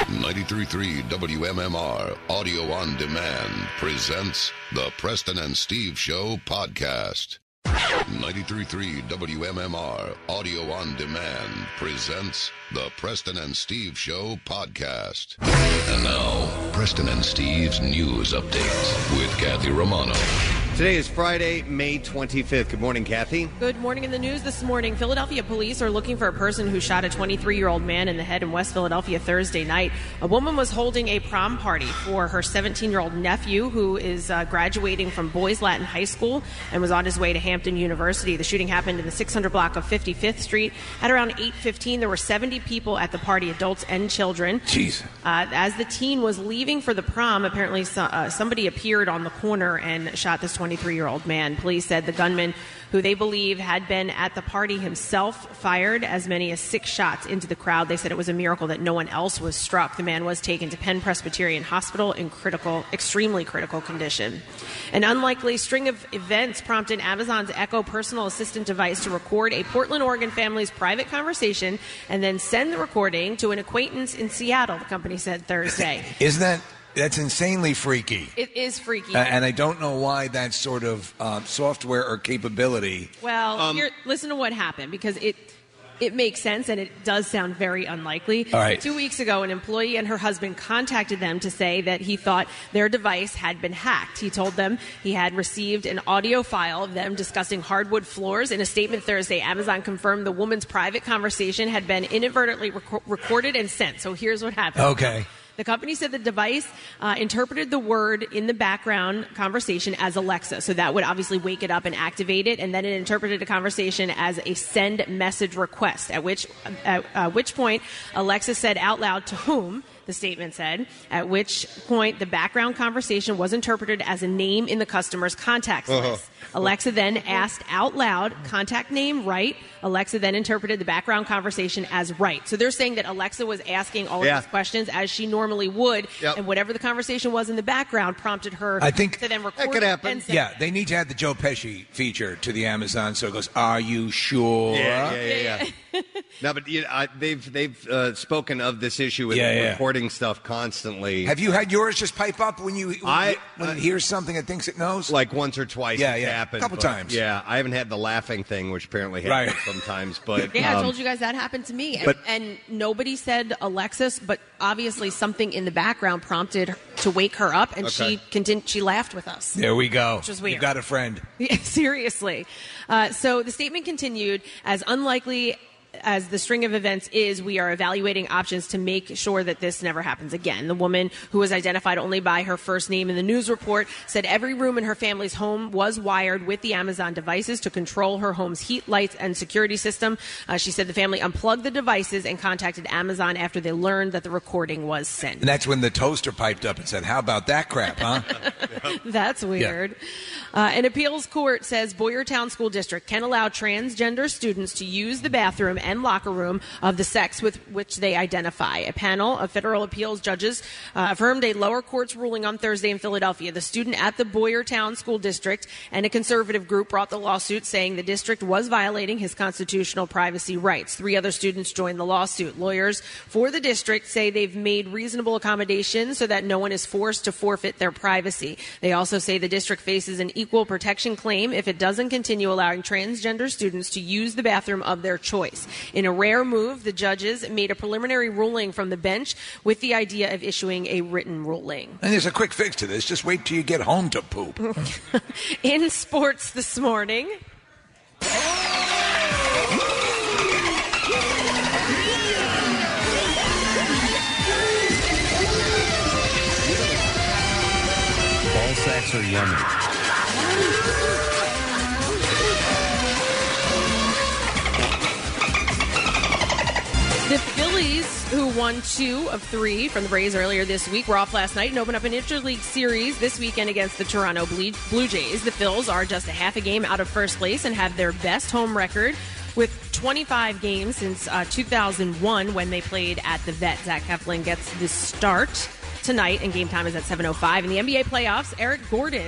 93.3 WMMR Audio on Demand presents the Preston and Steve Show podcast. 93.3 WMMR Audio on Demand presents the Preston and Steve Show podcast. And now, Preston and Steve's news update with Kathy Romano. Today is Friday, May 25th. Good morning, Kathy. Good morning. In the news this morning, Philadelphia police are looking for a person who shot a 23-year-old man in the head in West Philadelphia Thursday night. A woman was holding a prom party for her 17-year-old nephew, who is graduating from Boys Latin High School and was on his way to Hampton University. The shooting happened in the 600 block of 55th Street. At around 8:15, there were 70 people at the party, adults and children. Jeez. As the teen was leaving for the prom, apparently somebody appeared on the corner and shot this 23-year-old man. Police said the gunman, who they believe had been at the party himself, fired as many as 6 shots into the crowd. They said it was a miracle that no one else was struck. The man was taken to Penn Presbyterian Hospital in extremely critical condition. An unlikely string of events prompted Amazon's Echo personal assistant device to record a Portland, Oregon family's private conversation and then send the recording to an acquaintance in Seattle, the company said Thursday. That's insanely freaky. It is freaky. And I don't know why that sort of software or capability. Well, listen to what happened, because it makes sense, and it does sound very unlikely. All right. 2 weeks ago, an employee and her husband contacted them to say that he thought their device had been hacked. He told them he had received an audio file of them discussing hardwood floors. In a statement Thursday, Amazon confirmed the woman's private conversation had been inadvertently recorded and sent. So here's what happened. Okay. The company said the device interpreted the word in the background conversation as Alexa. So that would obviously wake it up and activate it. And then it interpreted the conversation as a send message request, at which point Alexa said out loud, "To whom?" the statement said, at which point the background conversation was interpreted as a name in the customer's contacts list. Alexa then asked out loud, "Contact name, right?" Alexa then interpreted the background conversation as right. So they're saying that Alexa was asking all of these questions as she normally would, and whatever the conversation was in the background prompted her to then record. That could happen. And send Yeah, they need to add the Joe Pesci feature to the Amazon, so it goes, "Are you sure?" Yeah. No, but they've spoken of this issue with recording stuff constantly. Have you had yours just pipe up when it hears something it thinks it knows? Like once or twice it's happened. A couple times. Yeah, I haven't had the laughing thing, which apparently happens sometimes. But I told you guys that happened to me. And nobody said Alexis, but obviously something in the background prompted her to wake her up, and she laughed with us. There we go. Which was weird. You've got a friend. Yeah, seriously. So the statement continued, as unlikely as the string of events is, we are evaluating options to make sure that this never happens again. The woman, who was identified only by her first name in the news report, said every room in her family's home was wired with the Amazon devices to control her home's heat, lights, and security system. She said the family unplugged the devices and contacted Amazon after they learned that the recording was sent. And that's when the toaster piped up and said, "How about that crap, huh?" That's weird. An appeals court says Boyertown School District can allow transgender students to use the bathroom and locker room of the sex with which they identify. A panel of federal appeals judges affirmed a lower court's ruling on Thursday in Philadelphia. The student at the Boyertown School District and a conservative group brought the lawsuit, saying the district was violating his constitutional privacy rights. 3 other students joined the lawsuit. Lawyers for the district say they've made reasonable accommodations so that no one is forced to forfeit their privacy. They also say the district faces an equal protection claim if it doesn't continue allowing transgender students to use the bathroom of their choice. In a rare move, the judges made a preliminary ruling from the bench with the idea of issuing a written ruling. And there's a quick fix to this. Just wait till you get home to poop. In sports this morning. Ball sacks are yummy. The Phillies, who won 2 of 3 from the Braves earlier this week, were off last night and opened up an interleague series this weekend against the Toronto Blue Jays. The Phils are just a half a game out of first place and have their best home record with 25 games since 2001 when they played at the Vet. Zach Eflin gets the start tonight, and game time is at 7:05. In the NBA playoffs, Eric Gordon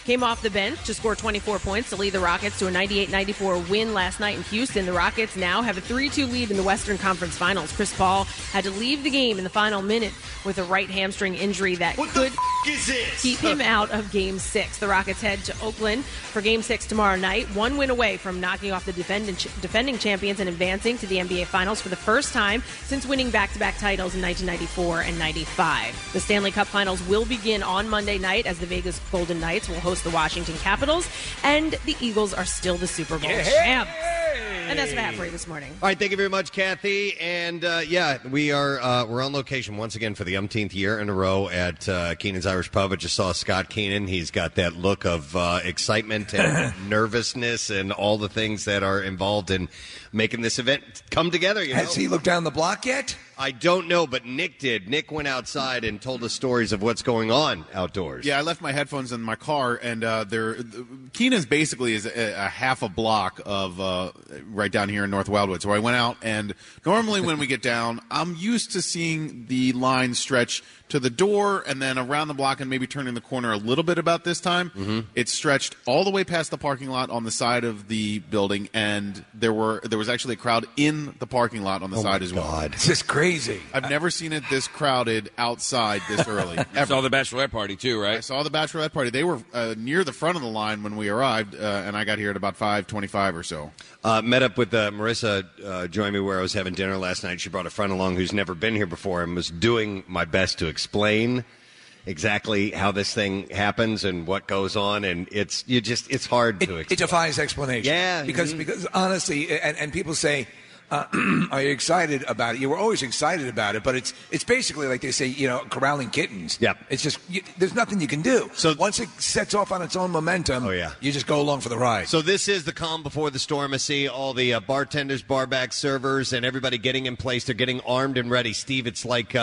came off the bench to score 24 points to lead the Rockets to a 98-94 win last night in Houston. The Rockets now have a 3-2 lead in the Western Conference Finals. Chris Paul had to leave the game in the final minute with a right hamstring injury that could keep him out of Game 6. The Rockets head to Oakland for Game 6 tomorrow night, one win away from knocking off the defending champions and advancing to the NBA Finals for the first time since winning back-to-back titles in 1994 and 95. The Stanley Cup Finals will begin on Monday night as the Vegas Golden Knights will host the Washington Capitals, and the Eagles are still the Super Bowl champs. And that's what I have for you this morning. All right, thank you very much, Kathy. And we're on location once again for the umpteenth year in a row at Keenan's Irish Pub. I just saw Scott Keenan. He's got that look of excitement and nervousness and all the things that are involved in making this event come together. Has he looked down the block yet? I don't know, but Nick did. Nick went outside and told us stories of what's going on outdoors. Yeah, I left my headphones in my car, and Keenan's basically is a half a block of right down here in North Wildwood. So I went out, and normally when we get down, I'm used to seeing the line stretch to the door and then around the block and maybe turning the corner a little bit. About this time. Mm-hmm. It stretched all the way past the parking lot on the side of the building, and there was actually a crowd in the parking lot on the side as well. It's just crazy. I've never seen it this crowded outside this early. You saw the bachelorette party too, right? I saw the bachelorette party. They were near the front of the line when we arrived, and I got here at about 5:25 or so. Met up with Marissa, joined me where I was having dinner last night. She brought a friend along who's never been here before and was doing my best to explain exactly how this thing happens and what goes on, and it's hard to explain. It defies explanation. Yeah. Because honestly, and people say, are you excited about it? You were always excited about it, but it's basically like they say, corralling kittens. Yep. It's just, there's nothing you can do. So once it sets off on its own momentum, you just go along for the ride. So this is the calm before the storm. I see all the bartenders, barback servers, and everybody getting in place. They're getting armed and ready. Steve, it's like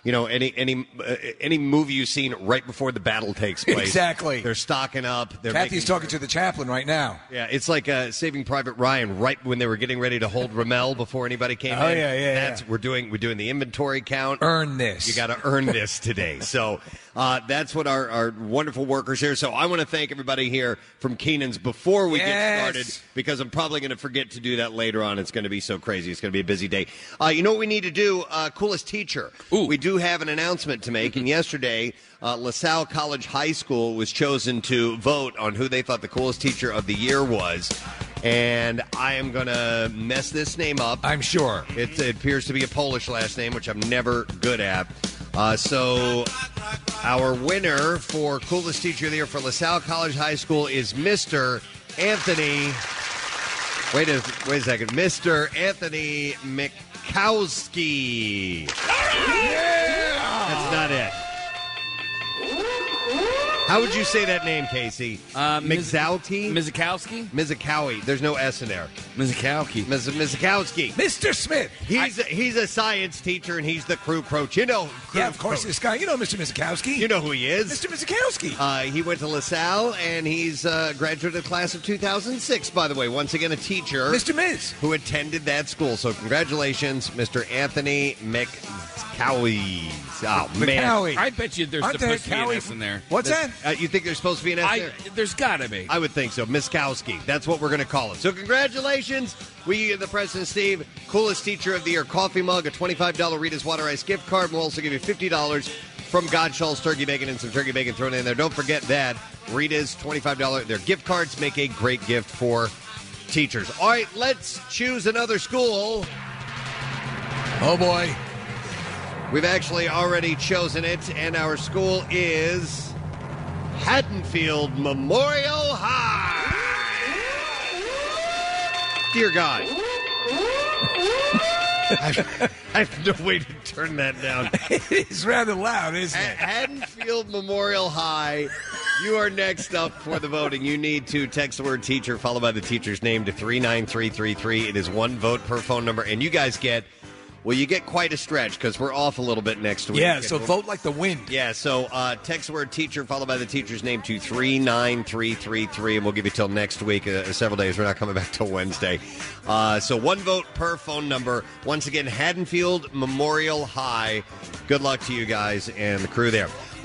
any movie you've seen right before the battle takes place. Exactly. They're stocking up. Kathy's talking to the chaplain right now. Yeah, it's like Saving Private Ryan right when they were getting ready to hold Ramel before anybody came in. Oh, yeah. We're doing the inventory count. Earn this. You got to earn this today. So that's what our wonderful workers here. So I want to thank everybody here from Keenan's before we get started, because I'm probably going to forget to do that later on. It's going to be so crazy. It's going to be a busy day. You know what we need to do? Coolest teacher. Ooh. We do have an announcement to make, and yesterday LaSalle College High School was chosen to vote on who they thought the coolest teacher of the year was. And I am going to mess this name up. I'm sure. It appears to be a Polish last name, which I'm never good at. So our winner for coolest teacher of the year for LaSalle College High School is Mr. Anthony. Wait a second. Mr. Anthony Mikowski. That's not it. How would you say that name, Casey? Mizowski? Mizikowi. There's no S in there. Mizikowski. Mizikowski. Mr. Smith. He's a science teacher, and he's the crew coach. Crew of course, this guy. Mr. Mizikowski. You know who he is. Mr. Mizikowski. He went to LaSalle, and he's a graduate of the class of 2006, by the way. Once again, a teacher. Mr. Miz. Who attended that school. So congratulations, Mr. Anthony McCowie. Oh, man. I bet you there's supposed to be an S in there. What's that? You think there's supposed to be an S there? There's got to be. I would think so. Miskowski. That's what we're going to call it. So congratulations. We give the President Steve coolest teacher of the year coffee mug, a $25 Rita's Water Ice gift card. We'll also give you $50 from Godshall's Turkey Bacon and some turkey bacon thrown in there. Don't forget that Rita's $25. Their gift cards make a great gift for teachers. All right, let's choose another school. Oh, boy. We've actually already chosen it, and our school is Haddonfield Memorial High. Dear God. I have no way to turn that down. It's rather loud, isn't it? Haddonfield Memorial High. You are next up for the voting. You need to text the word teacher followed by the teacher's name to 39333. It is one vote per phone number, and you guys get... Well, you get quite a stretch because we're off a little bit next week. Yeah, so vote like the wind. Yeah, so text the word teacher followed by the teacher's name to 39333, and we'll give you till next week, several days. We're not coming back till Wednesday. So one vote per phone number. Once again, Haddonfield Memorial High. Good luck to you guys and the crew there.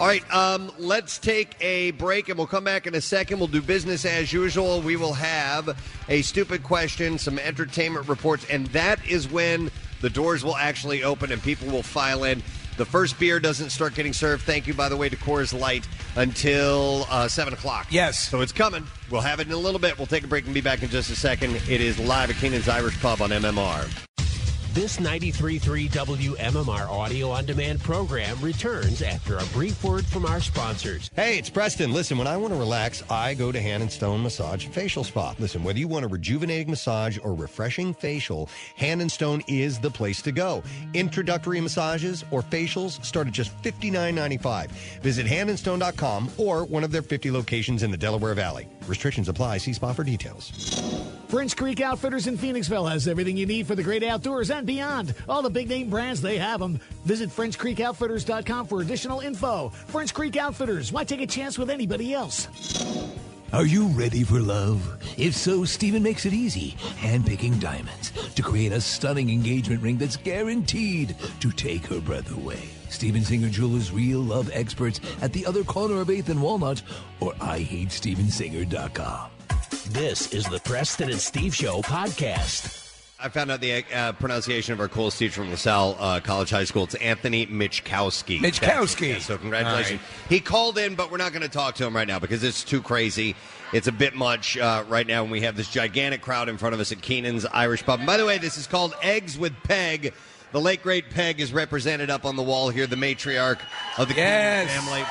All right, let's take a break, and we'll come back in a second. We'll do business as usual. We will have a stupid question, some entertainment reports, and that is when the doors will actually open and people will file in. The first beer doesn't start getting served, thank you, by the way, to Coors Light, until 7 o'clock. Yes. So it's coming. We'll have it in a little bit. We'll take a break and be back in just a second. It is live at Keenan's Irish Pub on MMR. This 93.3 WMMR audio-on-demand program returns after a brief word from our sponsors. Hey, it's Preston. Listen, when I want to relax, I go to Hand & Stone Massage and Facial Spa. Listen, whether you want a rejuvenating massage or refreshing facial, Hand & Stone is the place to go. Introductory massages or facials start at just $59.95. Visit handandstone.com or one of their 50 locations in the Delaware Valley. Restrictions apply. See spa for details. French Creek Outfitters in Phoenixville has everything you need for the great outdoors and beyond. All the big name brands, they have them. Visit FrenchCreekOutfitters.com for additional info. French Creek Outfitters, why take a chance with anybody else? Are you ready for love? If so, Steven makes it easy, handpicking diamonds to create a stunning engagement ring that's guaranteed to take her breath away. Steven Singer Jewelers' real love experts at the other corner of 8th and Walnut, or IHateStevenSinger.com. This is the Preston and Steve Show podcast. I found out the pronunciation of our coolest teacher from LaSalle College High School. It's Anthony Michkowski. Michkowski. So congratulations. Right. He called in, but we're not going to talk to him right now because it's too crazy. It's a bit much right now when we have this gigantic crowd in front of us at Keenan's Irish Pub. And by the way, this is called Eggs with Peg. The late, great Peg is represented up on the wall here, the matriarch of the Keenan family.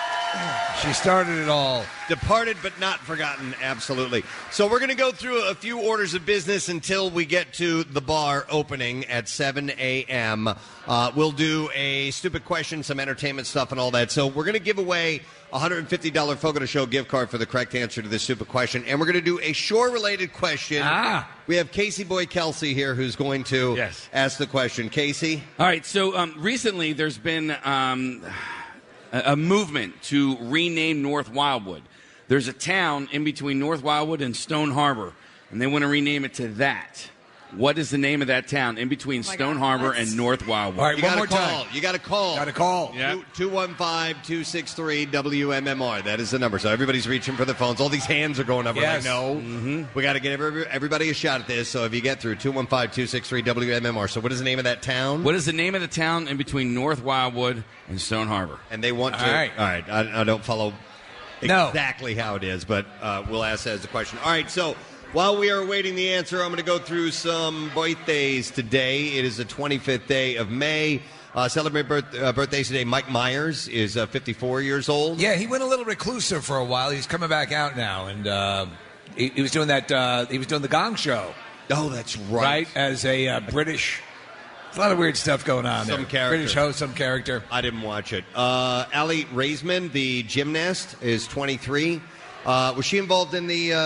She started it all. Departed but not forgotten, absolutely. So we're going to go through a few orders of business until we get to the bar opening at 7 a.m. We'll do a stupid question, some entertainment stuff and all that. So we're going to give away a $150 Fogo de Show gift card for the correct answer to this stupid question. And we're going to do a shore-related question. We have Casey Boy Kelsey here who's going to ask the question. Casey? All right, so recently there's been a movement to rename North Wildwood. There's a town in between North Wildwood and Stone Harbor, and they want to rename it to that. What is the name of that town in between Stone Harbor and North Wildwood? All right, one more time. You got to call. Got to call. Yep. 215-263-WMMR. That is the number. So everybody's reaching for the phones. All these hands are going up. Yes. We're like, no. We got to get everybody a shot at this. So if you get through, 215-263-WMMR. So what is the name of that town? What is the name of the town in between North Wildwood and Stone Harbor? And they want to. All right. I don't follow exactly how it is, but we'll ask that as a question. All right, so while we are awaiting the answer, I'm going to go through some birthdays today. It is the 25th day of May. Celebrate birthdays today. Mike Myers is 54 years old. Yeah, he went a little reclusive for a while. He's coming back out now, and he was doing that. He was doing the Gong Show. Oh, that's right. Right, as a British. There's a lot of weird stuff going on there. Some character. British host, some character. I didn't watch it. Allie Raisman, the gymnast, is 23. Was she involved in the?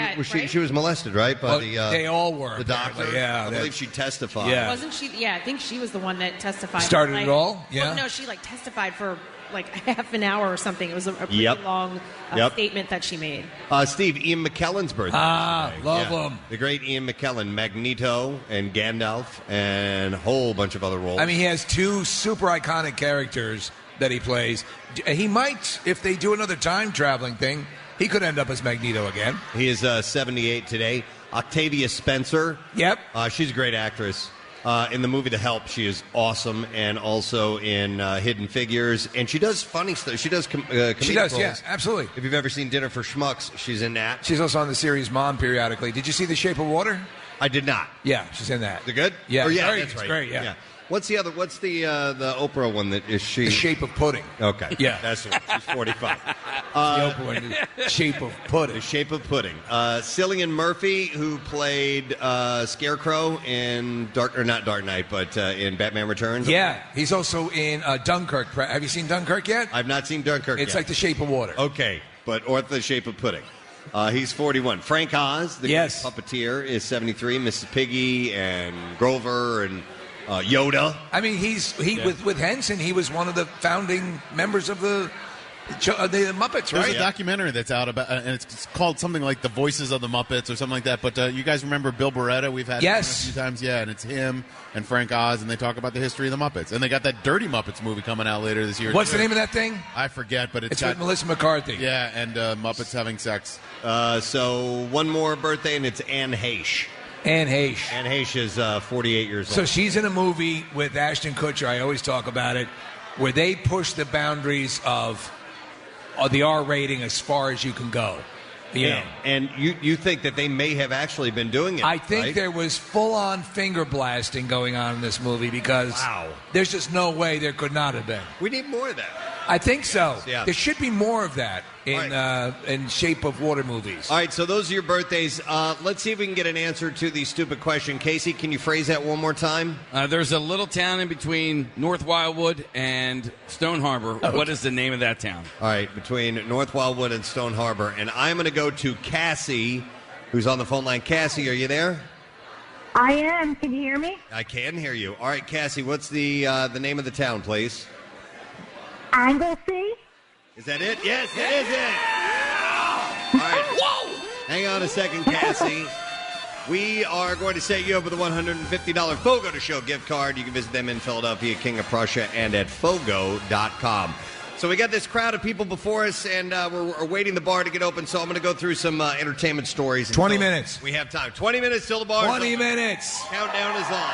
She was molested, right? By they all were. The doctor. Yeah, I believe she testified. Yeah. Wasn't she? Yeah, I think she was the one that testified. Started it all. Yeah. Well, no, she testified for like half an hour or something. It was a pretty long statement that she made. Steve, Ian McKellen's birthday. Love him. The great Ian McKellen, Magneto and Gandalf, and a whole bunch of other roles. I mean, he has two super iconic characters that he plays. He might, if they do another time traveling thing, he could end up as Magneto again. He is 78 today. Octavia Spencer. Yep. She's a great actress. In the movie The Help, she is awesome, and also in Hidden Figures. And she does funny stuff. She does comedic She does, roles. yeah, absolutely. If you've ever seen Dinner for Schmucks, she's in that. She's also on the series Mom periodically. Did you see The Shape of Water? I did not. Yeah, she's in that. Is it good? Yeah, Or, yeah, great. that's It's right. great, yeah. What's the other? What's the Oprah one that is she? The Shape of Pudding. Okay. Yeah. That's the one. She's 45. The Oprah one, The Shape of Pudding. The Shape of Pudding. Cillian Murphy, who played Scarecrow in not Dark Knight, but in Batman Returns. Yeah, he's also in Dunkirk. Have you seen Dunkirk yet? I've not seen Dunkirk It's yet. like The Shape of Water. Okay, or The Shape of Pudding. He's 41. Frank Oz, the great puppeteer, is 73. Mrs. Piggy and Grover and Yoda. I mean, with Henson, he was one of the founding members of the The Muppets, right? There's a documentary that's out about, and it's called something like The Voices of the Muppets or something like that. But you guys remember Bill Barretta? We've had him a few times. Yeah, and it's him and Frank Oz, and they talk about the history of the Muppets. And they got that Dirty Muppets movie coming out later this year. What's the name of that thing? I forget, but it's with Melissa McCarthy. Yeah, and Muppets having sex. So one more birthday, and it's Anne Heche. Anne Heche. Anne Heche is 48 years old. So she's in a movie with Ashton Kutcher. I always talk about it, where they push the boundaries of the R rating as far as you can go. You know. And you think that they may have actually been doing it? I think right? there was full-on finger blasting going on in this movie because there's just no way there could not have been. We need more of that. I think so. Yeah. There should be more of that in Shape of Water movies. All right, so those are your birthdays. Let's see if we can get an answer to the stupid question. Casey, can you phrase that one more time? There's a little town in between North Wildwood and Stone Harbor. Oh. What is the name of that town? All right, between North Wildwood and Stone Harbor. And I'm going to go to Cassie, who's on the phone line. Cassie, are you there? I am. Can you hear me? I can hear you. All right, Cassie, what's the name of the town, please? Anglesey. Is that it? Yes, it is it. All right. Whoa! Hang on a second, Cassie. We are going to set you up with a $150 Fogo to Show gift card. You can visit them in Philadelphia, King of Prussia, and at Fogo.com. So we got this crowd of people before us, and we're waiting the bar to get open, so I'm going to go through some entertainment stories. 20 minutes. We have time. 20 minutes till the bar 20 minutes. Countdown is on.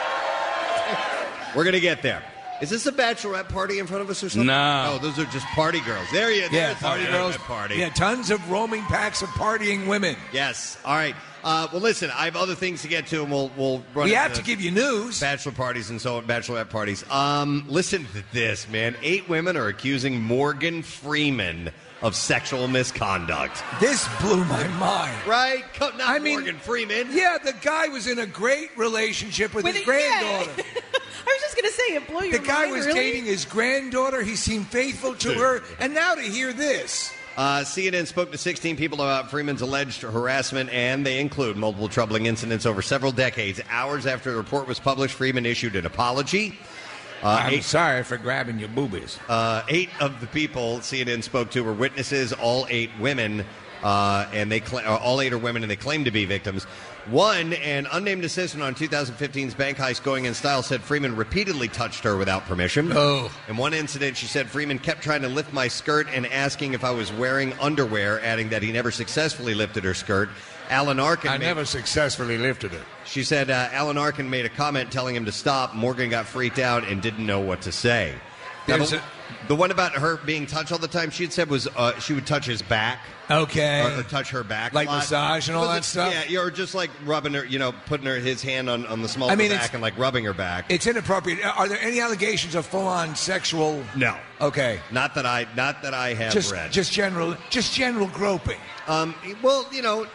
We're going to get there. Is this a bachelorette party in front of us or something? No. Oh, those are just party girls. There you go. Yeah, party girls. Party. Yeah, tons of roaming packs of partying women. Yes. All right. Well, listen, I have other things to get to, and we'll run. We have to give you news. Bachelor parties and so on, bachelorette parties. Listen to this, man. 8 women are accusing Morgan Freeman of sexual misconduct. This blew my mind. Right? Not Morgan Freeman. Yeah, the guy was in a great relationship with his granddaughter. I was just going to say, it blew your mind. The guy was really? dating his granddaughter. He seemed faithful to her. And now to hear this. CNN spoke to 16 people about Freeman's alleged harassment, and they include multiple troubling incidents over several decades. Hours after the report was published, Freeman issued an apology. I'm sorry for grabbing your boobies. 8 of the people CNN spoke to were witnesses, all 8 women, and all 8 are women, and they claim to be victims. One, an unnamed assistant on 2015's bank heist Going in Style, said Freeman repeatedly touched her without permission. Oh. In one incident, she said Freeman kept trying to lift my skirt and asking if I was wearing underwear, adding that he never successfully lifted her skirt. Alan Arkin never successfully lifted it. She said Alan Arkin made a comment telling him to stop. Morgan got freaked out and didn't know what to say. Now, the one about her being touched all the time, she had said was she would touch his back. Okay. Or touch her back. Like a lot. massage and all that stuff? Yeah, or just like rubbing her, putting his hand on the small of her back and like rubbing her back. It's inappropriate. Are there any allegations of full-on sexual? No. Okay. Not that I have read. Just general groping. Well,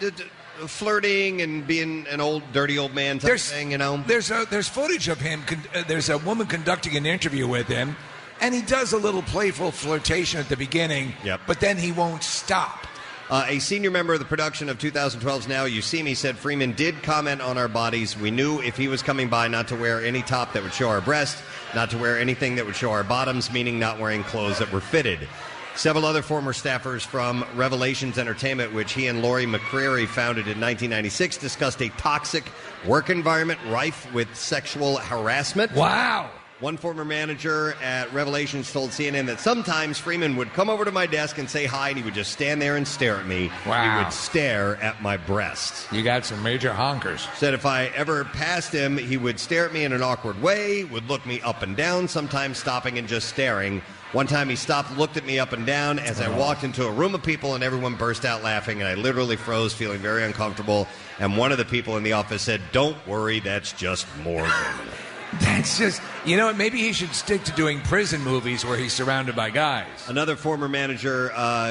flirting and being an old, dirty old man type thing, There's footage of him. There's a woman conducting an interview with him, and he does a little playful flirtation at the beginning, but then he won't stop. A senior member of the production of 2012's Now You See Me said Freeman did comment on our bodies. We knew if he was coming by not to wear any top that would show our breast, not to wear anything that would show our bottoms, meaning not wearing clothes that were fitted. Several other former staffers from Revelations Entertainment, which he and Lori McCreary founded in 1996, discussed a toxic work environment rife with sexual harassment. Wow. One former manager at Revelations told CNN that sometimes Freeman would come over to my desk and say hi, and he would just stand there and stare at me. Wow. He would stare at my breasts. You got some major honkers. Said if I ever passed him, he would stare at me in an awkward way, would look me up and down, sometimes stopping and just staring. One time he stopped, looked at me up and down as I walked into a room of people, and everyone burst out laughing, and I literally froze, feeling very uncomfortable. And one of the people in the office said, "Don't worry, that's just Morgan." That's just, maybe he should stick to doing prison movies where he's surrounded by guys. Another former manager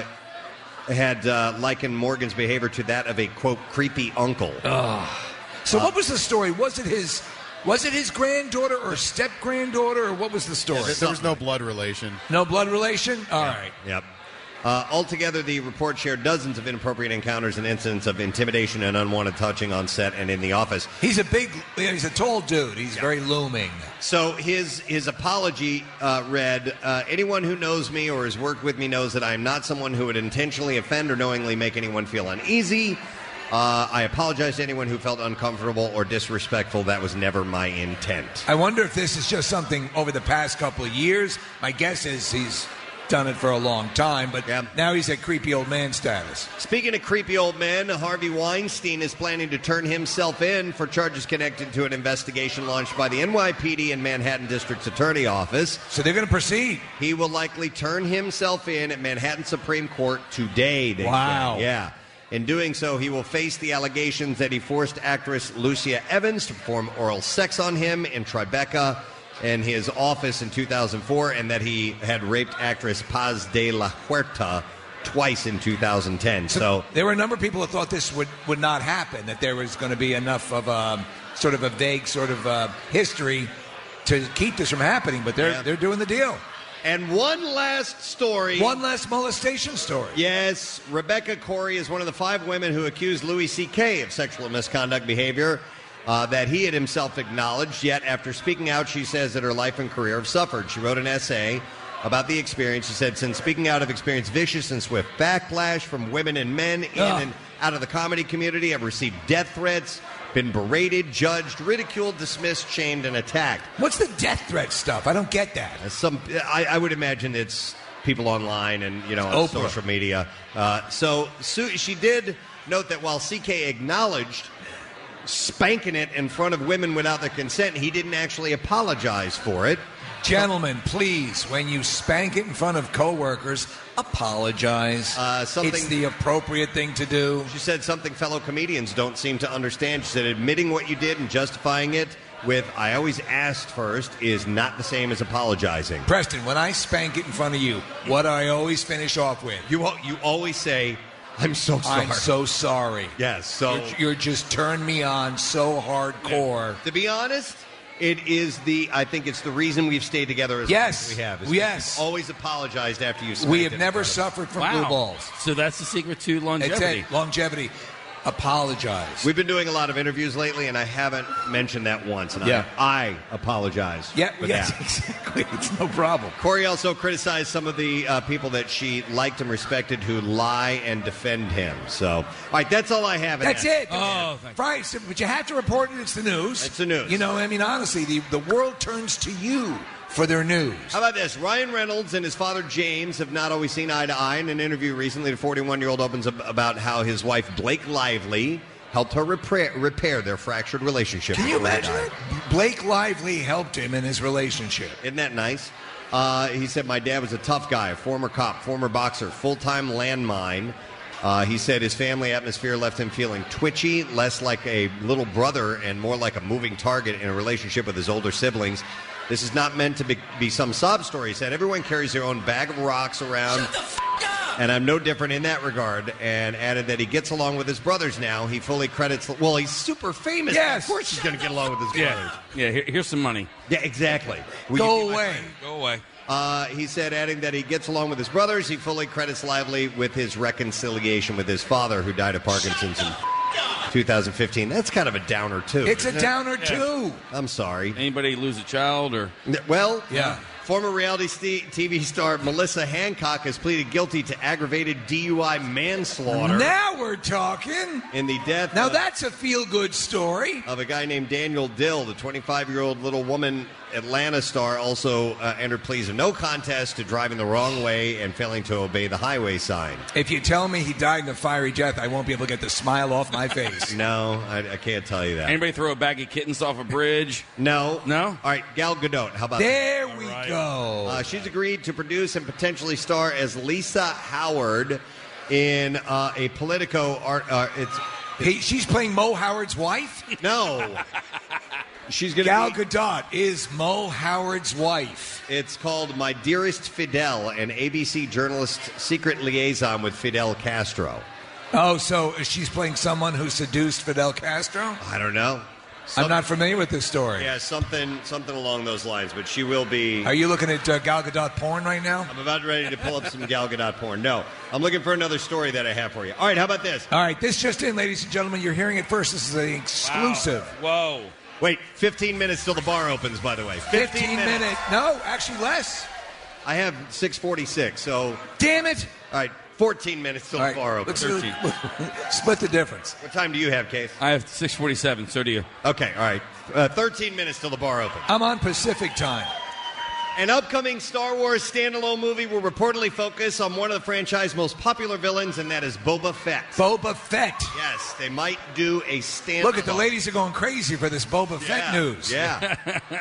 had likened Morgan's behavior to that of a, quote, creepy uncle. So what was the story? Was it his granddaughter or step-granddaughter, or what was the story? There was no blood relation. No blood relation? All right. Yep. Altogether, the report shared dozens of inappropriate encounters and incidents of intimidation and unwanted touching on set and in the office. He's a tall dude. He's very looming. So his apology read, anyone who knows me or has worked with me knows that I am not someone who would intentionally offend or knowingly make anyone feel uneasy. I apologize to anyone who felt uncomfortable or disrespectful. That was never my intent. I wonder if this is just something over the past couple of years. My guess is he's done it for a long time, but now he's at creepy old man status. Speaking of creepy old men, Harvey Weinstein is planning to turn himself in for charges connected to an investigation launched by the NYPD and Manhattan District's Attorney Office. So they're going to proceed. He will likely turn himself in at Manhattan Supreme Court today. Wow. Say. Yeah. In doing so, he will face the allegations that he forced actress Lucia Evans to perform oral sex on him in Tribeca in his office in 2004, and that he had raped actress Paz de la Huerta twice in 2010. So there were a number of people who thought this would not happen, that there was going to be enough of a sort of a vague sort of history to keep this from happening, but they're doing the deal. And one last story. One last molestation story. Yes, Rebecca Corey is one of the 5 women who accused Louis C.K. of sexual misconduct behavior that he had himself acknowledged. Yet, after speaking out, she says that her life and career have suffered. She wrote an essay about the experience. She said, since speaking out, I've experienced vicious and swift backlash from women and men in and out of the comedy community. I've received death threats, been berated, judged, ridiculed, dismissed, shamed, and attacked. What's the death threat stuff? I don't get that. I would imagine it's people online and, on social media. So she did note that while CK acknowledged spanking it in front of women without their consent, he didn't actually apologize for it. Gentlemen, please, when you spank it in front of coworkers, apologize. It's the appropriate thing to do. She said something fellow comedians don't seem to understand. She said admitting what you did and justifying it with "I always asked first" is not the same as apologizing. Preston, when I spank it in front of you, what do I always finish off with? You always say, "I'm so sorry." I'm so sorry. Yes. So you're just turned me on so hardcore. To be honest, I think it's the reason we've stayed together as long as we have. Yes. You've always apologized after you spanked We have never suffered from blue balls. So that's the secret to longevity. It's longevity. Apologize. We've been doing a lot of interviews lately, and I haven't mentioned that once. And I apologize. Yes, exactly. It's no problem. Corey also criticized some of the people that she liked and respected who lie and defend him. So, all right, that's all I have. That's it. Oh, right. But you have to report it. It's the news. It's the news. Honestly, the world turns to you for their news. How about this? Ryan Reynolds and his father James have not always seen eye to eye. In an interview recently, the 41-year-old opens up about how his wife Blake Lively helped her repair their fractured relationship. Can you imagine it? Blake Lively helped him in his relationship. Isn't that nice? He said, my dad was a tough guy, a former cop, former boxer, full-time landmine. He said his family atmosphere left him feeling twitchy, less like a little brother and more like a moving target in a relationship with his older siblings. This is not meant to be some sob story. He said, everyone carries their own bag of rocks around, and I'm no different in that regard, and added that he gets along with his brothers now. He fully credits, well, he's super famous. Yes. Of course he's going to get along with his brothers. Yeah, here's some money. Yeah, exactly. Go away. He said, adding that he gets along with his brothers. He fully credits Lively with his reconciliation with his father, who died of Parkinson's in 2015. That's kind of a downer, too. It's a downer, too. I'm sorry. Anybody lose a child or? Well, yeah. Former reality TV star Melissa Hancock has pleaded guilty to aggravated DUI manslaughter. Now we're talking. In the death Now that's a feel-good story. Of a guy named Daniel Dill. The 25-year-old Little Woman Atlanta star also entered pleas of no contest to driving the wrong way and failing to obey the highway sign. If you tell me he died in a fiery death, I won't be able to get the smile off my face. No, I can't tell you that. Anybody throw a bag of kittens off a bridge? No. No? All right, Gal Gadot, how about there that? We go. She's agreed to produce and potentially star as Lisa Howard in a Politico art. She's playing Mo Howard's wife? No. She's going to Gal Gadot is Mo Howard's wife. It's called My Dearest Fidel, an ABC journalist secret liaison with Fidel Castro. Oh, so she's playing someone who seduced Fidel Castro? I don't know. I'm not familiar with this story. Yeah, something along those lines, but she will be... Are you looking at Gal Gadot porn right now? I'm about ready to pull up some Gal Gadot porn. No, I'm looking for another story that I have for you. All right, how about this? All right, this just in, ladies and gentlemen. You're hearing it first. This is an exclusive. Wow. Whoa. Wait, 15 minutes till the bar opens, by the way. 15 minutes. No, actually less. I have 6:46, so... Damn it. All right, 14 minutes till the bar opens. 13. Split the difference. What time do you have, Case? I have 6:47, so do you. Okay, all right. 13 minutes till the bar opens. I'm on Pacific time. An upcoming Star Wars standalone movie will reportedly focus on one of the franchise's most popular villains, and that is Boba Fett. Boba Fett. Yes, they might do a standalone. Look at the ladies are going crazy for this Boba Fett news. Yeah.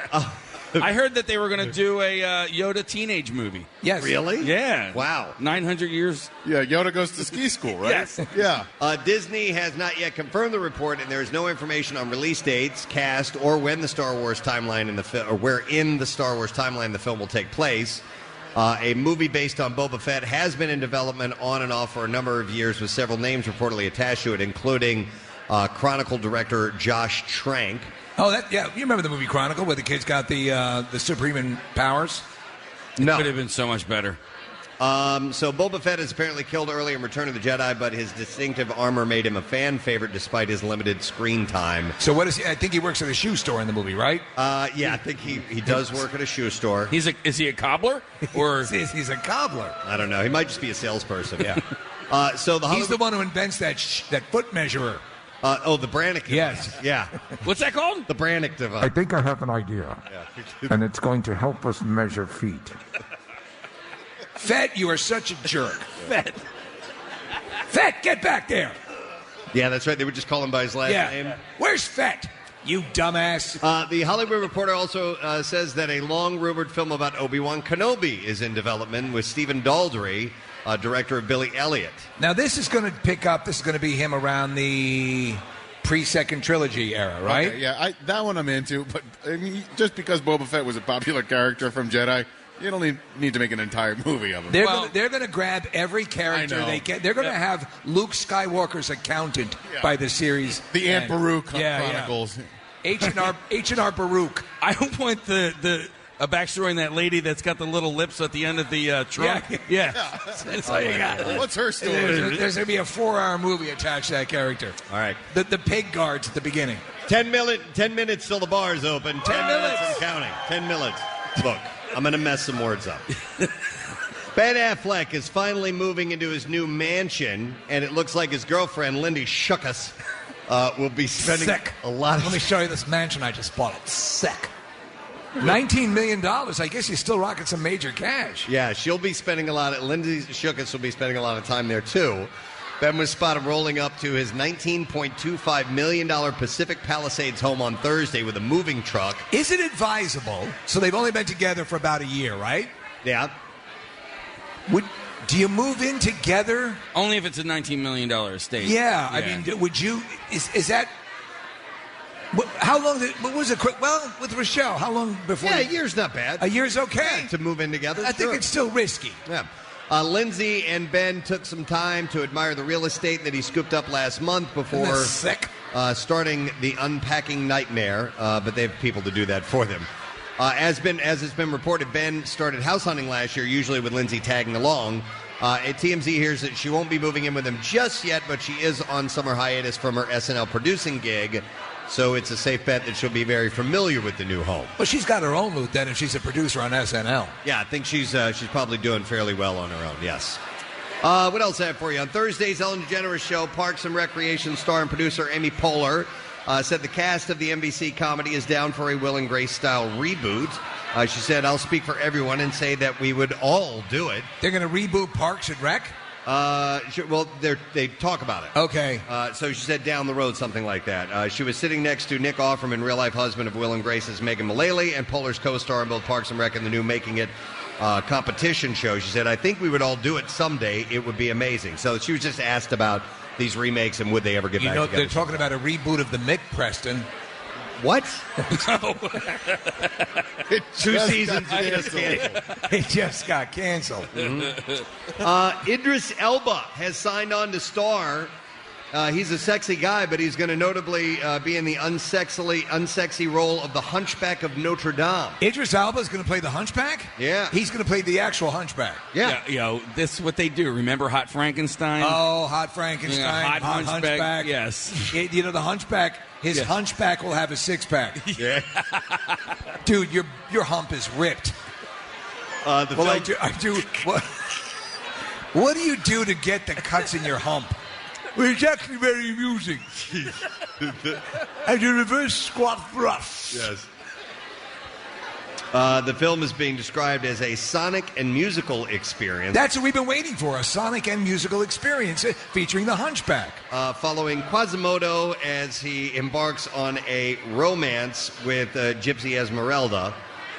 I heard that they were going to do a Yoda teenage movie. Yes. Really? Yeah. Wow. 900 years. Yeah, Yoda goes to ski school, right? Yes. Yeah. Disney has not yet confirmed the report, and there is no information on release dates, cast, or when the Star Wars timeline or where in the Star Wars timeline the film will take place. A movie based on Boba Fett has been in development on and off for a number of years, with several names reportedly attached to it, including Chronicle director Josh Trank. Oh, you remember the movie Chronicle where the kids got the superhuman powers? No. It could have been so much better. So Boba Fett is apparently killed early in Return of the Jedi, but his distinctive armor made him a fan favorite despite his limited screen time. So what is he? I think he works at a shoe store in the movie, right? Yeah, I think he does work at a shoe store. Is he a cobbler? Or he's a cobbler. I don't know. He might just be a salesperson. Yeah. So he's the one who invents that foot measurer. The Brannick device. Yes. Yeah. What's that called? The Brannick device. I think I have an idea. And it's going to help us measure feet. Fett, you are such a jerk. Fett, get back there. Yeah, that's right. They would just call him by his last name. Where's Fett? You dumbass. The Hollywood Reporter also says that a long-rumored film about Obi-Wan Kenobi is in development with Stephen Daldry, director of Billy Elliot. Now, this is going to pick up. This is going to be him around the pre-second trilogy era, right? Okay, yeah, that one I'm into. But I mean, just because Boba Fett was a popular character from Jedi, you don't need to make an entire movie of him. They're going to grab every character they get. They're going to have Luke Skywalker's accountant by the series. The Aunt Baruch Chronicles. H&R Baruch. I don't want a backstory on that lady that's got the little lips at the end of the trunk. Yeah. That's all you got. What's her story? There's going to be a 4-hour movie attached to that character. All right. The pig guards at the beginning. 10 minutes till the bar's open. 10 minutes and counting. 10 minutes. Look, I'm going to mess some words up. Ben Affleck is finally moving into his new mansion, and it looks like his girlfriend, Lindy Shookus, will be spending a lot of... Let me show you this mansion I just bought. It's sick. $19 million. I guess he's still rocking some major cash. Yeah, she'll be spending Lindy Shookus will be spending a lot of time there, too. Ben was spotted rolling up to his $19.25 million Pacific Palisades home on Thursday with a moving truck. Is it advisable? So they've only been together for about a year, right? Yeah. Do you move in together? Only if it's a $19 million estate. Yeah. I mean, would you... Is that... How long what was it quick? Well, with Rochelle, how long before... Yeah, a year's not bad. A year's okay. To move in together, I think it's still risky. Yeah. Lindsay and Ben took some time to admire the real estate that he scooped up last month before starting the unpacking nightmare, but they have people to do that for them. As it's been reported, Ben started house hunting last year, usually with Lindsay tagging along. TMZ hears that she won't be moving in with him just yet, but she is on summer hiatus from her SNL producing gig, so it's a safe bet that she'll be very familiar with the new home. Well, she's got her own loot then if she's a producer on SNL. Yeah, I think she's probably doing fairly well on her own, yes. What else I have for you? On Thursday's Ellen DeGeneres show, Parks and Recreation star and producer Amy Poehler said the cast of the NBC comedy is down for a Will and Grace-style reboot. She said, I'll speak for everyone and say that we would all do it. They're going to reboot Parks and Rec? Well, they talk about it. Okay. So she said down the road, something like that. She was sitting next to Nick Offerman, real-life husband of Will and Grace's Megan Mullally, and Poehler's co-star in both Parks and Rec and the new Making It competition show. She said, I think we would all do it someday. It would be amazing. So she was just asked about these remakes and would they ever get back together. They're talking about a reboot of the Mick Preston. What? 2 seasons just canceled. It just got canceled. Idris Elba has signed on to star He's a sexy guy, but he's going to notably be in the unsexy role of the Hunchback of Notre Dame. Idris Elba is going to play the Hunchback? Yeah. He's going to play the actual Hunchback. Yeah. This is what they do. Remember Hot Frankenstein? Oh, Hot Frankenstein. Yeah, hot Hunchback. Yes. The Hunchback, his Hunchback will have a six-pack. Yeah. Dude, your hump is ripped. What do you do to get the cuts in your hump? Well, it's actually very amusing. And you reverse squat thrust. Yes. The film is being described as a sonic and musical experience. That's what we've been waiting for, a sonic and musical experience featuring the Hunchback. Following Quasimodo as he embarks on a romance with Gypsy Esmeralda.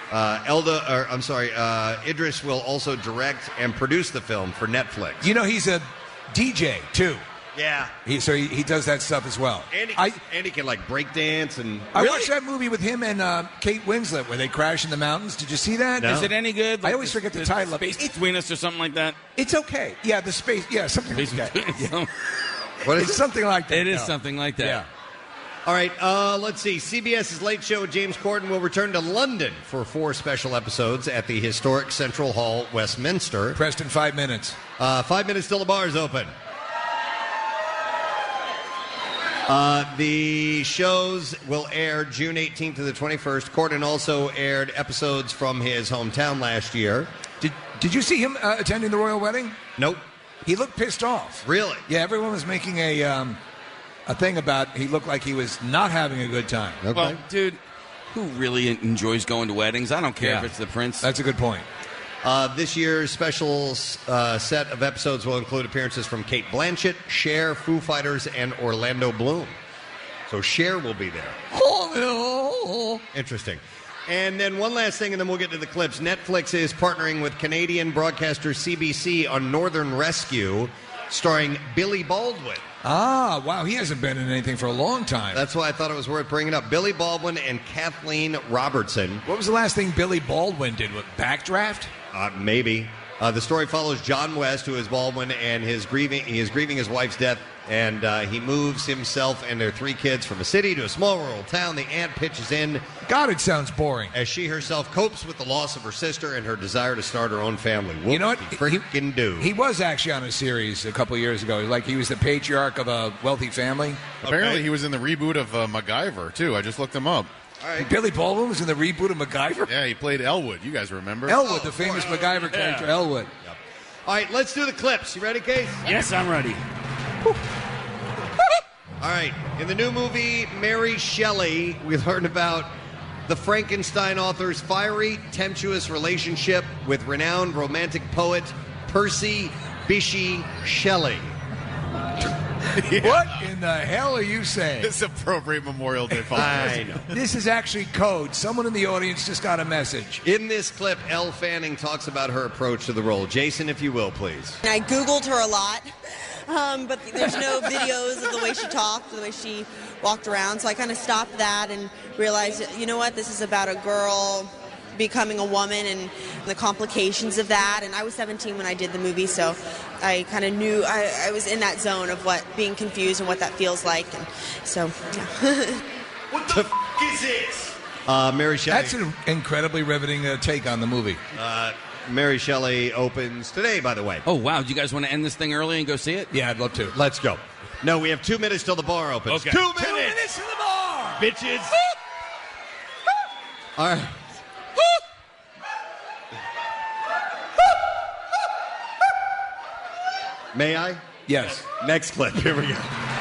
Idris will also direct and produce the film for Netflix. You know, he's a DJ, too. Yeah. He does that stuff as well. And he can, like, break dance and... I watched that movie with him and Kate Winslet where they crash in the mountains. Did you see that? No. Is it any good? I always forget the title of it. Space Between Us or something like that? It's okay. Yeah, the space... Yeah, something like that. Yeah. What is it's something like that. It is something like that. Yeah. All right, let's see. CBS's Late Show with James Corden will return to London for 4 special episodes at the historic Central Hall, Westminster. Preston, 5 minutes. 5 minutes till the bar's open. The shows will air June 18th to the 21st. Corden also aired episodes from his hometown last year. Did you see him attending the royal wedding? Nope. He looked pissed off. Really? Yeah, everyone was making a thing about he looked like he was not having a good time. Okay. Well, dude, who really enjoys going to weddings? I don't care if it's the prince. That's a good point. This year's special set of episodes will include appearances from Cate Blanchett, Cher, Foo Fighters, and Orlando Bloom. So Cher will be there. Interesting. And then one last thing, and then we'll get to the clips. Netflix is partnering with Canadian broadcaster CBC on Northern Rescue, starring Billy Baldwin. Ah, wow. He hasn't been in anything for a long time. That's why I thought it was worth bringing up. Billy Baldwin and Kathleen Robertson. What was the last thing Billy Baldwin did? Backdraft? Maybe. The story follows John West, who is Baldwin, and he is grieving his wife's death, and he moves himself and their 3 kids from a city to a small rural town. The aunt pitches in. God, it sounds boring. As she herself copes with the loss of her sister and her desire to start her own family. You know what? Freaking dude. He was actually on a series a couple years ago. Like he was the patriarch of a wealthy family. Apparently, he was in the reboot of MacGyver too. I just looked him up. All right. Billy Baldwin was in the reboot of MacGyver? Yeah, he played Elwood. You guys remember? Elwood, the famous MacGyver character, Elwood. Yep. All right, let's do the clips. You ready, Case? Yes, I'm ready. All right. In the new movie, Mary Shelley, we learned about the Frankenstein author's fiery, tempestuous relationship with renowned romantic poet Percy Bysshe Shelley. What in the hell are you saying? This appropriate Memorial Day podcast. I know. This is actually code. Someone in the audience just got a message. In this clip, Elle Fanning talks about her approach to the role. Jason, if you will, please. I Googled her a lot, but there's no videos of the way she talked, the way she walked around, so I kind of stopped that and realized, you know what, this is about a girl becoming a woman and the complications of that. And I was 17 when I did the movie, so I kind of knew I was in that zone of what being confused and what that feels like. And so, yeah. What the is this? Mary Shelley. That's an incredibly riveting take on the movie. Mary Shelley opens today, by the way. Oh, wow. Do you guys want to end this thing early and go see it? Yeah, I'd love to. Let's go. No, we have 2 minutes till the bar opens. Okay. 2 minutes! 2 minutes to the bar! Bitches! All right. May I? Yes. Next clip. Here we go.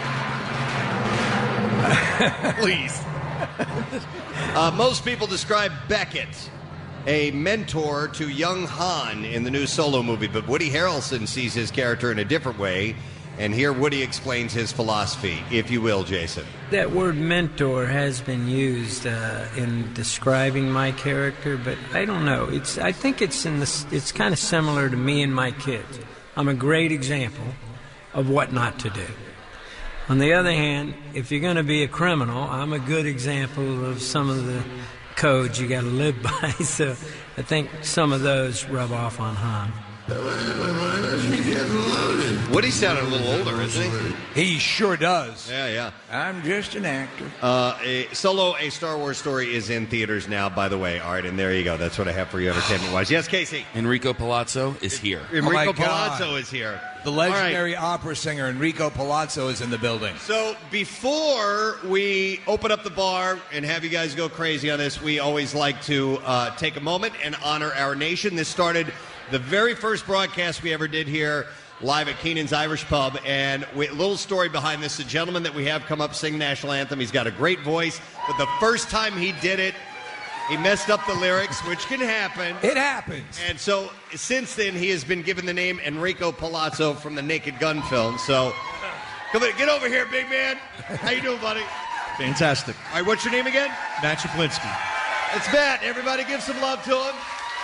Please. Most people describe Beckett, a mentor to young Han in the new Solo movie, but Woody Harrelson sees his character in a different way, and here Woody explains his philosophy, if you will, Jason. That word mentor has been used in describing my character, but I don't know. I think it's kind of similar to me and my kids. I'm a great example of what not to do. On the other hand, if you're going to be a criminal, I'm a good example of some of the codes you got to live by. So I think some of those rub off on Han. Woody sounded a little older, isn't he? He sure does. Yeah. I'm just an actor. A Star Wars Story is in theaters now, by the way. All right, and there you go. That's what I have for you entertainment-wise. Yes, Casey? Enrico Palazzo is here. Enrico Palazzo is here. The legendary opera singer Enrico Palazzo is in the building. So before we open up the bar and have you guys go crazy on this, we always like to take a moment and honor our nation. This started the very first broadcast we ever did here live at Keenan's Irish Pub. And a little story behind this. The gentleman that we have come up sing national anthem, he's got a great voice. But the first time he did it, he messed up the lyrics, which can happen. It happens. And so since then, he has been given the name Enrico Palazzo from the Naked Gun film. So come on, get over here, big man. How you doing, buddy? Fantastic. All right, what's your name again? Matt Chaplinsky. It's Matt. Everybody give some love to him.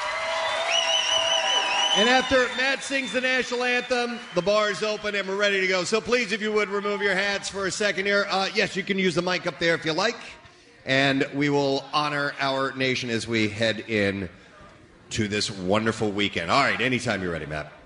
And after Matt sings the national anthem, the bar is open and we're ready to go. So please, if you would, remove your hats for a second here. Yes, you can use the mic up there if you like. And we will honor our nation as we head in to this wonderful weekend. All right, anytime you're ready, Matt.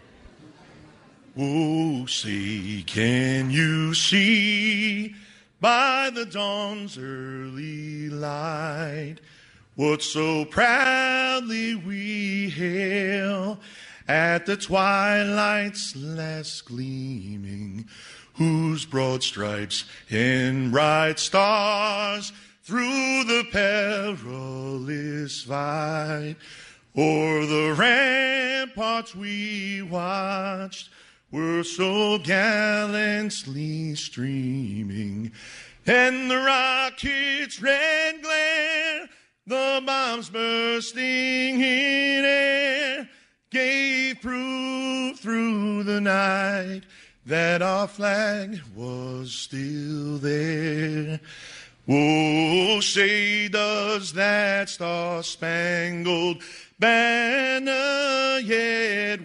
Oh, say, can you see by the dawn's early light what so proudly we hail at the twilight's last gleaming, whose broad stripes and bright stars through the perilous fight o'er the ramparts we watched were so gallantly streaming, and the rocket's red glare, the bombs bursting in air, gave proof through the night that our flag was still there. Oh, say does that star-spangled banner yet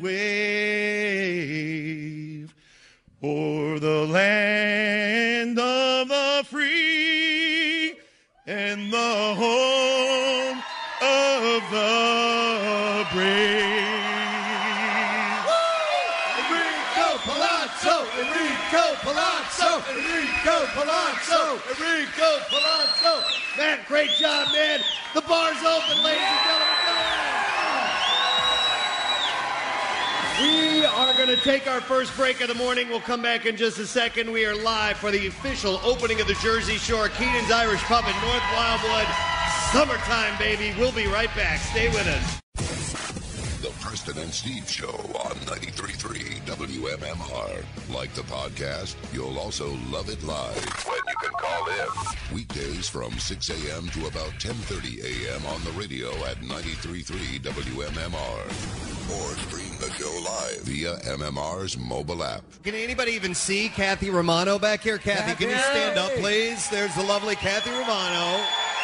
wave o'er the land of the free and the home of the brave. Enrico Palazzo, Enrico Palazzo, Enrico Palazzo. Man, great job, man. The bar's open, ladies and gentlemen. We are going to take our first break of the morning. We'll come back in just a second. We are live for the official opening of the Jersey Shore Keenan's Irish Pub in North Wildwood. Summertime, baby. We'll be right back. Stay with us. The Preston and Steve Show on 93.3 WMMR. Like the podcast, you'll also love it live when you can call in. Weekdays from 6 a.m. to about 10:30 a.m. on the radio at 93.3 WMMR. Or stream the show live via MMR's mobile app. Can anybody even see Kathy Romano back here? Kathy, can you stand up, please? There's the lovely Kathy Romano.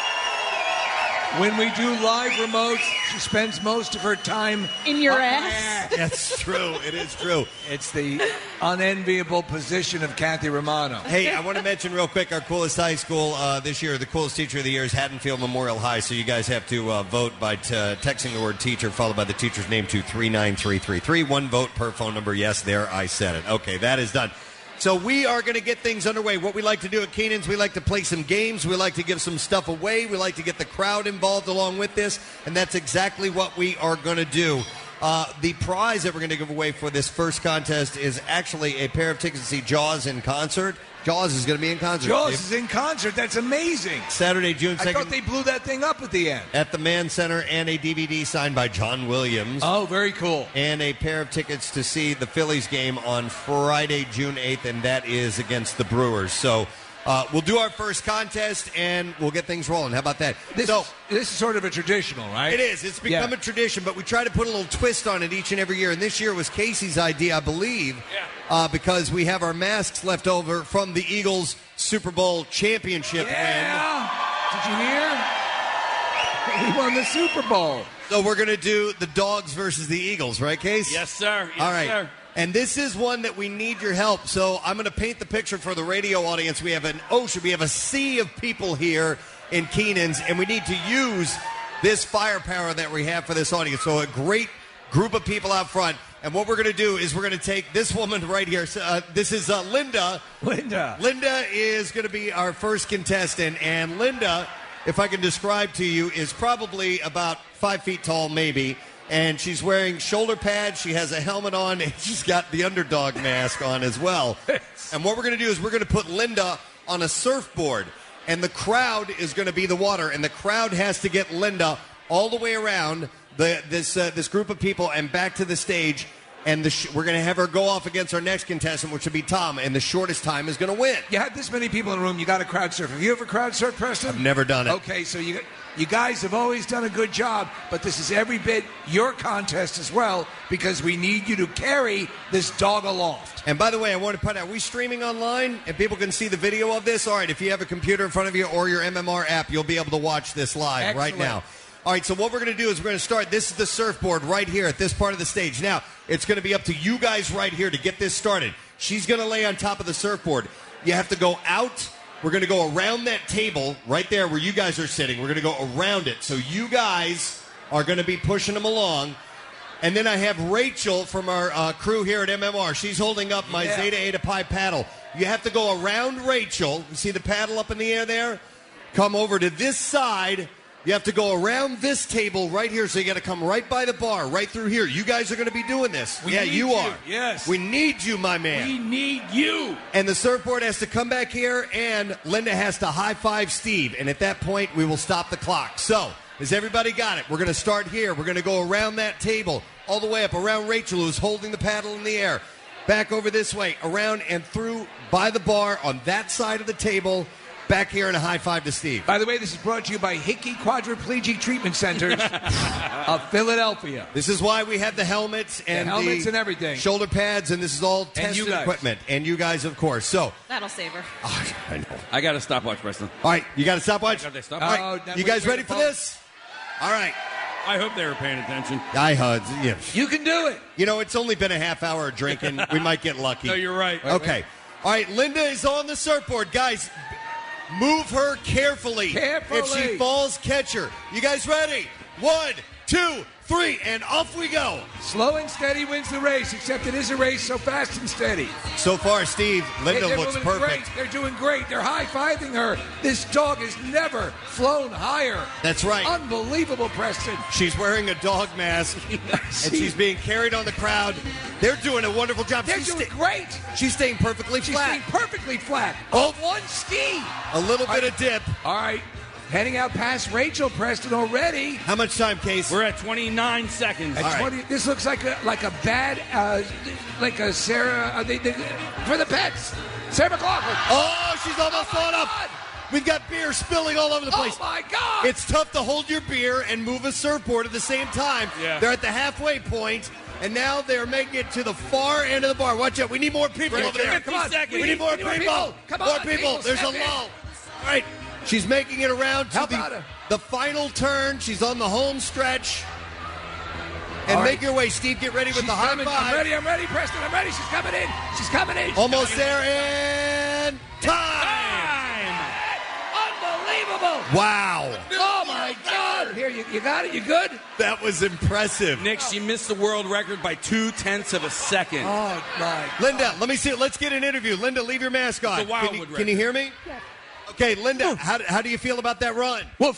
When we do live remotes, she spends most of her time in your ass. That's true. It is true. It's the unenviable position of Kathy Romano. Hey, I want to mention real quick our coolest high school this year. The coolest teacher of the year is Haddonfield Memorial High. So you guys have to vote by texting the word teacher followed by the teacher's name to 39333. One vote per phone number. Yes, there I said it. Okay, that is done. So we are going to get things underway. What we like to do at Keenan's, we like to play some games. We like to give some stuff away. We like to get the crowd involved along with this, and that's exactly what we are going to do. The prize that we're going to give away for this first contest is actually a pair of tickets to see Jaws in concert. Jaws is going to be in concert. Jaws is in concert. That's amazing. Saturday, June 2nd. I thought they blew that thing up at the end. At the Mann Center, and a DVD signed by John Williams. Oh, very cool. And a pair of tickets to see the Phillies game on Friday, June 8th, and that is against the Brewers. So we'll do our first contest, and we'll get things rolling. How about that? This is sort of a traditional, right? It is. It's become a tradition, but we try to put a little twist on it each and every year. And this year was Casey's idea, I believe, because we have our masks left over from the Eagles' Super Bowl championship win. Did you hear? He won the Super Bowl. So we're going to do the Dogs versus the Eagles, right, Case? Yes, sir. Yes, all right. Sir. And this is one that we need your help. So I'm going to paint the picture for the radio audience. We have an ocean. We have a sea of people here in Keenan's, and we need to use this firepower that we have for this audience. So a great group of people out front. And what we're going to do is we're going to take this woman right here. This is Linda. Linda is going to be our first contestant. And Linda, if I can describe to you, is probably about 5 feet tall, maybe. And she's wearing shoulder pads. She has a helmet on. And she's got the underdog mask on as well. And what we're going to do is we're going to put Linda on a surfboard. And the crowd is going to be the water. And the crowd has to get Linda all the way around this group of people and back to the stage. And we're going to have her go off against our next contestant, which will be Tom. And the shortest time is going to win. You have this many people in the room. You got to crowd surf. Have you ever crowd surfed, Preston? I've never done it. Okay, so you guys have always done a good job, but this is every bit your contest as well, because we need you to carry this dog aloft. And by the way, I want to point out, are we streaming online and people can see the video of this? All right, if you have a computer in front of you or your MMR app, you'll be able to watch this live right now. All right, so what we're going to do is we're going to start. This is the surfboard right here at this part of the stage. Now, it's going to be up to you guys right here to get this started. She's going to lay on top of the surfboard. You have to go out. We're going to go around that table right there where you guys are sitting. We're going to go around it. So you guys are going to be pushing them along. And then I have Rachel from our crew here at MMR. She's holding up my Zeta Eta Pi paddle. You have to go around Rachel. You see the paddle up in the air there? Come over to this side. You have to go around this table right here, so you got to come right by the bar, right through here. You guys are going to be doing this. You are. Yes. We need you, my man. We need you. And the surfboard has to come back here, and Linda has to high-five Steve. And at that point, we will stop the clock. So, has everybody got it? We're going to start here. We're going to go around that table, all the way up, around Rachel, who's holding the paddle in the air. Back over this way, around and through by the bar on that side of the table. Back here and a high five to Steve. By the way, this is brought to you by Hickey Quadriplegic Treatment Centers of Philadelphia. This is why we have the helmets and and everything, shoulder pads, and this is all tested equipment. And you guys, of course. So that'll save her. I know. I got a stopwatch, Preston. All right, you got a stopwatch. All right, you guys ready for this? All right. I hope they were paying attention. Yeah. You can do it. You know, it's only been a half hour of drinking. We might get lucky. No, you're right. Okay. All right, Linda is on the surfboard, guys. Move her carefully. If she falls, catch her. You guys ready? 1, 2, 3, and off we go. Slow and steady wins the race, except it is a race so fast and steady. So far, Steve, Linda looks perfect. Great. They're doing great. They're high-fiving her. This dog has never flown higher. That's right. Unbelievable, Preston. She's wearing a dog mask, and she's being carried on the crowd. They're doing a wonderful job. They're doing great. She's staying perfectly flat. She's staying perfectly flat. Oh, on one ski. A little bit of dip. All right. Heading out past Rachel, Preston already. How much time, Case? We're at 29 seconds. At 20, this looks like a bad, like a Sarah, for the pets. Sarah McLachlan. Oh, she's almost fallen up. We've got beer spilling all over the place. Oh, my God. It's tough to hold your beer and move a surfboard at the same time. Yeah. They're at the halfway point, and now they're making it to the far end of the bar. Watch out. We need more people over there. Come on. We need more people. Come more on, people. There's a lull. All right. She's making it around to the final turn. She's on the home stretch. And make your way, Steve. Get ready with the high five. I'm ready, Preston. I'm ready. She's coming in. She's coming in. Almost there, and time! Unbelievable! Wow! Oh my God! Here, you got it. You good? That was impressive. Nick, she missed the world record by 0.2 of a second. Oh my! Linda, let me see it. Let's get an interview. Linda, leave your mask on. It's a Wildwood record. Can you hear me? Yes. Okay, Linda, how do you feel about that run? Woof.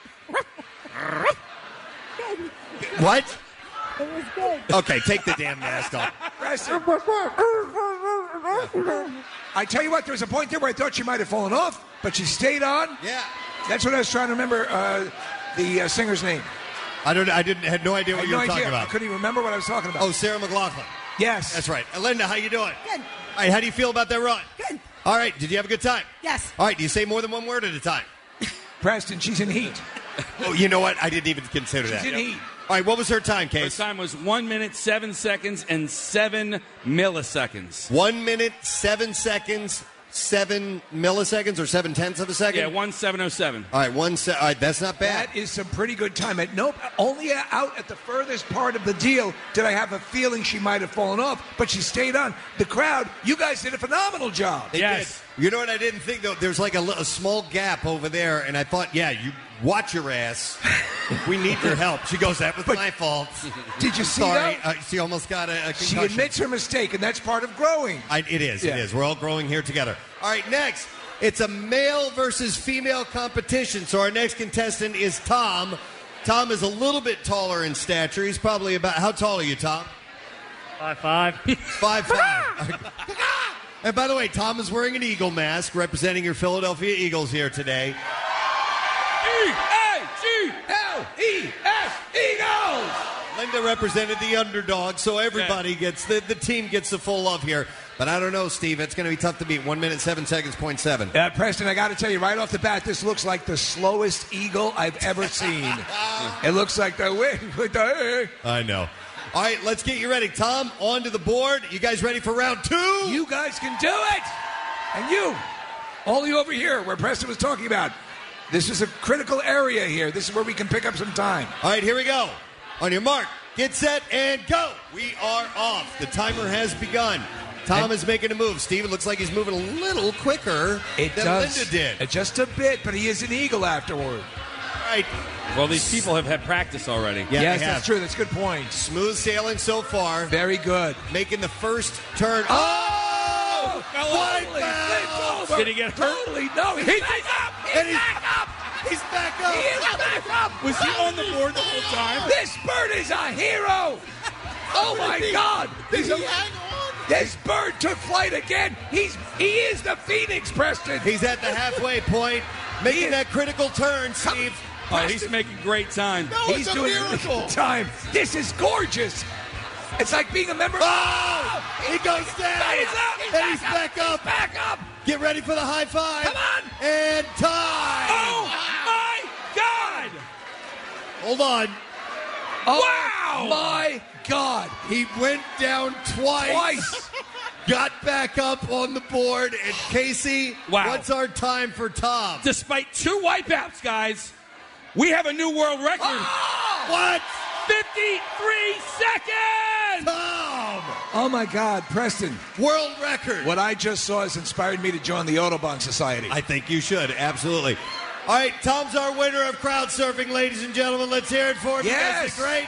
What? It was good. Okay, take the damn mask off. I tell you what, there was a point there where I thought she might have fallen off, but she stayed on. Yeah. That's what I was trying to remember. The singer's name. I had no idea what you were talking about. I couldn't even remember what I was talking about. Oh, Sarah McLachlan. Yes. That's right. Linda, how you doing? Good. All right, how do you feel about that run? Good. All right, did you have a good time? Yes. All right, do you say more than one word at a time? Preston, she's in heat. Oh, you know what? I didn't even consider that. She's in heat. All right, what was her time, Case? Her time was 1 minute, 7 seconds, and 7 milliseconds. 1 minute, 7 seconds, 7 milliseconds, or 7/10 of a second? Yeah, 1:07:07. All right, all right, that's not bad. That is some pretty good time. Only out at the furthest part of the deal did I have a feeling she might have fallen off, but she stayed on. The crowd, you guys did a phenomenal job. They did. You know what I didn't think, though? There's like a small gap over there, and I thought, yeah, you watch your ass. We need your help. She goes, that was my fault. Did you see Sorry. that? She almost got a concussion. She admits her mistake, and that's part of growing. It is. We're all growing here together. All right, next. It's a male versus female competition. So our next contestant is Tom. Tom is a little bit taller in stature. He's probably about... How tall are you, Tom? 5'5". 5'5". And by the way, Tom is wearing an Eagle mask representing your Philadelphia Eagles here today. E-A-G-L-E-S, Eagles! Linda represented the underdog, so everybody gets... The team gets the full love here. But I don't know, Steve. It's going to be tough to beat. 1 minute, 7 seconds, 0.7. Preston, I got to tell you, right off the bat, this looks like the slowest eagle I've ever seen. It looks like the wind. I know. All right, let's get you ready. Tom, on to the board. You guys ready for round 2? You guys can do it. And you, all you over here, where Preston was talking about, this is a critical area here. This is where we can pick up some time. All right, here we go. On your mark, get set, and go. We are off. The timer has begun. Tom is making a move. Steve, it looks like he's moving a little quicker than Linda did. Just a bit, but he is an eagle afterward. All right. Well, these people have had practice already. Yeah, yes, that's true. That's a good point. Smooth sailing so far. Very good. Making the first turn. Oh! Did he get hurt? Totally. No, he's back up. He's back up. He's back up. He is back up. Was he on the board the whole time? This bird is a hero. Oh, my God. Did he hang on? This bird took flight again. He is the Phoenix, Preston. He's at the halfway point, making that critical turn, Steve. Oh, he's making great time. No, he's doing a miracle. Time. This is gorgeous. It's like being a member. Oh! He goes down. He's up. And he's back up. Back up. Get ready for the high five. Come on. And time. Oh, my God. Hold on. Oh, wow. My God. He went down twice. Got back up on the board. And Casey, what's our time for Tom? Despite 2 wipeouts, guys, we have a new world record. Oh! What? 53 seconds! Tom! Oh, my God, Preston. World record. What I just saw has inspired me to join the Audubon Society. I think you should, absolutely. All right, Tom's our winner of crowd surfing, ladies and gentlemen. Let's hear it for him. Yes! You guys did great.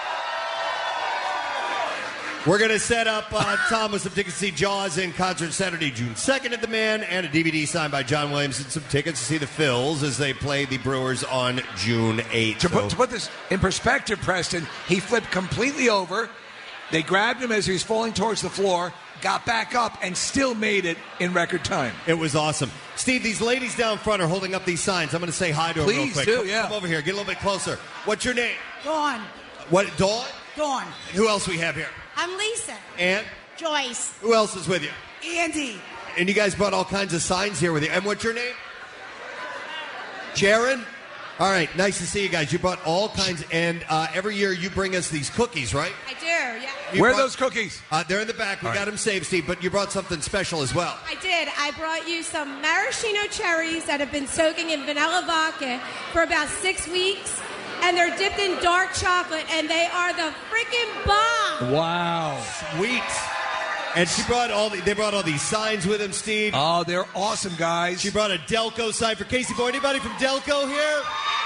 We're going to set up Tom with some tickets to see Jaws in concert Saturday, June 2nd at the Man, and a DVD signed by John Williams and some tickets to see the Phils as they play the Brewers on June 8th. To put this in perspective, Preston, he flipped completely over. They grabbed him as he was falling towards the floor, got back up, and still made it in record time. It was awesome. Steve, these ladies down front are holding up these signs. I'm going to say hi to them real quick. Please do, yeah. Come over here. Get a little bit closer. What's your name? Dawn. What, Dawn? Dawn. And who else we have here? I'm Lisa. And? Joyce. Who else is with you? Andy. And you guys brought all kinds of signs here with you. And what's your name? Sharon? All right, nice to see you guys. You brought all kinds, and every year you bring us these cookies, right? I do, yeah. Where are those cookies? They're in the back. We got them saved, Steve, but you brought something special as well. I did. I brought you some maraschino cherries that have been soaking in vanilla vodka for about 6 weeks, and they're dipped in dark chocolate, and they are the freaking bomb. Wow. Sweet. And she brought they brought all these signs with them, Steve. Oh, they're awesome, guys. She brought a Delco sign for Casey Boy. Anybody from Delco here?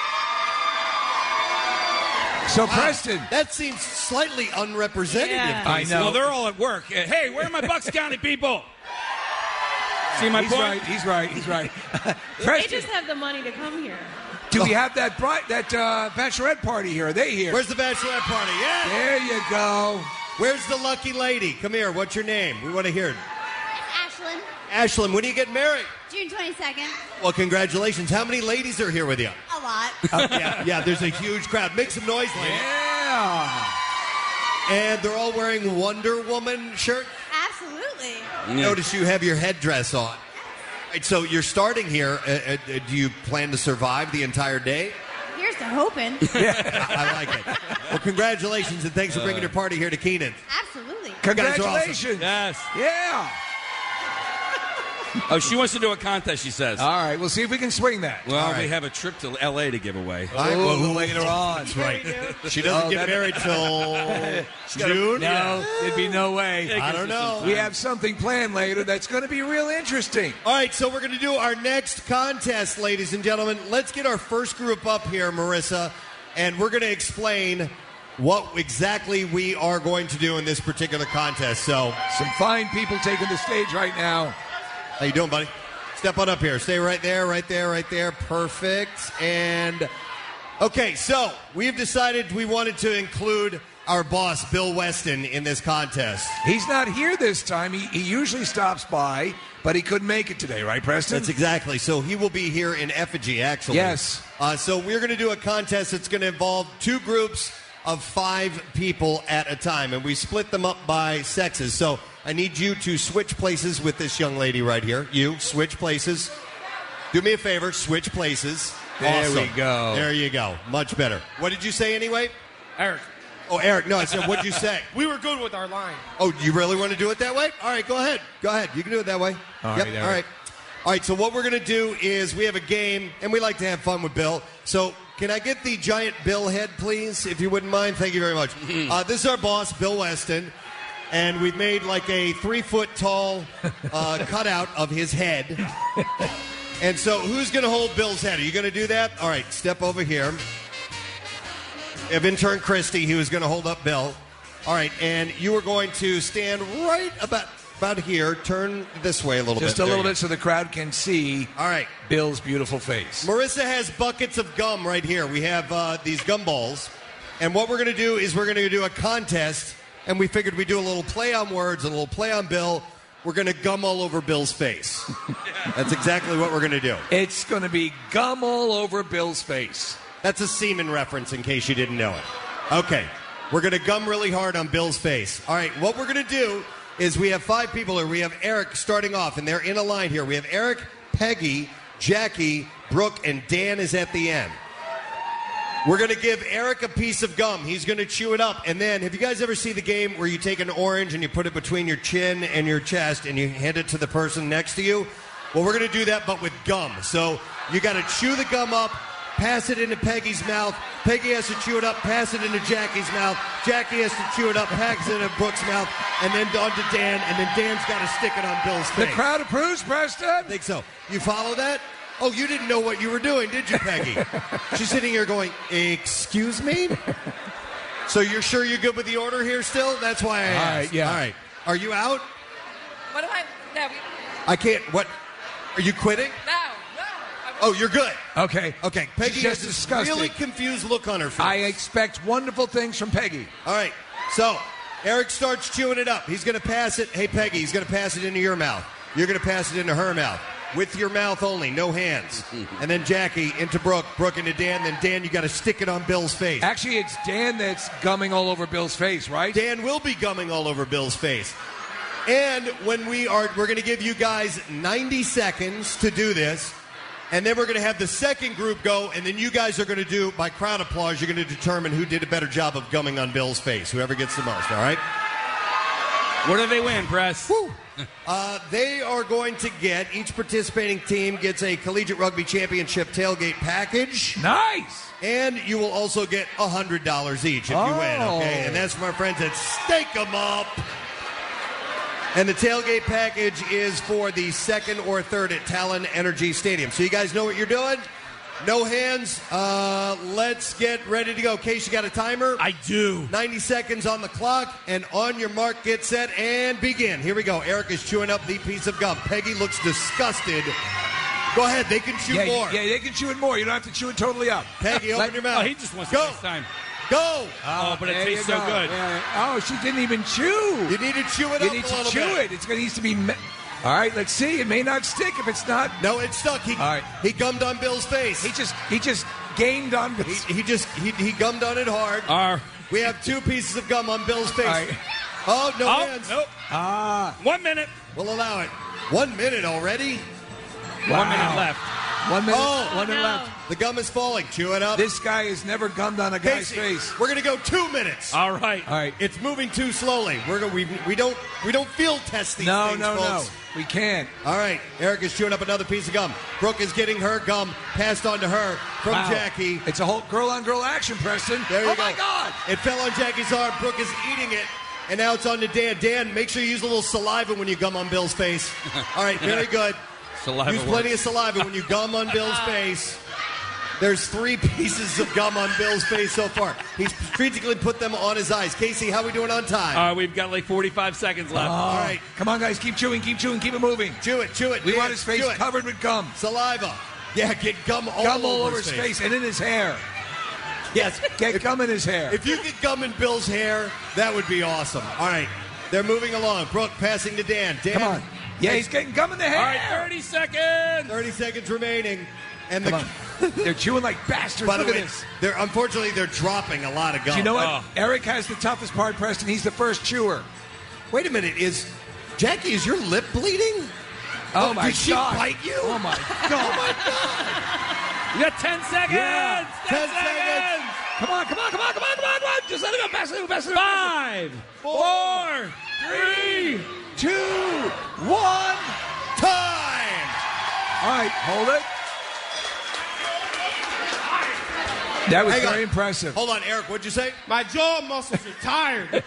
So, Preston. That seems slightly unrepresentative. Yeah. I know. Well, they're all at work. Hey, where are my Bucks County people? See my point? He's right. They just have the money to come here. Do we have that bachelorette party here? Are they here? Where's the bachelorette party? Yeah. There you go. Where's the lucky lady? Come here. What's your name? We want to hear it. Ashlyn. Ashlyn, when do you get married? June 22nd. Well, congratulations. How many ladies are here with you? A lot. Yeah, there's a huge crowd. Make some noise, ladies. Yeah. And they're all wearing Wonder Woman shirts? Absolutely. Notice you have your headdress on. Right, so you're starting here. Do you plan to survive the entire day? Here's to hoping. I like it. Well, congratulations, and thanks for bringing your party here to Keenan. Absolutely. Congratulations. Awesome. Yes. Yeah. Oh, she wants to do a contest, she says. All right, we'll see if we can swing that. Well, All right. we have a trip to L.A. to give away. Oh, later on. That's right. She doesn't get married till June? No, there'd be no way. I don't know. We have something planned later that's going to be real interesting. All right, so we're going to do our next contest, ladies and gentlemen. Let's get our first group up here, Marissa, and we're going to explain what exactly we are going to do in this particular contest. So, some fine people taking the stage right now. How you doing, buddy? Step on up here. Stay right there, right there, right there. Perfect. And, okay, so we've decided we wanted to include our boss, Bill Weston, in this contest. He's not here this time. He usually stops by, but he couldn't make it today, right, Preston? That's exactly. So he will be here in effigy, actually. Yes. So we're going to do a contest that's going to involve two groups of 5 people at a time, and we split them up by sexes. So I need you to switch places with this young lady right here. You, switch places. Do me a favor, switch places. There Awesome. we go. There you go. Much better. What did you say anyway? Eric. Oh, Eric. No, I said, what'd you say? We were good with our line. Oh, you really want to do it that way? All right, go ahead. Go ahead. You can do it that way. All right, Eric. All right. All right, so what we're going to do is we have a game, and we like to have fun with Bill. So can I get the giant Bill head, please, if you wouldn't mind? Thank you very much. This is our boss, Bill Weston, and we've made like a 3-foot-tall cutout of his head. And so who's going to hold Bill's head? Are you going to do that? All right, step over here. We have intern Christy, who is going to hold up Bill. All right, and you are going to stand right about here. Turn this way a little bit. Just a little bit so the crowd can see All right. Bill's beautiful face. Marissa has buckets of gum right here. We have these gum balls. And what we're going to do is we're going to do a contest, and we figured we'd do a little play on words, a little play on Bill. We're going to gum all over Bill's face. That's exactly what we're going to do. It's going to be gum all over Bill's face. That's a semen reference in case you didn't know it. Okay. We're going to gum really hard on Bill's face. All right. What we're going to do is we have 5 people here. We have Eric starting off, and they're in a line here. We have Eric, Peggy, Jackie, Brooke, and Dan is at the end. We're going to give Eric a piece of gum. He's going to chew it up. And then, have you guys ever seen the game where you take an orange and you put it between your chin and your chest and you hand it to the person next to you? Well, we're going to do that, but with gum. So you got to chew the gum up, pass it into Peggy's mouth. Peggy has to chew it up, pass it into Jackie's mouth. Jackie has to chew it up, pass it into Brooke's mouth, and then on to Dan, and then Dan's got to stick it on Bill's face. The crowd approves, Preston. I think so. You follow that? Oh, you didn't know what you were doing, did you, Peggy? She's sitting here going, excuse me? So you're sure you're good with the order here still? That's why I asked. All right, yeah. All right. Are you out? What do I? No. I can't. What? Are you quitting? No. Oh, you're good. Okay. Okay. Peggy She's has just this disgusted. really confused look on her face. I expect wonderful things from Peggy. All right. So Eric starts chewing it up. He's going to pass it. Hey, Peggy, he's going to pass it into your mouth. You're going to pass it into her mouth. With your mouth only, no hands. And then Jackie into Brooke, Brooke into Dan. Then Dan, you got to stick it on Bill's face. Actually, it's Dan that's gumming all over Bill's face, right? Dan will be gumming all over Bill's face. And when we're going to give you guys 90 seconds to do this. And then we're going to have the second group go, and then you guys are going to do, by crowd applause, you're going to determine who did a better job of gumming on Bill's face, whoever gets the most, all right? What do they win, Press? Woo. They are going to get, each participating team gets a Collegiate Rugby Championship tailgate package. Nice! And you will also get $100 each if you win, okay? And that's from our friends at Stake 'em Up. And the tailgate package is for the second or third at Talon Energy Stadium. So you guys know what you're doing? No hands. Let's get ready to go. Case, you got a timer? I do. 90 seconds on the clock. And on your mark, get set, and begin. Here we go. Eric is chewing up the piece of gum. Peggy looks disgusted. Go ahead. They can chew more. Yeah, they can chew it more. You don't have to chew it totally up. Peggy, open your mouth. Oh, he just wants to waste time. Go! Oh, but it tastes so good. Yeah. Oh, she didn't even chew. You need to chew it up a little bit. You need to chew it. It needs to be... All right, let's see. It may not stick if it's not... No, it's stuck. He gummed on Bill's face. He just gamed on... He gummed on it hard. We have 2 pieces of gum on Bill's face. Right. Oh, no hands. Nope. 1 minute. We'll allow it. 1 minute already? Wow. 1 minute left. 1 minute. Oh, 1 minute left. The gum is falling. Chew it up. This guy has never gummed on a guy's Casey, face. We're going to go 2 minutes. All right. All right. It's moving too slowly. We don't field test these things, No. folks. We can't. All right. Eric is chewing up another piece of gum. Brooke is getting her gum passed on to her from Wow. Jackie. It's a whole girl-on-girl action, Preston. There you oh, go. my God. It fell on Jackie's arm. Brooke is eating it. And now it's on to Dan. Dan, make sure you use a little saliva when you gum on Bill's face. All right, very good. Saliva Use plenty works. of saliva when you gum on Bill's face. There's 3 pieces of gum on Bill's face so far. He's strategically put them on his eyes. Casey, how are we doing on time? We've got like 45 seconds left. All right. Come on, guys. Keep chewing. Keep it moving. Chew it. We Dan, want his face chew it. covered with gum. Saliva. Yeah, get gum all over his face and in his hair. Yes. Get gum in his hair. If you get gum in Bill's hair, that would be awesome. All right. They're moving along. Brooke passing to Dan. Dan. Come on. Yeah, he's getting gum in the hair. All right, 30 seconds. 30 seconds remaining. And Come on. They're chewing like bastards. By the Look way, at this. unfortunately, they're dropping a lot of gum. Do you know what? Oh. Eric has the toughest part, Preston. He's the first chewer. Wait a minute. Jackie, is your lip bleeding? Oh, my Did she God. bite you? Oh, my God. Oh, my God. You got 10 seconds. Yeah. 10 seconds. Come on. Just let it go. Pass it. 5, 4, 3, 2, 1. Time. All right, hold it. That was Hang on. very impressive. Hold on, Eric. What'd you say? My jaw muscles are tired.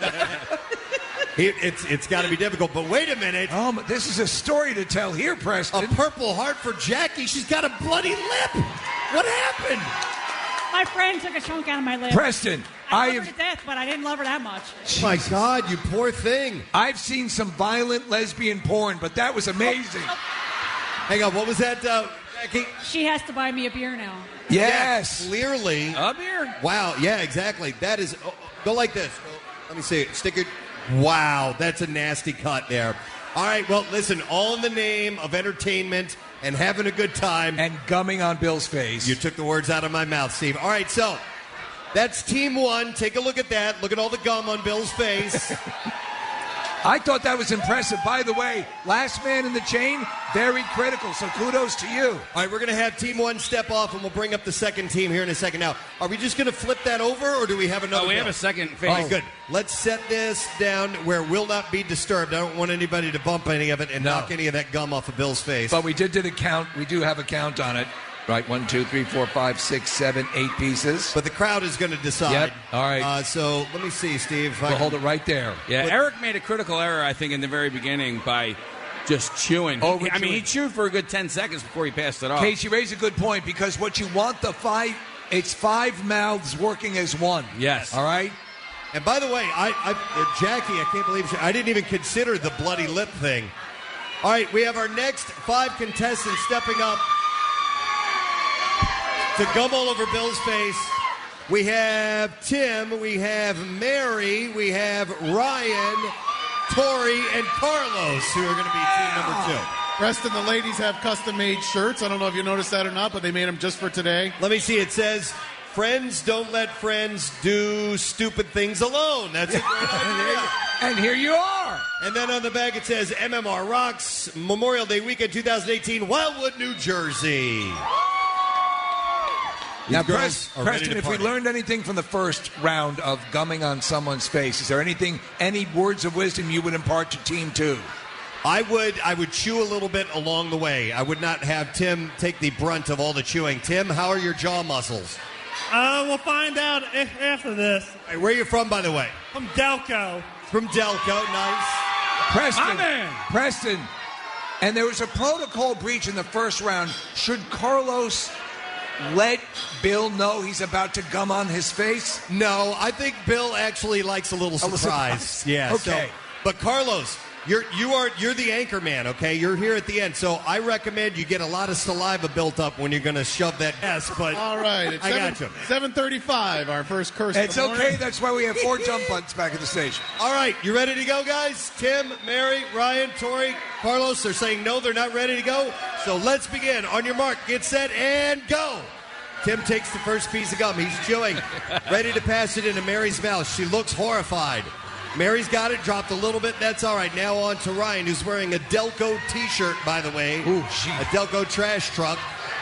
It's got to be difficult, but wait a minute. This is a story to tell here, Preston. A Purple Heart for Jackie. She's got a bloody lip. What happened? My friend took a chunk out of my lip. Preston, I love her to death, but I didn't love her that much. Oh my God, you poor thing. I've seen some violent lesbian porn, but that was amazing. Hang on, what was that, Jackie? She has to buy me a beer now. Yes. Yeah, clearly. A beer. Wow, yeah, exactly. That is, go like this. Let me see it. Stick it. Wow, that's a nasty cut there. All right, well, listen, all in the name of entertainment and having a good time. And gumming on Bill's face. You took the words out of my mouth, Steve. All right, so that's team 1. Take a look at that. Look at all the gum on Bill's face. I thought that was impressive. By the way, last man in the chain, very critical, so kudos to you. All right, we're going to have team 1 step off, and we'll bring up the second team here in a second. Now, are we just going to flip that over, or do we have another we bill? have a second phase. All right, good. Let's set this down where will not be disturbed. I don't want anybody to bump any of it and knock any of that gum off of Bill's face. But we did the count. We do have a count on it. Right, 1, 2, 3, 4, 5, 6, 7, 8 pieces. But the crowd is going to decide. Yep. All right. So let me see, Steve. We'll hold it right there. Yeah, Eric made a critical error, I think, in the very beginning by just chewing. Over I mean, he chewed for a good 10 seconds before he passed it off. Casey, you raised a good point because what you want it's 5 mouths working as one. Yes. All right? And by the way, Jackie, I can't believe I didn't even consider the bloody lip thing. All right, we have our next 5 contestants stepping up to gum all over Bill's face. We have Tim, we have Mary, we have Ryan, Tori, and Carlos, who are going to be team number 2. Preston, the ladies have custom-made shirts. I don't know if you noticed that or not, but they made them just for today. Let me see. It says, "Friends don't let friends do stupid things alone." That's a great idea. And here you are. And then on the back it says, "MMR Rocks, Memorial Day Weekend 2018, Wildwood, New Jersey." Now, These girls are ready Preston, to if we party. learned anything from the first round of gumming on someone's face, is there any words of wisdom you would impart to Team 2? I would chew a little bit along the way. I would not have Tim take the brunt of all the chewing. Tim, how are your jaw muscles? We'll find out after this. Hey, where are you from, by the way? From Delco. From Delco, nice. Preston, and there was a protocol breach in the first round. Should Carlos let Bill know he's about to gum on his face? No, I think Bill actually likes a little surprise. Yeah. Okay. But Carlos, you're the anchor man, okay? You're here at the end, so I recommend you get a lot of saliva built up when you're going to shove that S. But All right, it's I got you. 7:35. Our first curse. It's of the okay. morning. That's why we have 4 jump butts back at the station. All right, you ready to go, guys? Tim, Mary, Ryan, Tori, Carlos, they're saying no, they're not ready to go. So let's begin. On your mark, get set, and go. Tim takes the first piece of gum. He's chewing, ready to pass it into Mary's mouth. She looks horrified. Mary's got it, dropped a little bit. That's all right. Now on to Ryan, who's wearing a Delco T-shirt, by the way. Ooh, a Delco trash truck.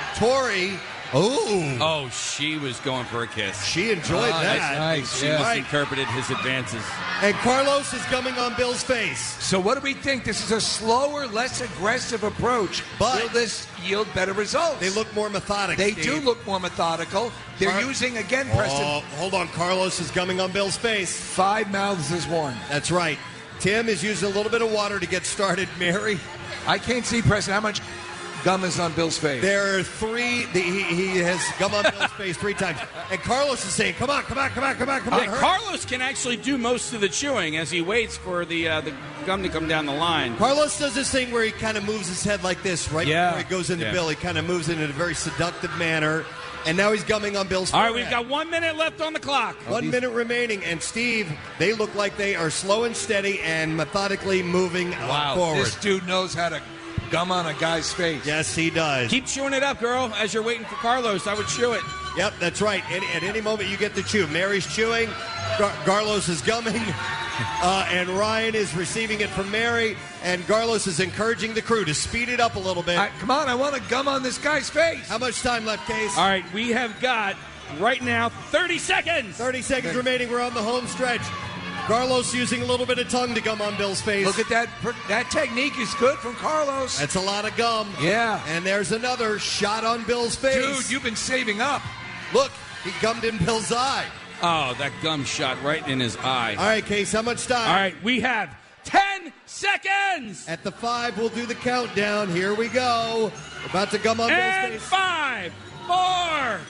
Tori. Oh, she was going for a kiss. She enjoyed that. That's nice. She misinterpreted his advances. And Carlos is coming on Bill's face. So what do we think? This is a slower, less aggressive approach. But will this yield better results? They look more methodical. They do look more methodical. They're using, again, Preston. Oh, hold on. Carlos is coming on Bill's face. 5 mouths is one. That's right. Tim is using a little bit of water to get started. Mary? I can't see, Preston, how much gum is on Bill's face. There are 3. He has gum on Bill's face 3 times. And Carlos is saying, come on. Yeah, Carlos can actually do most of the chewing as he waits for the gum to come down the line. Carlos does this thing where he kind of moves his head like this before he goes into Bill. He kind of moves it in a very seductive manner. And now he's gumming on Bill's All right, forehead. we've got 1 minute left on the clock. 1 minute remaining. And Steve, they look like they are slow and steady and methodically moving forward. This dude knows how to gum on a guy's face. Yes, he does. Keep chewing it up, girl. As you're waiting for Carlos, I would chew it. Yep, that's right. At any moment, you get to chew. Mary's chewing. Carlos is gumming. And Ryan is receiving it from Mary. And Carlos is encouraging the crew to speed it up a little bit. Come on, I want to gum on this guy's face. How much time left, Case? All right, we have got, right now, 30 seconds. 30 seconds remaining. We're on the home stretch. Carlos using a little bit of tongue to gum on Bill's face. Look at that. That technique is good from Carlos. That's a lot of gum. Yeah. And there's another shot on Bill's face. Dude, you've been saving up. Look, he gummed in Bill's eye. Oh, that gum shot right in his eye. All right, Case, how much time? All right, we have 10 seconds. At the 5, we'll do the countdown. Here we go. About to gum on Bill's face. 5, 4, 1.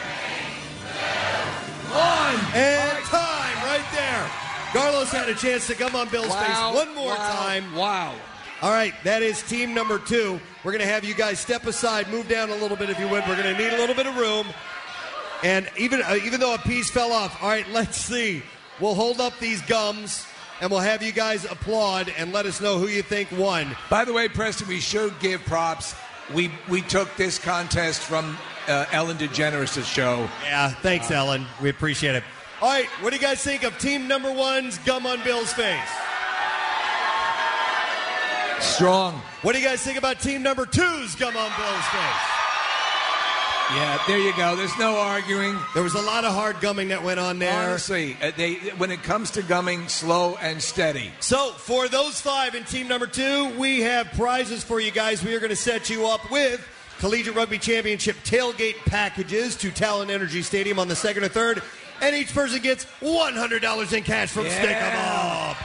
And time right there. Carlos had a chance to gum on Bill's face one more time. Wow. All right, that is team number 2. We're going to have you guys step aside, move down a little bit if you would. We're going to need a little bit of room. And even though a piece fell off, all right, let's see. We'll hold up these gums, and we'll have you guys applaud and let us know who you think won. By the way, Preston, we should give props. We took this contest from Ellen DeGeneres' show. Yeah, thanks, Ellen. We appreciate it. All right, what do you guys think of team number 1's gum on Bill's face? Strong. What do you guys think about team number 2's gum on Bill's face? Yeah, there you go. There's no arguing. There was a lot of hard gumming that went on there. Honestly, when it comes to gumming, slow and steady. So, for those 5 in team number 2, we have prizes for you guys. We are going to set you up with Collegiate Rugby Championship tailgate packages to Talon Energy Stadium on the 2nd or 3rd. And each person gets $100 in cash from Stick 'em Up.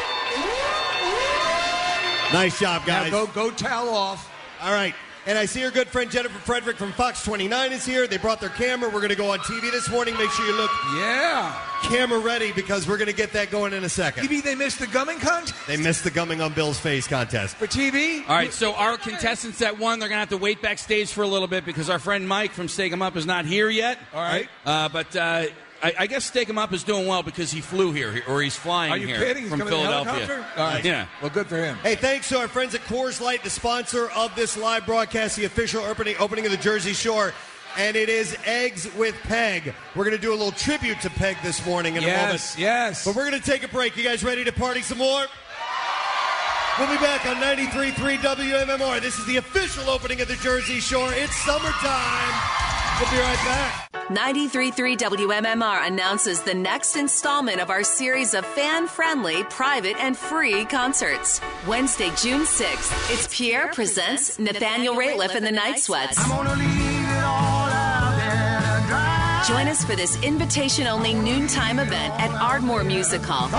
Nice job, guys. Now go towel off. All right. And I see our good friend Jennifer Frederick from Fox 29 is here. They brought their camera. We're going to go on TV this morning. Make sure you look camera ready because we're going to get that going in a second. TV, they missed the gumming contest? They missed the gumming on Bill's face contest. For TV? All right, so our contestants that won, they're going to have to wait backstage for a little bit because our friend Mike from Stake 'em Up is not here yet. All right. But I guess Stake 'em Up is doing well because he flew here, or he's flying Are you here kidding? He's from coming in a Philadelphia. helicopter? All right. Yeah. Well, good for him. Hey, thanks to our friends at Coors Light, the sponsor of this live broadcast, the official opening of the Jersey Shore. And it is Eggs with Peg. We're going to do a little tribute to Peg this morning in a moment. Yes. But we're going to take a break. You guys ready to party some more? We'll be back on 93.3 WMMR. This is the official opening of the Jersey Shore. It's summertime. We'll be right back. 93.3 WMMR announces the next installment of our series of fan-friendly, private, and free concerts. Wednesday, June 6th, it's Pierre presents Nathaniel Rateliff and the Night Sweats. Join us for this invitation-only noontime event at Ardmore Music Hall.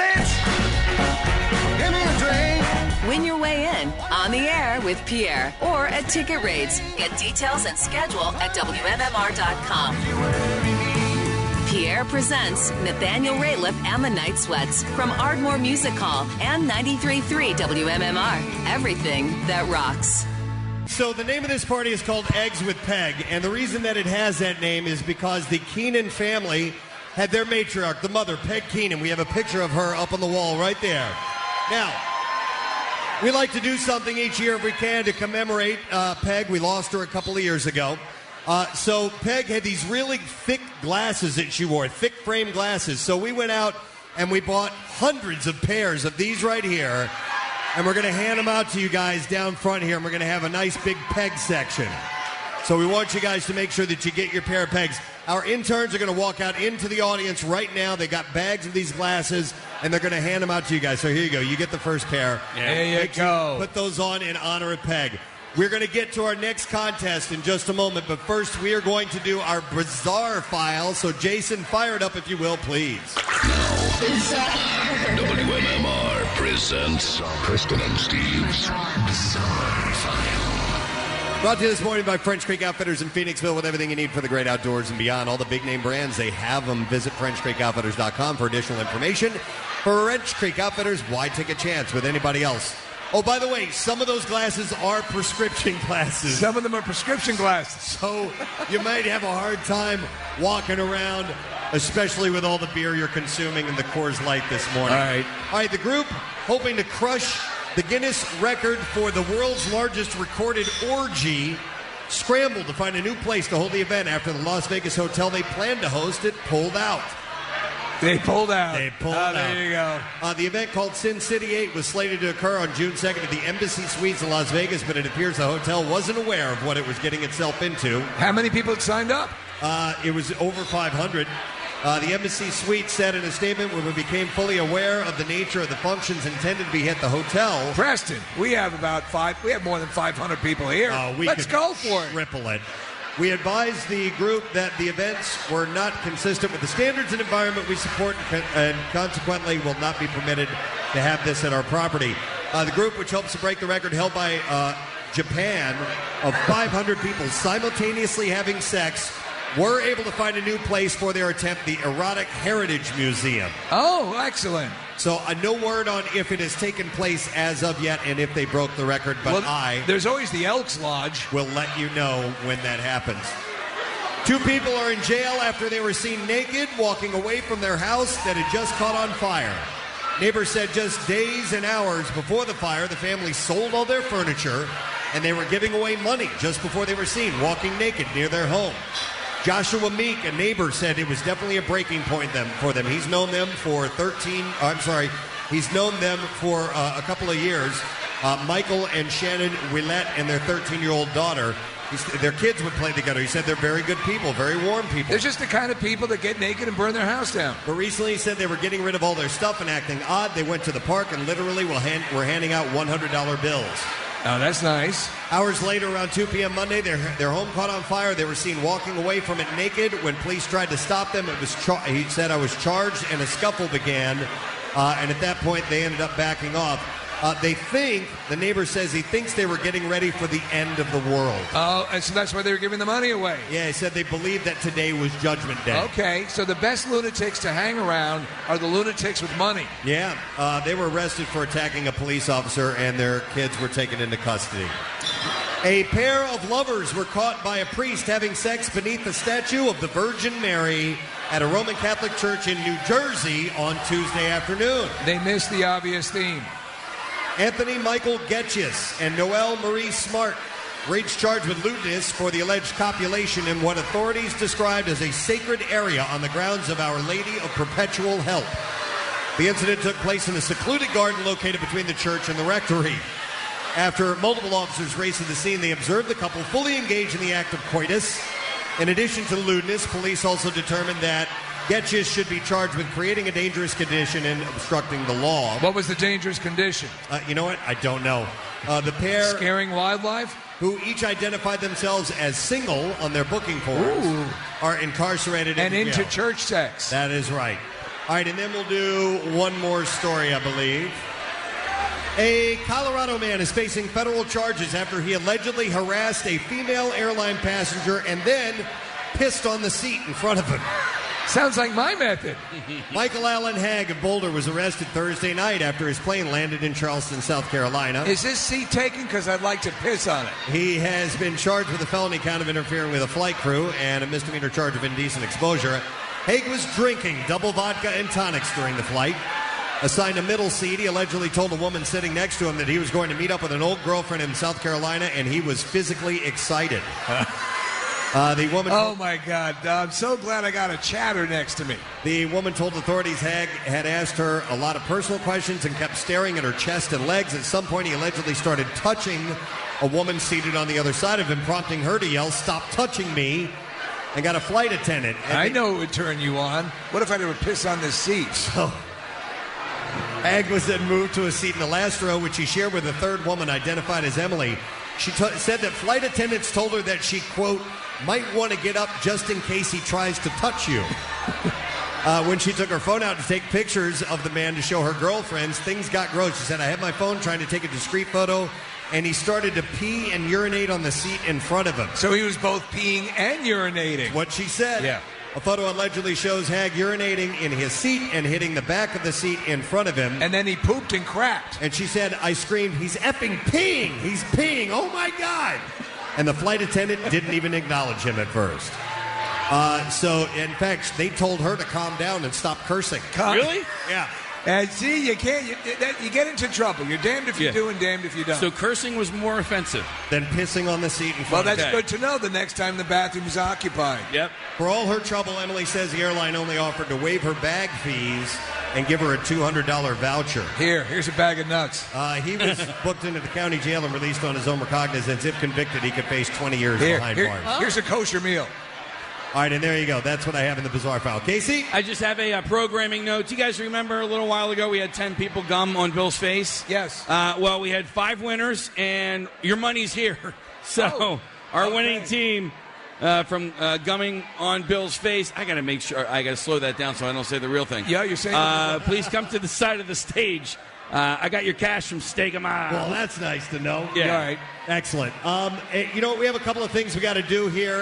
Win your way in, on the air with Pierre, or at Ticket Rates. Get details and schedule at WMMR.com. Pierre presents Nathaniel Rateliff and the Night Sweats from Ardmore Music Hall and 93.3 WMMR. Everything that rocks. So the name of this party is called Eggs with Peg, and the reason that it has that name is because the Keenan family had their matriarch, the mother, Peg Keenan. We have a picture of her up on the wall right there. Now, we like to do something each year if we can to commemorate Peg. We lost her a couple of years ago. So Peg had these really thick glasses that she wore, thick frame glasses. So we went out and we bought hundreds of pairs of these right here. And we're going to hand them out to you guys down front here. And we're going to have a nice big Peg section. So we want you guys to make sure that you get your pair of pegs. Our interns are going to walk out into the audience right now. They got bags of these glasses, and they're going to hand them out to you guys. So here you go. You get the first pair. There you go. Put those on in honor of Peg. We're going to get to our next contest in just a moment, but first we are going to do our bizarre file. So Jason, fire it up if you will, please. WMMR presents Preston and Steve's Bizarre File. Brought to you this morning by French Creek Outfitters in Phoenixville with everything you need for the great outdoors and beyond. All the big name brands, they have them. Visit FrenchCreekOutfitters.com for additional information. For French Creek Outfitters, why take a chance with anybody else? Oh, by the way, some of those glasses are prescription glasses. Some of them are prescription glasses. So you might have a hard time walking around, especially with all the beer you're consuming and the Coors Light this morning. All right, the group hoping to crush the Guinness record for the world's largest recorded orgy scrambled to find a new place to hold the event after the Las Vegas hotel they planned to host it pulled out. They pulled out. They pulled out. There you go. The event called Sin City 8 was slated to occur on June 2nd at the Embassy Suites in Las Vegas, but it appears the hotel wasn't aware of what it was getting itself into. How many people had signed up? It was over 500. The Embassy Suite said in a statement when we became fully aware of the nature of the functions intended to be at the hotel. Preston, we have more than 500 people here. Let's go for it. Triple it. We advised the group that the events were not consistent with the standards and environment we support and consequently will not be permitted to have this at our property. The group, which hopes to break the record held by Japan of 500 people simultaneously having sex, were able to find a new place for their attempt, the Erotic Heritage Museum. Oh, excellent. So no word on if it has taken place as of yet and if they broke the record, but there's always the Elks Lodge. Will let you know when that happens. 2 people are in jail after they were seen naked walking away from their house that had just caught on fire. Neighbors said just days and hours before the fire, the family sold all their furniture and they were giving away money just before they were seen walking naked near their home. Joshua Meek, a neighbor, said it was definitely a breaking point for them. He's known them for he's known them for a couple of years. Michael and Shannon Willett and their 13-year-old daughter, their kids would play together. He said they're very good people, very warm people. They're just the kind of people that get naked and burn their house down. But recently he said they were getting rid of all their stuff and acting odd. They went to the park and literally were handing out $100 bills. Oh, that's nice. Hours later, around 2 p.m. Monday, their home caught on fire. They were seen walking away from it naked. When police tried to stop them, he said, I was charged, and a scuffle began. And at that point, they ended up backing off. The neighbor says he thinks they were getting ready for the end of the world. Oh, and so that's why they were giving the money away. Yeah, he said they believe that today was Judgment Day. Okay, so the best lunatics to hang around are the lunatics with money. Yeah, they were arrested for attacking a police officer, and their kids were taken into custody. A pair of lovers were caught by a priest having sex beneath the statue of the Virgin Mary at a Roman Catholic church in New Jersey on Tuesday afternoon. They missed the obvious theme. Anthony Michael Getchis and Noelle Marie Smart were each charged with lewdness for the alleged copulation in what authorities described as a sacred area on the grounds of Our Lady of Perpetual Help. The incident took place in a secluded garden located between the church and the rectory. After multiple officers raced to the scene, they observed the couple fully engaged in the act of coitus. In addition to lewdness, police also determined that Getchis should be charged with creating a dangerous condition and obstructing the law. What was the dangerous condition? You know what? I don't know. The pair... Scaring wildlife? Who each identified themselves as single on their booking forms, are incarcerated and in into jail. Church sex. That is right. All right, and then we'll do one more story, I believe. A Colorado man is facing federal charges after he allegedly harassed a female airline passenger and then pissed on the seat in front of him. Sounds like my method. Michael Allen Hagg of Boulder was arrested Thursday night after his plane landed in Charleston, South Carolina. Is this seat taken? Because I'd like to piss on it. He has been charged with a felony count of interfering with a flight crew and a misdemeanor charge of indecent exposure. Hagg was drinking double vodka and tonics during the flight. Assigned a middle seat, he allegedly told a woman sitting next to him that he was going to meet up with an old girlfriend in South Carolina, and he was physically excited. The woman. Oh my God! I'm so glad I got a chatter next to me. The woman told authorities Haig had asked her a lot of personal questions and kept staring at her chest and legs. At some point, he allegedly started touching a woman seated on the other side of him, prompting her to yell, "Stop touching me!" and got a flight attendant. And I know it would turn you on. What if I had to piss on this seat? So, Haig was then moved to a seat in the last row, which he shared with a third woman identified as Emily. She said that flight attendants told her that she, quote, might want to get up just in case he tries to touch you. When she took her phone out to take pictures of the man to show her girlfriends, things got gross. She said, I had my phone trying to take a discreet photo, and he started to pee and urinate on the seat in front of him. So he was both peeing and urinating. What she said. Yeah. A photo allegedly shows Haig urinating in his seat and hitting the back of the seat in front of him. And then he pooped and crapped. And she said, I screamed, he's effing peeing! He's peeing! Oh my God! And the flight attendant didn't even acknowledge him at first. So, in fact, they told her to calm down and stop cursing. Really? Yeah. And see, you can't. You get into trouble. You're damned if you do and damned if you don't. So cursing was more offensive than pissing on the seat in front. Well, that's good to know the next time the bathroom is occupied. Yep. For all her trouble, Emily says the airline only offered to waive her bag fees and give her a $200 voucher. Here's a bag of nuts. He was booked into the county jail and released on his own recognizance. If convicted, he could face 20 years behind bars. Here's a kosher meal. All right, and there you go. That's what I have in the bizarre file. Casey? I just have a programming note. Do you guys remember a little while ago we had 10 people gum on Bill's face? Yes. Well, we had 5 winners, and your money's here. So our winning team from gumming on Bill's face, I got to make sure, I got to slow that down so I don't say the real thing. Yeah, you're saying please come to the side of the stage. I got your cash from Steak 'em Out. Well, that's nice to know. Yeah. All right. Excellent. You know what? We have a couple of things we got to do here.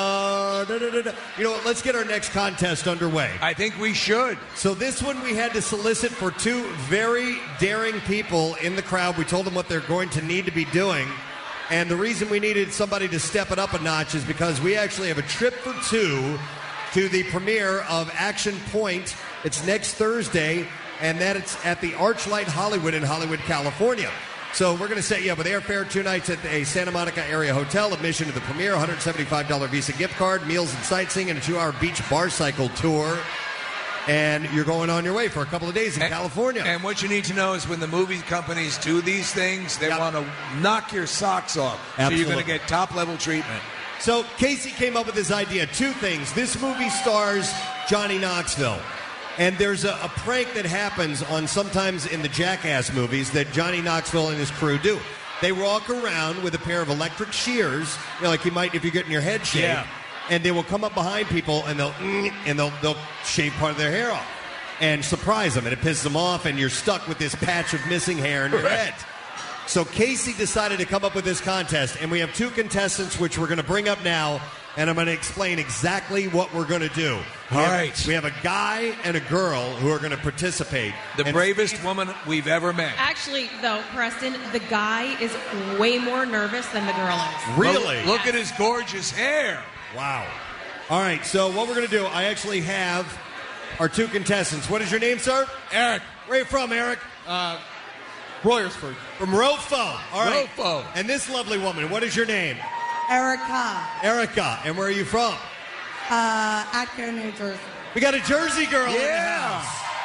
You know what? Let's get our next contest underway. I think we should. So this one we had to solicit for 2 very daring people in the crowd. We told them what they're going to need to be doing. And the reason we needed somebody to step it up a notch is because we actually have a trip for 2 to the premiere of Action Point. It's next Thursday. And that it's at the Archlight Hollywood in Hollywood, California. So we're going to set you up with airfare, 2 nights at a Santa Monica area hotel, admission to the premiere, $175 Visa gift card, meals and sightseeing, and a 2-hour beach bar cycle tour. And you're going on your way for a couple of days in California. And what you need to know is when the movie companies do these things, they want to knock your socks off. Absolutely. So you're going to get top-level treatment. So Casey came up with this idea. 2 things. This movie stars Johnny Knoxville. And there's a prank that happens on sometimes in the Jackass movies that Johnny Knoxville and his crew do. They walk around with a pair of electric shears, you know, like you might if you're getting your head shaved, and they will come up behind people and they'll shave part of their hair off and surprise them, and it pisses them off, and you're stuck with this patch of missing hair in your head. So Casey decided to come up with this contest, and we have 2 contestants, which we're going to bring up now. And I'm going to explain exactly what we're going to do. All right. We have a guy and a girl who are going to participate. The bravest woman we've ever met. Actually, though, Preston, the guy is way more nervous than the girl is. Really? Look at his gorgeous hair. Wow. All right, so what we're going to do, I actually have our 2 contestants. What is your name, sir? Eric. Where are you from, Eric? Royersford. From Rofo. All right. Rofo. And this lovely woman, what is your name? Erica. Erica. And where are you from? Acton, New Jersey. We got a Jersey girl in the Yeah.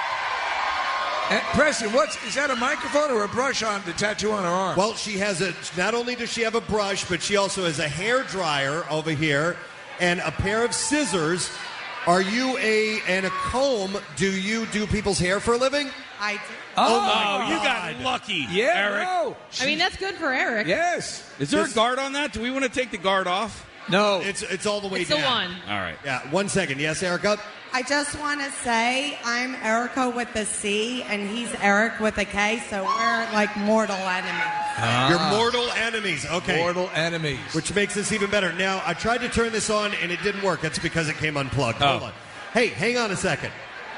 house. And Preston, is that a microphone or a brush on the tattoo on her arm? Well, she has not only does she have a brush, but she also has a hair dryer over here and a pair of scissors. Are you and a comb? Do you do people's hair for a living? I do. Oh, you got lucky, Eric. No. I mean, that's good for Eric. Yes. Is there a guard on that? Do we want to take the guard off? No. It's all the way It's down. the one. All right. Yeah, 1 second. Yes, Erica? I just want to say I'm Erica with a C and he's Eric with a K, so we're like mortal enemies. You're mortal enemies. Okay. Mortal enemies. Which makes this even better. Now, I tried to turn this on and it didn't work. That's because it came unplugged. Hold on. Hey, hang on a second.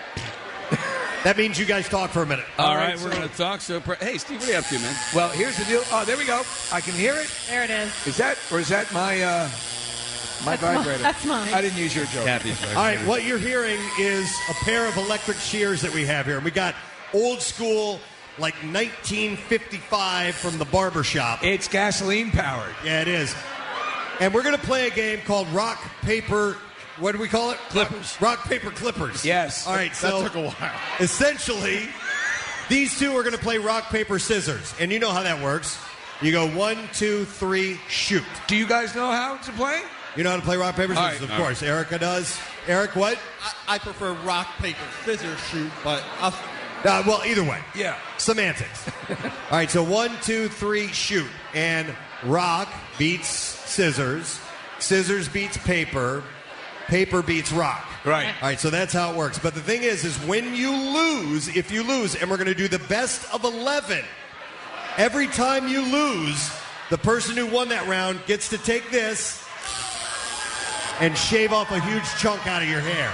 That means you guys talk for a minute. All right, we're going to talk. So, hey, Steve, what are you up to, man? Well, here's the deal. Oh, there we go. I can hear it. There it is. Is that my vibrator? That's mine. I didn't use your joke. Kathy's vibrator. All right, what you're hearing is a pair of electric shears that we have here. We got old school, like 1955 from the barber shop. It's gasoline powered. Yeah, it is. And we're going to play a game called Rock, Paper... What do we call it? Clippers. Rock, paper, clippers. Yes. All right, so That took a while. essentially, these two are going to play rock, paper, scissors. And you know how that works. You go 1, 2, 3, shoot. Do you guys know how to play? You know how to play rock, paper, All scissors? right. Of course. Erica does. Eric, what? I prefer rock, paper, scissors, shoot, but I'll... Well, either way. Yeah. Semantics. All right, so 1, 2, 3, shoot. And rock beats scissors. Scissors beats paper. Paper beats rock. Right. All right, so that's how it works. But the thing is when you lose, if you lose, and we're going to do the best of 11, every time you lose, the person who won that round gets to take this and shave off a huge chunk out of your hair.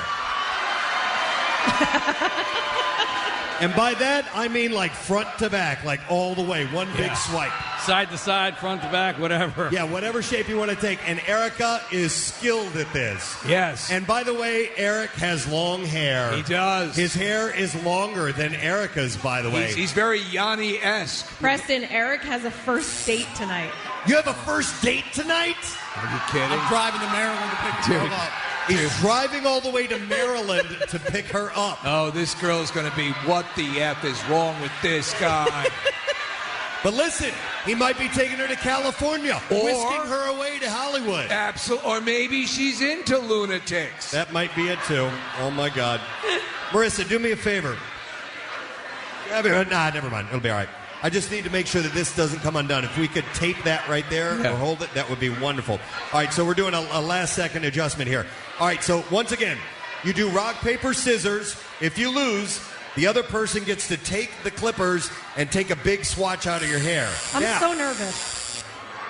And by that, I mean like front to back, like all the way, one big swipe. Side to side, front to back, whatever. Yeah, whatever shape you want to take. And Erica is skilled at this. Yes. And by the way, Eric has long hair. He does. His hair is longer than Erica's, by the way. He's very Yanni-esque. Preston, Eric has a first date tonight. You have a first date tonight? Are you kidding? I'm driving to Maryland to pick the girl up. He's driving all the way to Maryland to pick her up. Oh, this girl's going to be, what the F is wrong with this guy? But listen, he might be taking her to California, whisking her away to Hollywood. Absolutely. Or maybe she's into lunatics. That might be it, too. Oh, my God. Marissa, do me a favor. Nah, never mind. It'll be all right. I just need to make sure that this doesn't come undone. If we could tape that right there or hold it, that would be wonderful. All right, so we're doing a last-second adjustment here. All right, so once again, you do rock, paper, scissors. If you lose, the other person gets to take the clippers and take a big swatch out of your hair. I'm Now, so nervous.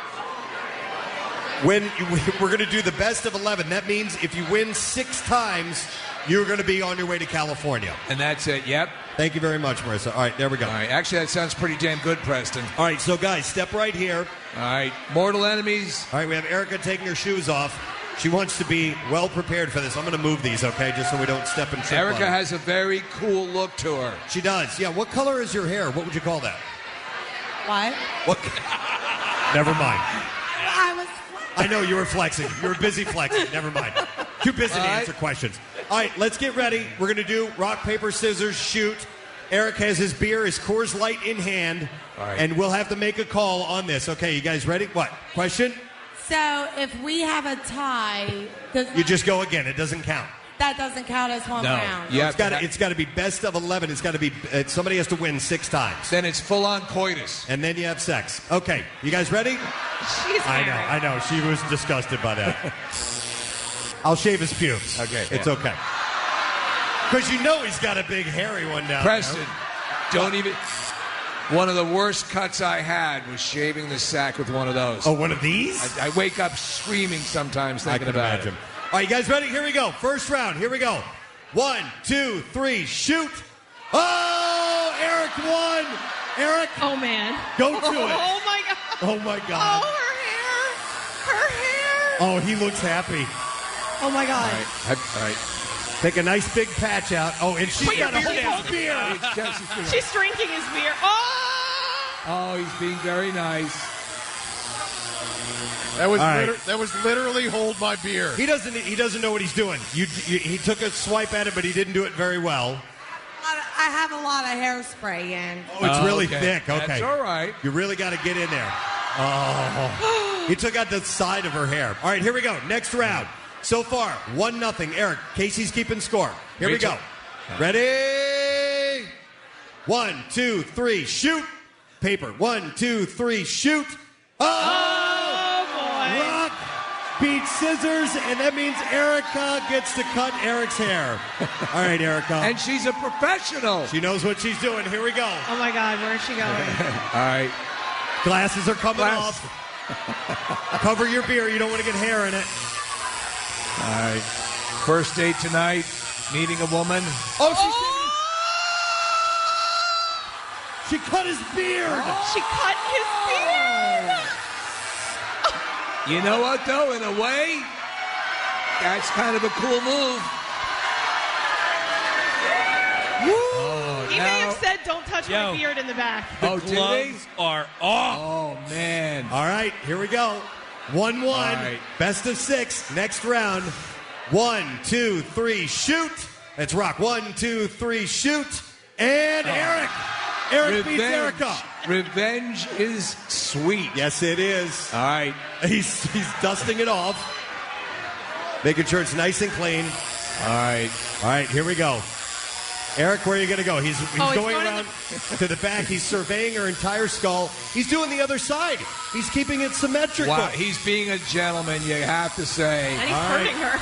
we're going to do the best of 11. That means if you win 6 times, you're going to be on your way to California. And that's it, yep. Thank you very much, Marissa. All right, there we go. All right, actually, that sounds pretty damn good, Preston. All right, so guys, step right here. All right, mortal enemies. All right, we have Erica taking her shoes off. She wants to be well prepared for this. I'm going to move these, okay, just so we don't step and trip. Erica on has a very cool look to her. She does. Yeah, what color is your hair? What would you call that? What? What? Never mind. I was. I know you were flexing. You were busy flexing. Never mind. Too busy to answer questions. All right, let's get ready. We're going to do rock, paper, scissors, shoot. Eric has his beer, his Coors Light in hand, and we'll have to make a call on this. Okay, you guys ready? What? Question? So if we have a tie, You just go again. It doesn't count. that doesn't count as one round. Yeah, it's got to be best of 11. It's got to be somebody has to win 6 times. Then it's full-on coitus. And then you have sex. Okay, you guys ready? She's I know. She was disgusted by that. I'll shave his pubes. Okay. It's okay. Because you know he's got a big hairy one down Preston, there. don't even... One of the worst cuts I had was shaving the sack with one of those. Oh, one of these? I wake up screaming sometimes thinking I can about imagine. it. All right, you guys ready? Here we go. First round. Here we go. 1, 2, 3, shoot. Oh, Eric won. Eric. Oh, man. Go to it. Oh, my God. Oh, my God. Oh, her hair. Oh, he looks happy. Oh, my God. All right. Take a nice big patch out. Oh, and she's got a whole beer. She's drinking his beer. Oh, he's being very nice. That was All right. that was literally hold my beer. He doesn't know what he's doing. He took a swipe at it, but he didn't do it very well. I have a lot of hairspray in. Oh, it's really thick. Okay. That's all right. You really got to get in there. Oh. He took out the side of her hair. All right, here we go. Next round. So far, 1-0. Eric, Casey's keeping score. Here we go. Ready? 1, 2, 3, shoot. Paper. 1, 2, 3, shoot. Oh, boy. Rock beats scissors, and that means Erica gets to cut Eric's hair. All right, Erica. And she's a professional. She knows what she's doing. Here we go. Oh, my God. Where is she going? All right. Glasses are coming off. Cover your beer. You don't want to get hair in it. All right. First date tonight, meeting a woman. Oh, she cut his beard. She cut his beard. You know what, though? In a way, that's kind of a cool move. He may have said, "Don't touch my beard" in the back. The gloves are off. Oh, man. All right, here we go. 1-1. All right. Best of 6. Next round. 1, 2, 3, shoot. That's Rock. 1, 2, 3, shoot. And Eric. Eric beats Erica. Revenge is sweet. Yes, it is. All right. He's dusting it off. Making sure it's nice and clean. All right. All right, here we go. Eric, where are you going to go? He's going going around to the back. He's surveying her entire skull. He's doing the other side. He's keeping it symmetrical. Wow, he's being a gentleman, you have to say. And he's hurting her.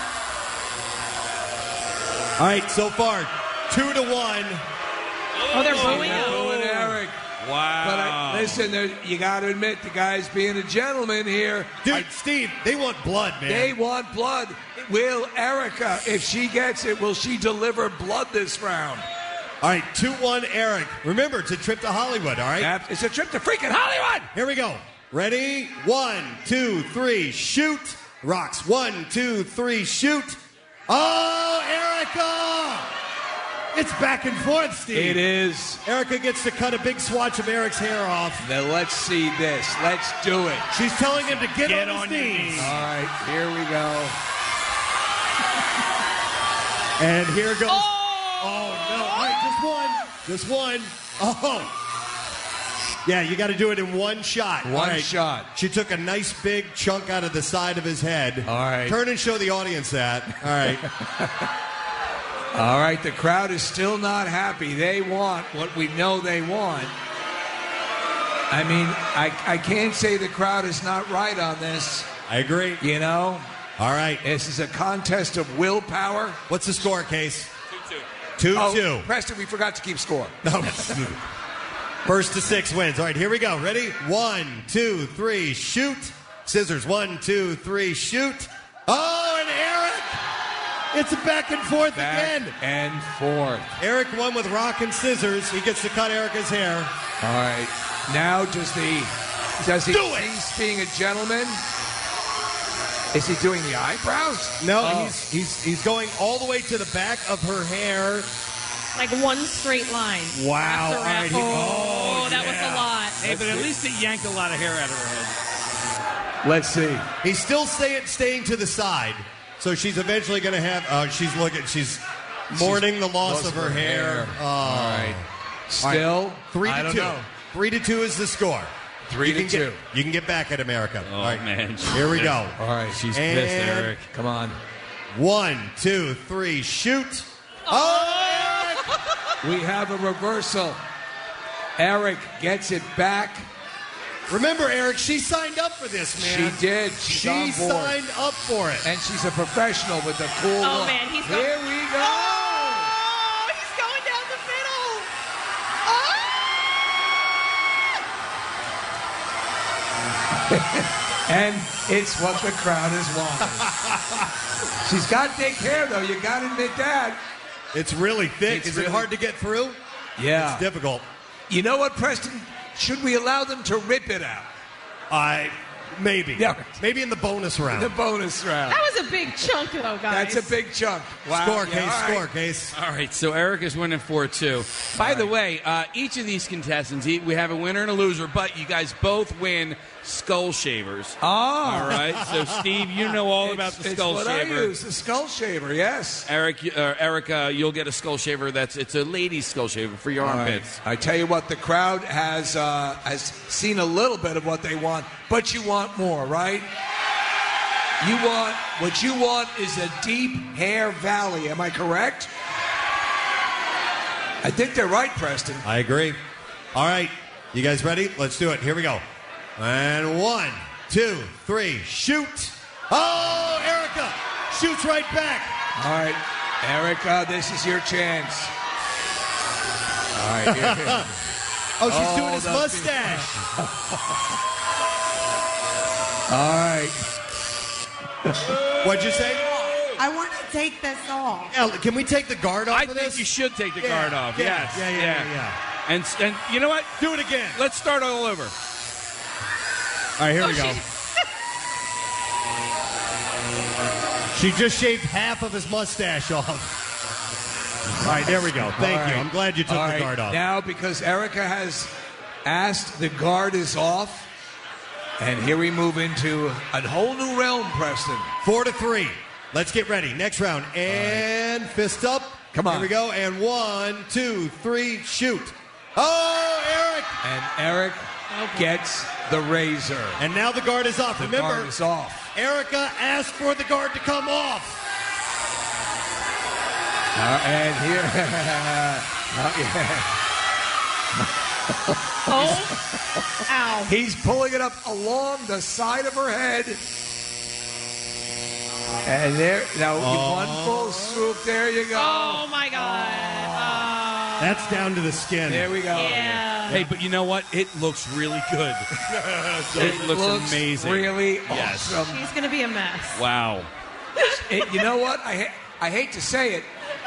All right, so far, 2-1. Oh, they're booing him. Booing Eric. Wow. But listen, you got to admit the guy's being a gentleman here. Dude, Steve, they want blood, man. They want blood. Will Erica, if she gets it, will she deliver blood this round? All right, 2-1, Eric. Remember, it's a trip to Hollywood, all right? It's a trip to freaking Hollywood. Here we go. Ready? 1, 2, 3, shoot. Rocks. 1, 2, 3, shoot. Oh, Erica! It's back and forth, Steve. It is. Erica gets to cut a big swatch of Eric's hair off. Now let's see this. Let's do it. She's telling him to get on his your knees. knees. All right, here we go. And here goes. Oh no. All right, just one. Oh. Yeah, you got to do it in one shot. One shot. She took a nice big chunk out of the side of his head. All right. Turn and show the audience that. All right. All right, the crowd is still not happy. They want what we know they want. I mean, I can't say the crowd is not right on this. I agree. You know? All right. This is a contest of willpower. What's the score, Case? 2-2. 2-2. Oh, Preston, we forgot to keep score. No. First to 6 wins. All right, here we go. Ready? 1, 2, 3, shoot. Scissors. 1, 2, 3, shoot. Oh, and Eric! It's a back and forth again. Back and forth. Eric won with rock and scissors. He gets to cut Erica's hair. All right. Now does he Do it! He's being a gentleman? Is he doing the eyebrows? No, he's going all the way to the back of her hair. Like one straight line. Wow. After All right, that was a lot. Hey, but at least it yanked a lot of hair out of her head. Let's see. He's still staying to the side. So she's eventually going to have. She's mourning the loss of her hair. Oh. All right. Still, 3-2. I don't know. 3-2 is the score. 3-2. You can get back at America. Oh, all right, man. Here we go. All right. She's And pissed, Eric. Come on. 1, 2, 3, shoot. Oh! We have a reversal. Eric gets it back. Remember, Eric, she signed up for this, man. She did. She's on She board. signed up for it. And she's a professional with a cool Oh, look. man, he's Here going- we go. Oh, he's going down the middle. And it's what the crowd is wanting. She's got thick hair, though. You got to admit that. It's really thick. It's Is really- it hard to get through? Yeah. It's difficult. You know what, Preston? Should we allow them to rip it out? Maybe. Yeah. Maybe in the bonus round. The bonus round. That was a big chunk, though, guys. That's a big chunk. Wow. Score, Yeah, Case. all right. Score, Case. All right, so Eric is winning 4-2. By the way, each of these contestants, we have a winner and a loser, but you guys both win skull shavers. Oh. All right, so Steve, you know all about the skull it's what shaver. I use, the skull shaver, yes. Erica, you'll get a skull shaver. It's a lady's skull shaver for your All right. armpits. I tell you what, the crowd has seen a little bit of what they want, but you want more, right? What you want is a deep hair valley. Am I correct? I think they're right, Preston. I agree. All right. You guys ready? Let's do it. Here we go. And 1, 2, 3, shoot. Oh, Erica shoots right back. All right, Erica, this is your chance. All right, here. Oh, she's doing his mustache. All right. What'd you say? I want to take this off. Yeah, can we take the guard off I of think this? you should take the Yeah, guard off. yeah, Yes. yeah. And you know what? Do it again. Let's start all over. All right, here we go. She just shaved half of his mustache off. All right, there we go. Thank All you. right. I'm glad you took All the right. guard off. Now, because Erica has asked, the guard is off. And here we move into a whole new realm, Preston. 4-3. Let's get ready. Next round. And fist up. Come on. Here we go. And 1, 2, 3, shoot. Oh, Eric. And Eric gets the razor. And now the guard is off. The Remember, guard is off. Erica asked for the guard to come off. And here. Oh, ow. He's pulling it up along the side of her head. And there, now one full swoop. There you go. Oh, my God. That's down to the skin. There we go. Yeah. Hey, but you know what? It looks really good. It looks amazing. Really Yes. awesome. She's going to be a mess. Wow. You know what? I hate to say it.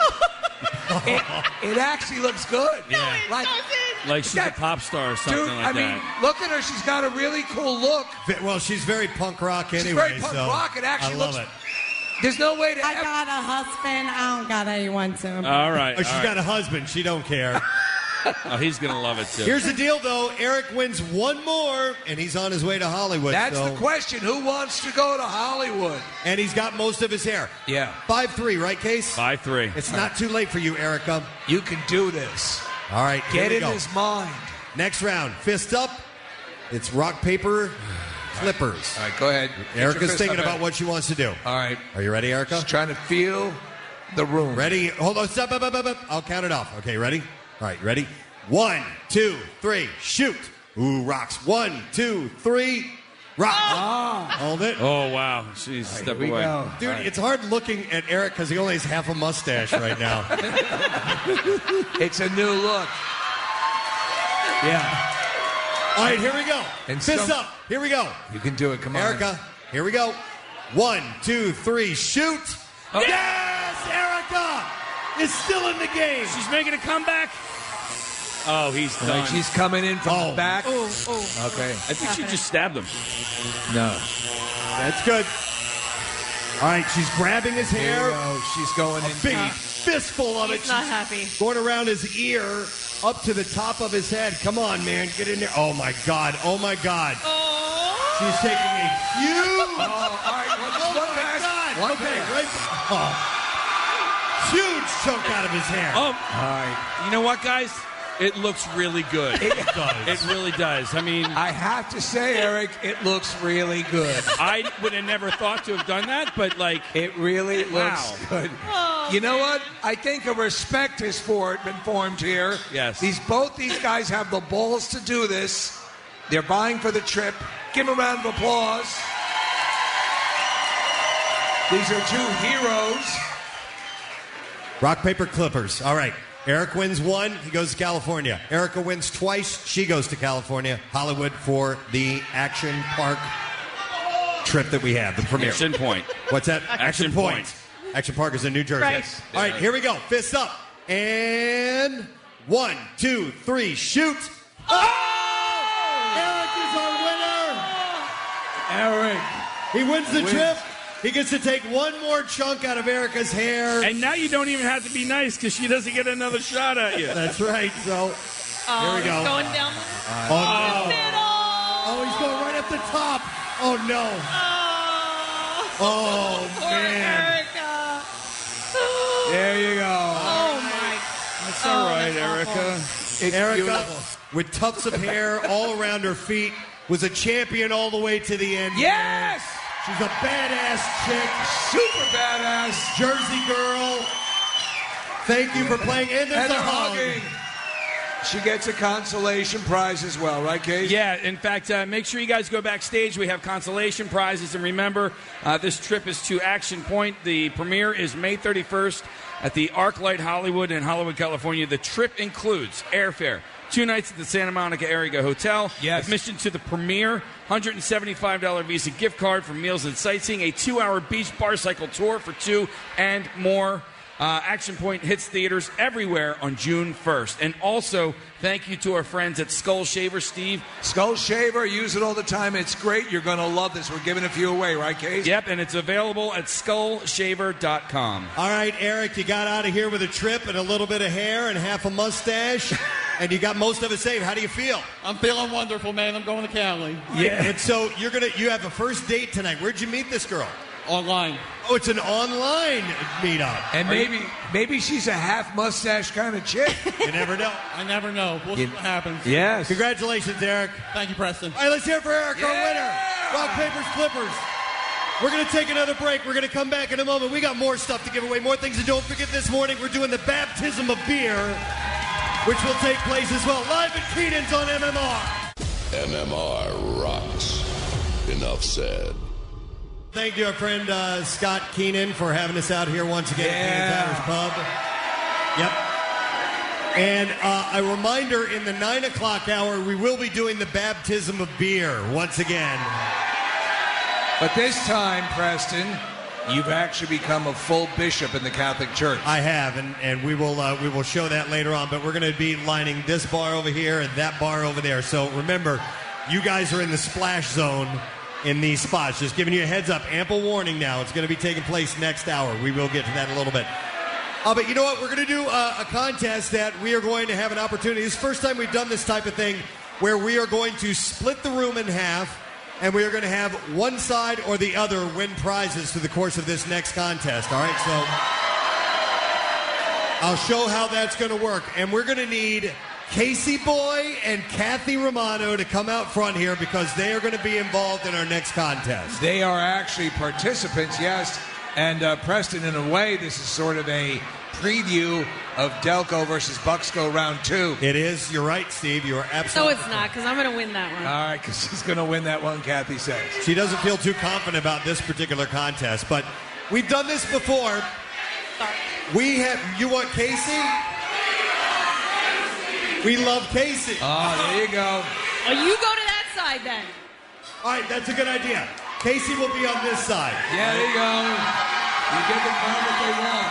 It actually looks good. Yeah. Like she's a pop star or something Dude, like that. I mean, look at her. She's got a really cool look. Well, she's very punk rock anyway. She's very punk so rock. It actually I love looks. it. There's no way to. I got a husband. I don't got anyone to. All right. Oh, she's got a husband. She don't care. Oh, he's going to love it, too. Here's the deal, though. Eric wins one more, and he's on his way to Hollywood. That's so. the question. Who wants to go to Hollywood? And he's got most of his hair. Yeah. 5-3, right, Case? 5-3. It's not too late for you, Erica. You can do this. All right, Get here we in go. his mind. Next round, fist up. It's rock, paper, clippers. All right, go ahead. Get your Erica's fist thinking up, about Eric. what she wants to do. All right. Are you ready, Erica? Just trying to feel the room. Ready? Hold on. Stop. Up. I'll count it off. Okay, ready? All right, ready? 1, 2, 3, shoot. Ooh, rocks. 1, 2, 3, rock. Hold it. Oh, wow. She's step Here we away. go. Dude, it's hard looking at Eric because he only has half a mustache right now. It's a new look. Yeah. All right, here we go. And Fist some- up. Here we go. You can do it. Come on. Erica, here we go. 1, 2, 3, shoot. Oh. Yes, Erica is still in the game. She's making a comeback. Oh, he's All done. right, she's coming in from the back. Okay. I think she just stabbed him. No. That's good. All right, she's grabbing his Here hair. we go. She's going in. Big fistful of it. He's not happy. Going around his ear up to the top of his head. Come on, man. Get in there. Oh, my God. Oh, my God. She's taking a huge. Oh, all right. One pass. God. One Okay, pass. right. Oh. Huge chunk out of his hair. Oh, All right. you know what, guys? It looks really good. It does. It really does. I mean, I have to say, Eric, it looks really good. I would have never thought to have done that, but like, It really looks good. You know what? I think a respect has been formed here. Yes. Both these guys have the balls to do this. They're buying for the trip. Give them a round of applause. These are two heroes. Rock, paper, clippers. All right. Eric wins one. He goes to California. Erica wins twice. She goes to California, Hollywood, for the Action Park trip that we have, the premiere. Action Point. What's that? Action Point. Action Park is in New Jersey. Right. Yes. All right, here we go. Fist up. And 1, 2, 3, shoot. Eric is our winner. Eric. He wins the trip. He gets to take one more chunk out of Erica's hair. And now you don't even have to be nice because she doesn't get another shot at you. That's right. So here we go. He's going down Oh, the middle. Oh, he's going right up the top. Oh, no. Oh, Poor man. Erica. There you go. Oh, my. That's all right, that's awful. Erica. It's Erica, beautiful. with tufts of hair all around her feet, was a champion all the way to the end. Yes! She's a badass chick. Super badass. Jersey girl. Thank you for playing. And there's And a they're hug. hugging. She gets a consolation prize as well, right, Case? Yeah, in fact, make sure you guys go backstage. We have consolation prizes. And remember, this trip is to Action Point. The premiere is May 31st at the ArcLight Hollywood in Hollywood, California. The trip includes airfare, 2 nights at the Santa Monica Area Hotel, Yes. admission to the premiere, $175 Visa gift card for meals and sightseeing, a 2-hour beach bar cycle tour for 2, and more. Action Point hits theaters everywhere on June 1st. And also, thank you to our friends at Skull Shaver, Steve. Skull Shaver, use it all the time. It's great. You're going to love this. We're giving a few away, right, Case? Yep, and it's available at skullshaver.com. All right, Eric, you got out of here with a trip and a little bit of hair and half a mustache. And you got most of it saved. How do you feel? I'm feeling wonderful, man. I'm going to Cali. Yeah. And so you have a first date tonight. Where'd you meet this girl? Online. Oh, it's an online meetup. And maybe she's a half mustache kind of chick. You never know. I never know. We'll see what happens. Yes. Congratulations, Eric. Thank you, Preston. All right, let's hear it for Eric, our winner. Rock, Papers, Clippers. We're going to take another break. We're going to come back in a moment. We got more stuff to give away, more things. And don't forget this morning, we're doing the baptism of beer, which will take place as well. Live at Keenan's on MMR. MMR rocks. Enough said. Thank you, our friend Scott Keenan, for having us out here once again at Keenan Towers Pub. Yep. And a reminder, in the 9 o'clock hour, we will be doing the baptism of beer once again. But this time, Preston, you've actually become a full bishop in the Catholic Church. I have, and we will show that later on. But we're going to be lining this bar over here and that bar over there. So remember, you guys are in the splash zone in these spots. Just giving you a heads up. Ample warning now. It's going to be taking place next hour. We will get to that in a little bit. But you know what? We're going to do a contest that we are going to have an opportunity. This is the first time we've done this type of thing where we are going to split the room in half, and we are going to have one side or the other win prizes through the course of this next contest. All right, so I'll show how that's going to work. And we're going to need Casey Boy and Kathy Romano to come out front here because they are going to be involved in our next contest. They are actually participants, yes. And Preston, in a way, this is sort of a preview of Delco versus Bucksco round 2. It is. You're right, Steve. You are absolutely No, it's not, because I'm going to win that one. All right, because she's going to win that one, Kathy says. She doesn't feel too confident about this particular contest, but we've done this before. You want Casey? We love Casey. Oh, there you go. Well, you go to that side then. All right, that's a good idea. Casey will be on this side. Yeah, there you go. You give them what they want.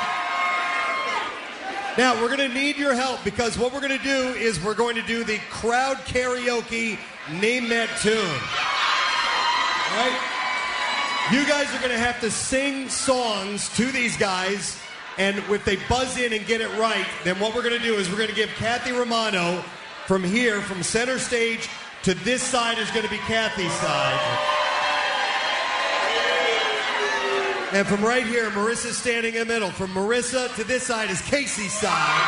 Now, we're going to need your help because what we're going to do is we're going to do the crowd karaoke Name That Tune. All right? You guys are going to have to sing songs to these guys, and if they buzz in and get it right, then what we're going to do is we're going to give Kathy Romano from here, from center stage to this side is going to be Kathy's side. And from right here, Marissa's standing in the middle. From Marissa to this side is Casey's side.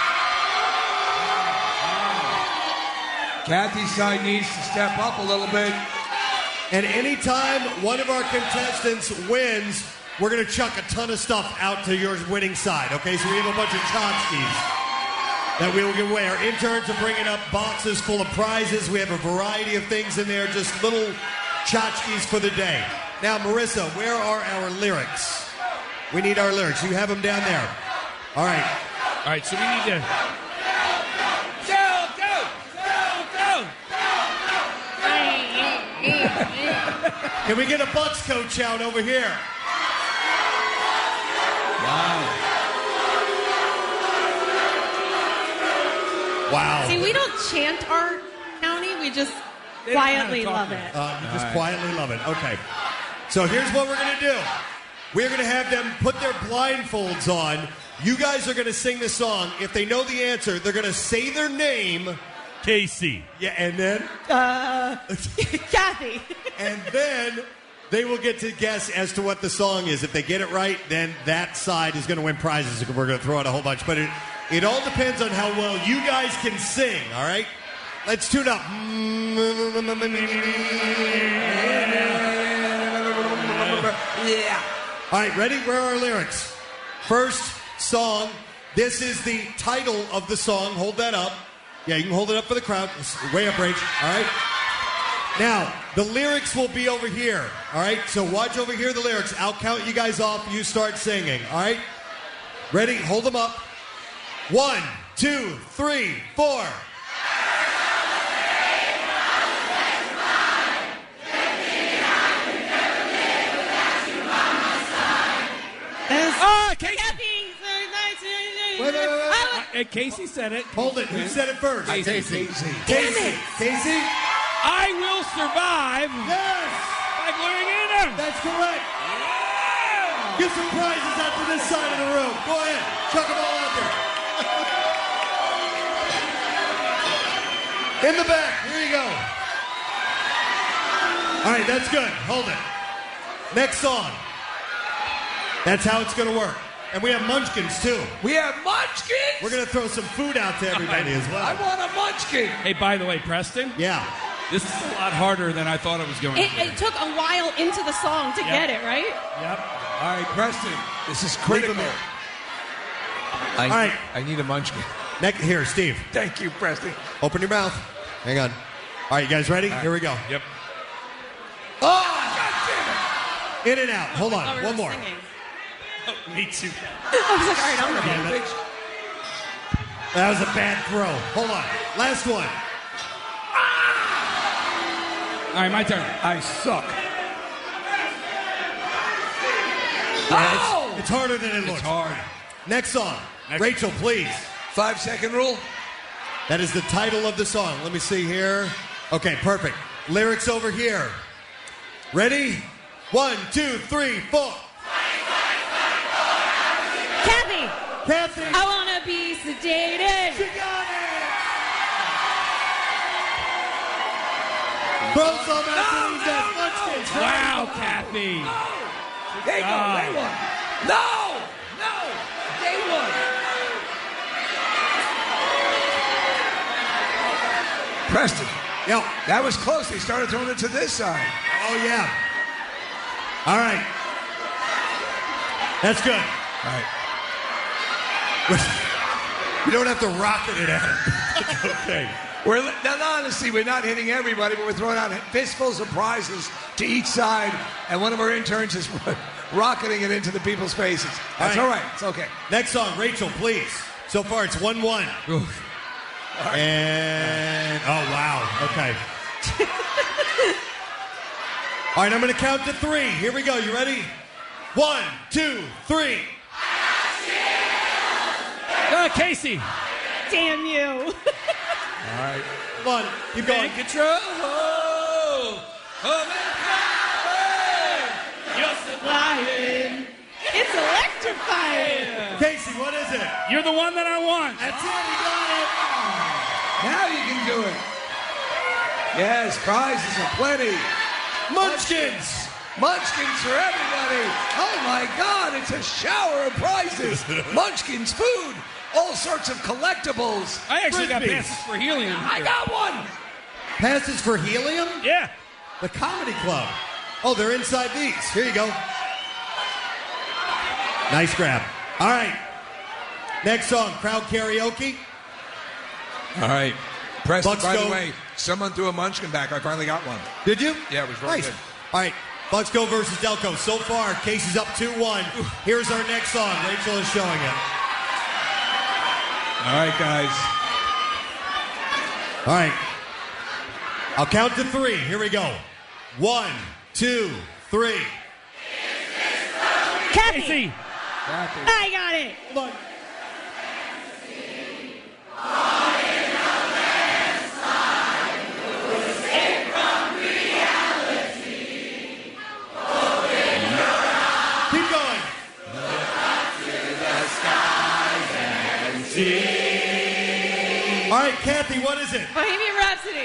Kathy's side needs to step up a little bit. And anytime one of our contestants wins, we're going to chuck a ton of stuff out to your winning side. Okay, so we have a bunch of tchotchkes that we will give away. Our interns are bringing up boxes full of prizes. We have a variety of things in there, just little tchotchkes for the day. Now, Marissa, where are our lyrics? We need our lyrics. You have them down there. All right. All right, so we need to... Can we get a Bucks coach out over here? Wow. See, we don't chant our county. We just quietly love it. Quietly love it. Okay. So here's what we're going to do. We're going to have them put their blindfolds on. You guys are going to sing the song. If they know the answer, they're going to say their name. Casey. Yeah, and then? Kathy. And then they will get to guess as to what the song is. If they get it right, then that side is going to win prizes. We're going to throw out a whole bunch. But it all depends on how well you guys can sing, all right? Let's tune up. Yeah. All right, ready? Where are our lyrics? First song. This is the title of the song. Hold that up. Yeah, you can hold it up for the crowd. It's way up, Rach. All right? Now, the lyrics will be over here. All right? So watch over here the lyrics. I'll count you guys off. You start singing. All right? Ready? Hold them up. 1, 2, 3, 4. Wait. Casey said it. Hold it. Who said it first? Casey. Casey? I will survive. Yes. By gluing in him. That's correct. Yeah. Give some prizes out to this side of the room. Go ahead. Chuck them all out there. In the back. Here you go. All right, that's good. Hold it. Next song. That's how it's going to work. And we have munchkins, too. We have munchkins? We're going to throw some food out to everybody as well. I want a munchkin. Hey, by the way, Preston? Yeah. This is a lot harder than I thought it was going to be. It took a while into the song to get it, right? Yep. All right, Preston, this is critical. All right. I need a munchkin. Here, Steve. Thank you, Preston. Open your mouth. Hang on. All right, you guys ready? Here we go. Yep. Oh, in and out. Hold on. Oh, One more. Oh, me too. I was like, all right, I'm ready. That was a bad throw. Hold on. Last one. All right, my turn. I suck. Yeah, it's harder than it looks. It's hard. Next song. Rachel, please. 5-second rule. That is the title of the song. Let me see here. Okay, perfect. Lyrics over here. Ready? 1, 2, 3, 4. Kathy! I want to be sedated. She got it! Throw some at these munchkins. Wow, Kathy. They won. No! They won. Preston. Yo. That was close. They started throwing it to this side. Oh, yeah. All right. That's good. All right. You don't have to rocket it at him. Okay. Honestly, we're not hitting everybody, but we're throwing out fistfuls of prizes to each side, and one of our interns is rocketing it into the people's faces. That's all right. It's okay. Next song, Rachel, please. So far, it's 1-1. And, oh, wow. Okay. All right, I'm going to count to 3. Here we go. You ready? 1, 2, 3. Casey. Damn you. All right. Come on. Keep going. Control. You're supplying. It's electrifying. Casey, what is it? You're the one that I want. That's it. We got it. Now you can do it. Yes, prizes aplenty. Munchkins. Munchkins for everybody. Oh, my God, it's a shower of prizes. Munchkins, food, all sorts of collectibles. I actually got Frisbees. passes for helium. I got one. Passes for helium? Yeah. The Comedy Club. Oh, they're inside these. Here you go. Nice grab. All right. Next song, crowd karaoke. All right. Preston, Bucks by go. the way, someone threw a munchkin back. I finally got one. Did you? Yeah, it was really nice. good. All right. Bucks go versus Delco. So far, Casey's up 2-1. Here's our next song. Rachel is showing it. All right, guys. All right. I'll count to 3. Here we go. 1, 2, 3. Kathy. I got it. Come on. Keep going. All right, Kathy, what is it? Bohemian Rhapsody.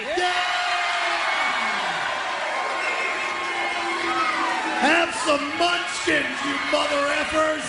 Have some munchkins, you mother effers.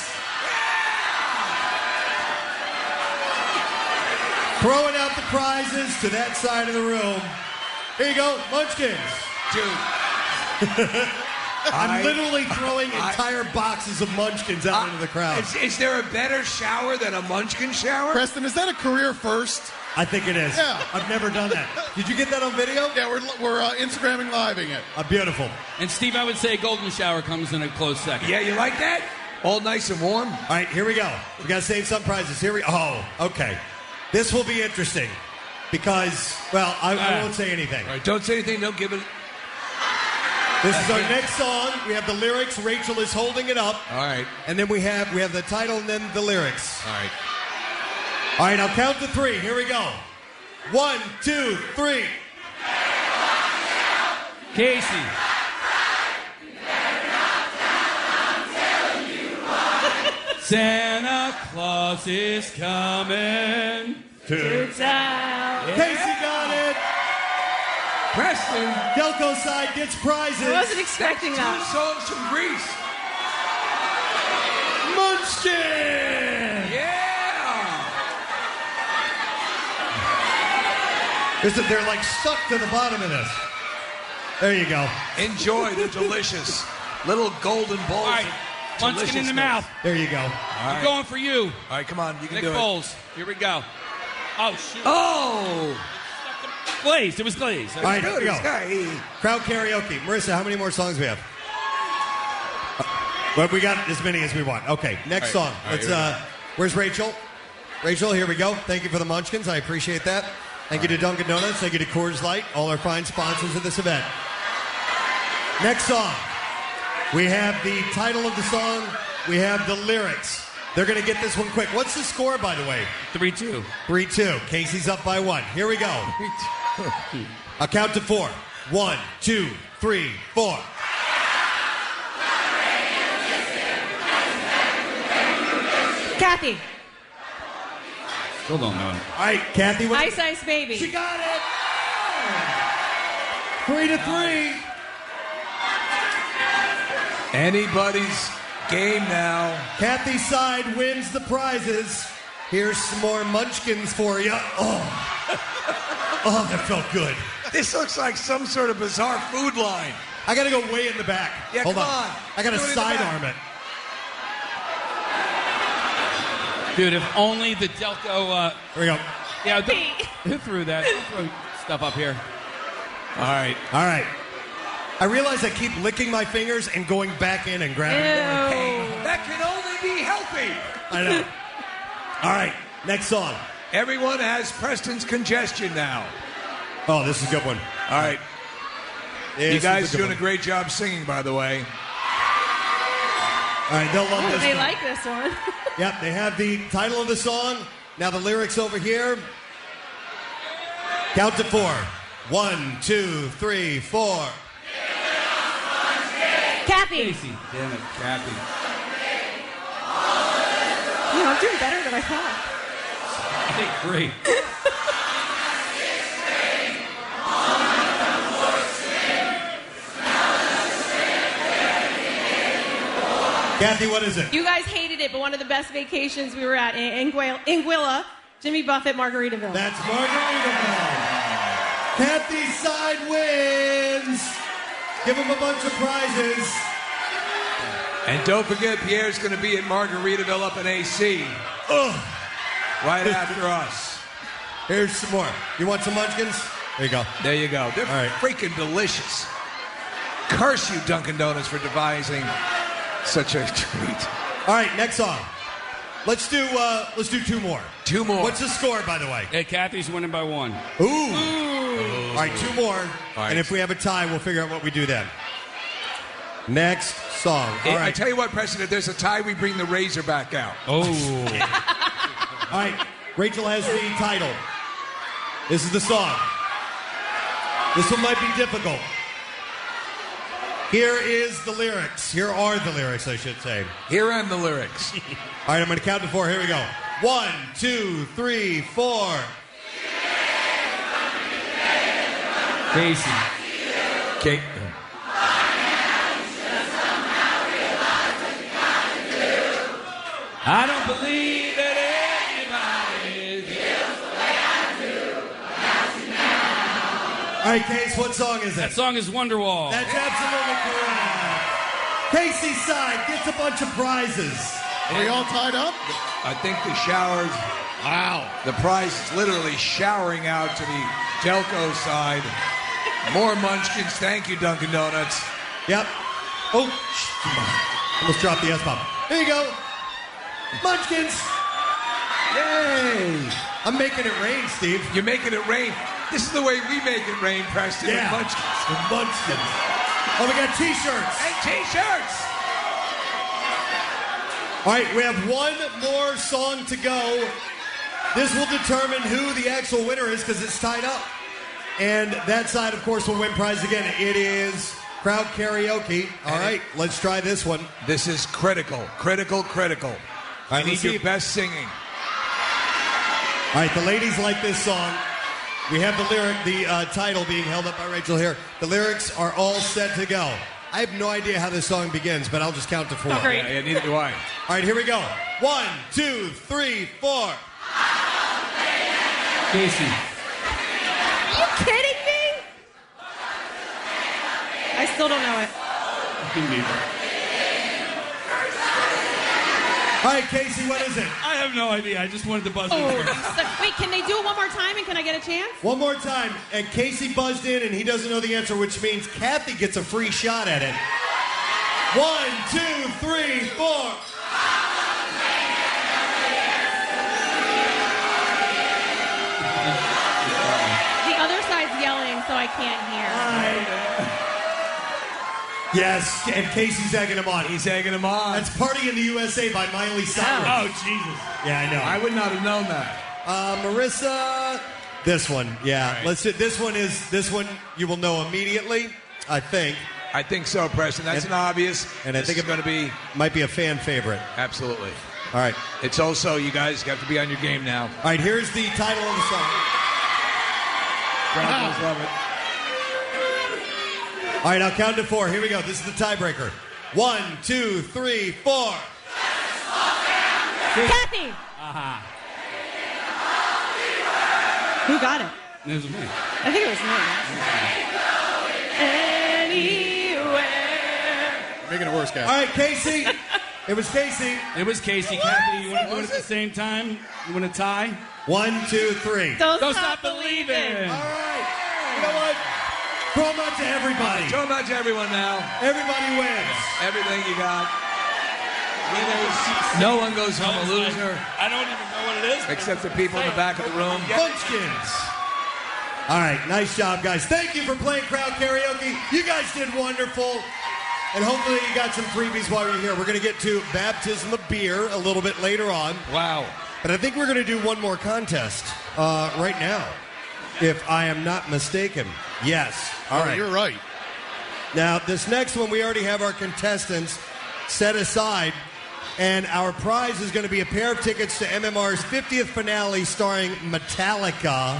Throwing out the prizes to that side of the room. Here you go, munchkins. Dude. I'm literally throwing entire boxes of munchkins out into the crowd. Is there a better shower than a munchkin shower? Preston, is that a career first? I think it is. Yeah. I've never done that. Did you get that on video? Yeah, we're Instagramming living it. Beautiful. And Steve, I would say golden shower comes in a close second. Yeah, you like that? All nice and warm? All right, here we go. We got to save some prizes. Here we Oh, okay. This will be interesting because, well, I won't say anything. All right, don't say anything. Don't give it. This is our next song. We have the lyrics. Rachel is holding it up. All right. And then we have the title and then the lyrics. All right. All right, I'll count to 3. Here we go. 1, 2, 3. Casey. Santa Claus is coming to town. Casey got it. Preston. Delco side gets prizes. I wasn't expecting that. Two songs from Greece. Munchkin! Yeah! They're like stuck to the bottom of this. There you go. Enjoy the delicious little golden balls. All right, Munchkin in the mouth. There you go. All right. I'm going for you. All right, come on. You can Nick do Foles. Here we go. Oh, shoot. Oh! Glazed. It was glazed. All right, here we go. Crowd karaoke. Marissa, how many more songs we have? Well, we got as many as we want. Okay, next song. Let's. Where's Rachel? Rachel, here we go. Thank you for the Munchkins. I appreciate that. Thank you to Dunkin' Donuts. Thank you to Coors Light, all our fine sponsors of this event. Next song. We have the title of the song. We have the lyrics. They're going to get this one quick. What's the score, by the way? 3-2. 3-2. Casey's up by 1. Here we go. I'll count to 4. 1, 2, 3, 4. Kathy. Still don't know. All right, Kathy. What? Ice Ice Baby. She got it. 3-3. Anybody's game now. Kathy's side wins the prizes. Here's some more Munchkins for you. Oh, that felt good. This looks like some sort of bizarre food line. I got to go way in the back. Yeah, Hold come on. on. I got to Do it in the sidearm it. Dude, if only the Delco... Here we go. Yeah, who threw that? Who threw stuff up here? All right. All right. I realize I keep licking my fingers and going back in and grabbing more. That can only be healthy. I know. All right, next song. Everyone has Preston's congestion now. Oh, this is a good one. All right. This you guys is a good doing one. a great job singing, by the way. All right, they'll love this They one. like this one. Yep, they have the title of the song. Now the lyrics over here. Count to 4. 1, 2, 3, 4. Kathy. Casey. Damn it, Kathy. I'm doing better than I thought. I think great. Kathy, what is it? You guys hated it, but one of the best vacations we were at in Anguilla, Jimmy Buffett, Margaritaville. That's Margaritaville. Kathy's side wins. Give him a bunch of prizes. And don't forget, Pierre's going to be at Margaritaville up in AC. Ugh. Right after us. Here's some more. You want some Munchkins? There you go. There you go. They're All right. freaking delicious. Curse you, Dunkin' Donuts, for devising such a treat. All right, next song. Let's do 2 more. 2 more. What's the score, by the way? Hey, Kathy's winning by 1. Ooh. All right, 2 more. right. And if we have a tie, we'll figure out what we do then. Next song. All I right. tell you what, Preston, if there's a tie, we bring the razor back out. Oh. All right. Rachel has the title. This is the song. This one might be difficult. Here is the lyrics. Here are the lyrics, I should say. Here are the lyrics. All right, I'm going to count to 4. Here we go. 1, 2, 3, 4. Casey. Kate. I don't believe that anybody feels the way I do. All right, Case, what song is That it? song is Wonderwall. That's absolutely correct. Casey's side gets a bunch of prizes. Are we all tied up? I think the showers. Wow. The prize is literally showering out to the Delco side. More Munchkins. Thank you, Dunkin' Donuts. Yep. Oh, almost dropped the S-bomb. Here you go. Munchkins. Yay! I'm making it rain, Steve. You're making it rain. This is the way we make it rain, Preston. Yeah. With Munchkins. The Munchkins. Oh, we got T-shirts. And T-shirts. All right, we have one more song to go. This will determine who the actual winner is because it's tied up. And that side, of course, will win prize again. It is crowd karaoke. All right, let's try this one. This is critical. Critical. All right, You let's need see. your best singing. All right, the ladies like this song. We have the title being held up by Rachel here. The lyrics are all set to go. I have no idea how this song begins, but I'll just count to 4. Yeah, neither do I. All right, here we go. 1, 2, 3, 4. Casey. Are you kidding me? I still don't know it. All right, Casey, what is it? I have no idea. I just wanted to buzz Oh, in first. wait, can they do it one more time and can I get a chance? One more time, and Casey buzzed in, and he doesn't know the answer, which means Kathy gets a free shot at it. 1, 2, 3, 4. The other side's yelling, so I can't hear. Yes, and Casey's egging him on. He's egging him on. That's Party in the USA by Miley Cyrus. Oh, Jesus. Yeah, I know. I would not have known that. Marissa, this one. Yeah, right. let's do this one you will know immediately, I think. I think so, Preston. That's an obvious. And I think it's going to be might be a fan favorite. Absolutely. All right. It's also, you guys have to be on your game now. All right, here's the title of the song. Broncos love it. All right, I'll count to 4. Here we go. This is the tiebreaker. 1, 2, 3, 4. Kathy! Who got it? It was me. I think it was me. Anywhere. Making it worse, guys. All right, Casey. It was Casey. It was Casey. Kathy, you want to do it at the same time? You want to tie? 1, 2, 3. Don't stop believing. All right. You know what? Throw them out to everybody. Throw them out to everyone now. Everybody wins. Everything you got. Winners. No one goes home a loser. I don't even know what it is. Except the people in the back of the room. Munchkins. All right, nice job, guys. Thank you for playing crowd karaoke. You guys did wonderful. And hopefully you got some freebies while you're here. We're going to get to Baptism of Beer a little bit later on. Wow. But I think we're going to do one more contest right now, if I am not mistaken. Yes. All right. You're right. Now, this next one, we already have our contestants set aside. And our prize is going to be a pair of tickets to MMR's 50th finale starring Metallica.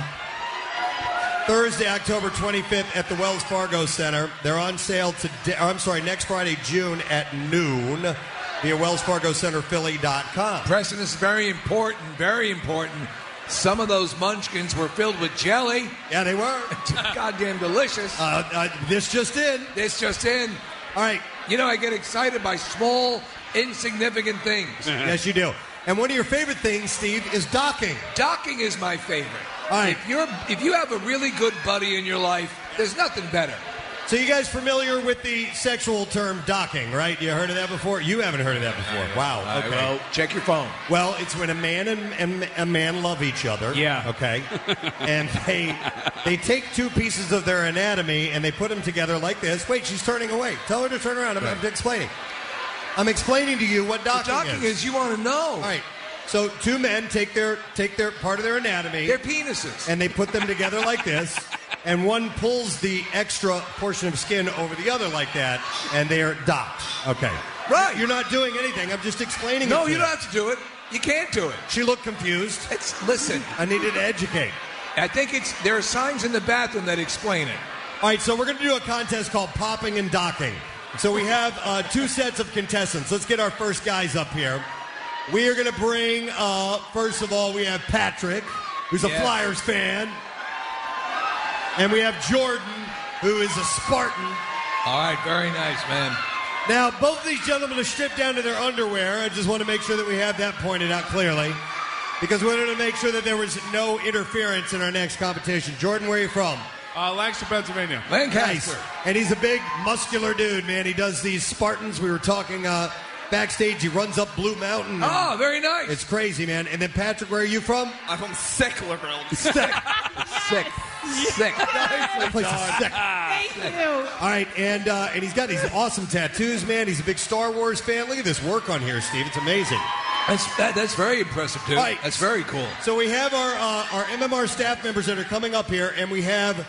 Thursday, October 25th at the Wells Fargo Center. They're on sale today. Next Friday, June at noon via WellsFargoCenterPhilly.com. Preston, this is very important, very important. Some of those munchkins were filled with jelly. Yeah, they were. Goddamn delicious. This just in. This just in. All right. You know, I get excited by small, insignificant things. Yes, you do. And one of your favorite things, Steve, is docking. Docking is my favorite. All right. If you have a really good buddy in your life, there's nothing better. So you guys familiar with the sexual term docking, right? You heard of that before? You haven't heard of that before. Wow. Okay. Well, check your phone. Well, it's when a man and a man love each other. Yeah. Okay. And they take two pieces of their anatomy and they put them together like this. Wait, she's turning away. Tell her to turn around. I'm explaining. I'm explaining to you what docking is. You want to know. All right. So two men take their part of their anatomy. Their penises. And they put them together like this. And one pulls the extra portion of skin over the other like that, and they are docked. Okay. Right. You're not doing anything. I'm just explaining it. No, to you don't have to do it. You can't do it. She looked confused. Listen. I needed to educate. I think there are signs in the bathroom that explain it. All right, so we're going to do a contest called Popping and Docking. So we have two sets of contestants. Let's get our first guys up here. We are going to bring, first of all, we have Patrick, who's a Flyers fan. And we have Jordan, who is a Spartan. All right, very nice, man. Now, both of these gentlemen are stripped down to their underwear. I just want to make sure that we have that pointed out clearly, because we wanted to make sure that there was no interference in our next competition. Jordan, where are you from? Lancaster, Pennsylvania. Lancaster. Nice. And he's a big, muscular dude, man. He does these Spartans. We were talking backstage. He runs up Blue Mountain. Oh, very nice. It's crazy, man. And then, Patrick, where are you from? I'm from Sicklerville. Sick. That place is sick. Thank you. All right, and he's got these awesome tattoos, man. He's a big Star Wars fan. Look at this work on here, Steve. It's amazing. That's very impressive, dude. Right. That's very cool. So we have our MMR staff members that are coming up here, and we have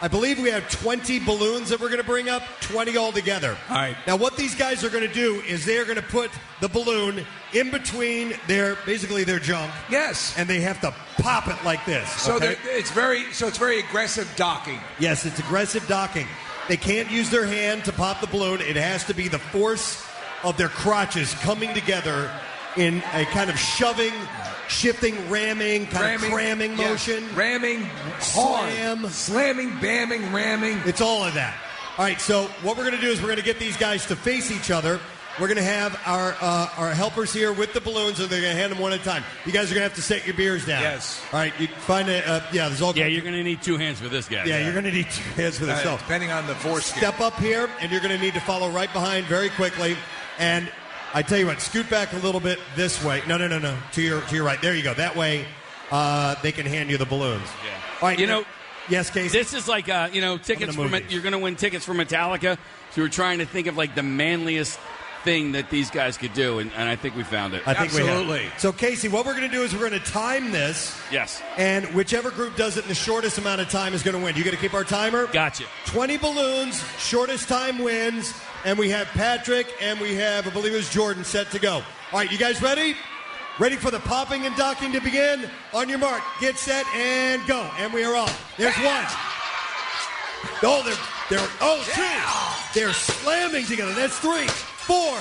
I believe we have 20 balloons that we're going to bring up, 20 altogether. All right. Now, what these guys are going to do is they are going to put the balloon in between their junk. Yes. And they have to pop it like this. So okay? it's very aggressive docking. Yes, it's aggressive docking. They can't use their hand to pop the balloon. It has to be the force of their crotches coming together in a kind of shoving, shifting, ramming, kind of cramming motion. Ramming, hard. Slamming, bamming, ramming. It's all of that. All right, so what we're going to do is we're going to get these guys to face each other. We're going to have our helpers here with the balloons, and they're going to hand them one at a time. You guys are going to have to set your beers down. Yes. All right, you find there's all. Yeah, you're going to need 2 hands for this guy. Yeah, you're going to need 2 hands for this. So, depending on the foreskin. Step up here, and you're going to need to follow right behind very quickly. And I tell you what, scoot back a little bit this way. No. To your right. There you go. That way, they can hand you the balloons. Yeah. All right. Yes, Casey. This is like tickets for you're going to win tickets for Metallica. So we're trying to think of like the manliest thing that these guys could do, and I think we found it. I think we have. So, Casey, what we're going to do is we're going to time this. Yes. And whichever group does it in the shortest amount of time is going to win. You going to keep our timer? Gotcha. 20 balloons, shortest time wins, and we have Patrick and we have, I believe it was Jordan, set to go. All right, you guys ready? Ready for the popping and docking to begin? On your mark, get set, and go. And we are off. There's one. Oh, two. They're slamming together. That's 3. 4.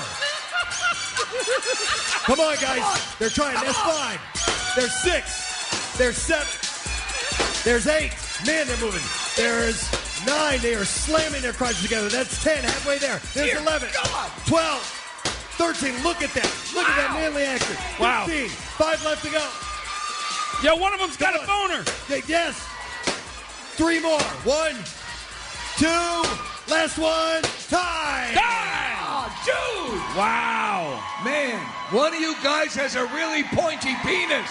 Come on, guys. They're trying. That's 5. There's 6. There's 7. There's 8. Man, they're moving. There's 9. They are slamming their crotches together. That's 10. Halfway there. There's 11. 12. 13. Look at that. Look at that manly action. 15. 5 left to go. Yeah, one of them's got a boner. Yes. 3 more. 1, 2. Last one. Time. Oh, dude. Wow. Man, one of you guys has a really pointy penis.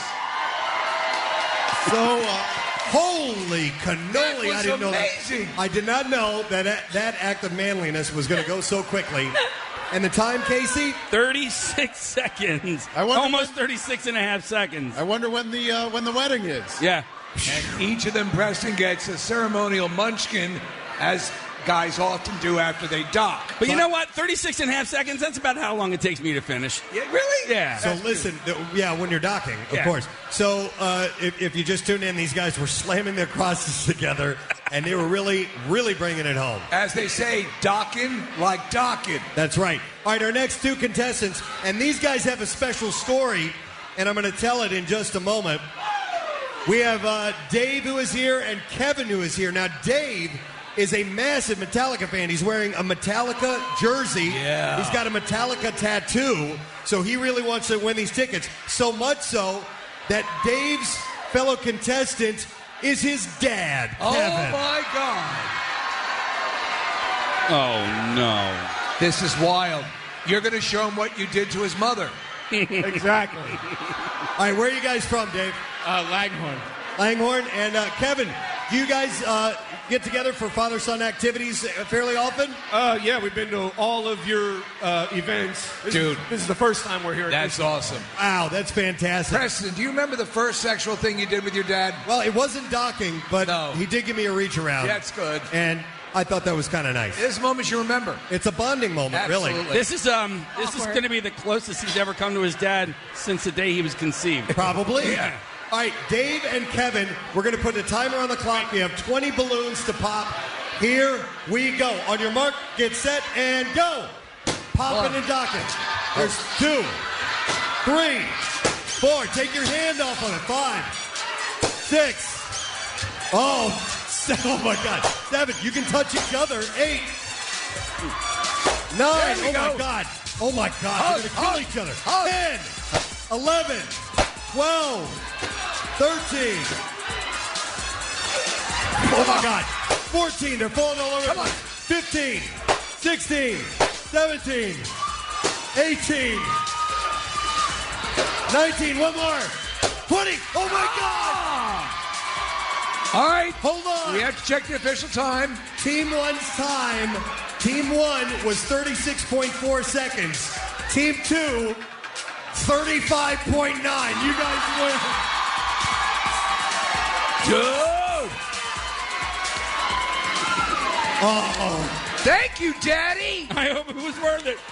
So, holy cannoli. That was I didn't amazing. know that. I did not know that act of manliness was going to go so quickly. And the time, Casey? 36 seconds. Almost 36 and a half seconds. I wonder when the wedding is. Yeah. And each of them, Preston, gets a ceremonial munchkin, as guys often do after they dock. But you know what? 36 and a half seconds, that's about how long it takes me to finish. Yeah, really? Yeah. So listen, when you're docking, of course. So if you just tuned in, these guys were slamming their crosses together, and they were really, really bringing it home. As they say, docking like docking. That's right. All right, our next 2 contestants, and these guys have a special story, and I'm going to tell it in just a moment. We have Dave, who is here, and Kevin, who is here. Now, Dave is a massive Metallica fan. He's wearing a Metallica jersey. Yeah. He's got a Metallica tattoo, so he really wants to win these tickets. So much so that Dave's fellow contestant is his dad, Kevin. Oh, my God. Oh, no. This is wild. You're going to show him what you did to his mother. Exactly. All right, where are you guys from, Dave? Langhorne. Langhorne. And Kevin, do you guys get together for father-son activities fairly often? Yeah, we've been to all of your events. Dude. This is the first time we're here. That's awesome. Wow, that's fantastic. Preston, do you remember the first sexual thing you did with your dad? Well, it wasn't docking, but he did give me a reach around. That's good. And I thought that was kind of nice. This moment you remember. It's a bonding moment, Absolutely. really. This is going to be the closest he's ever come to his dad since the day he was conceived. Probably. Yeah. All right, Dave and Kevin, we're going to put a timer on the clock. We have 20 balloons to pop. Here we go. On your mark, get set, and go. Popping and docking. There's 2, 3, 4. Take your hand off on it. 5, 6. Oh my God. 7. You can touch each other. 8. 9. Oh, my God. Oh, my God. You're going to kill each other. 10. 11. 12. 13. Oh, my God. 14. They're falling all over. Come on. 15. 16. 17. 18. 19. One more. 20. Oh, my God. All right. Hold on. We have to check the official time. Team 1's time. Team 1 was 36.4 seconds. Team 2, 35.9. You guys win. Dude. Thank you, Daddy. I hope it was worth it.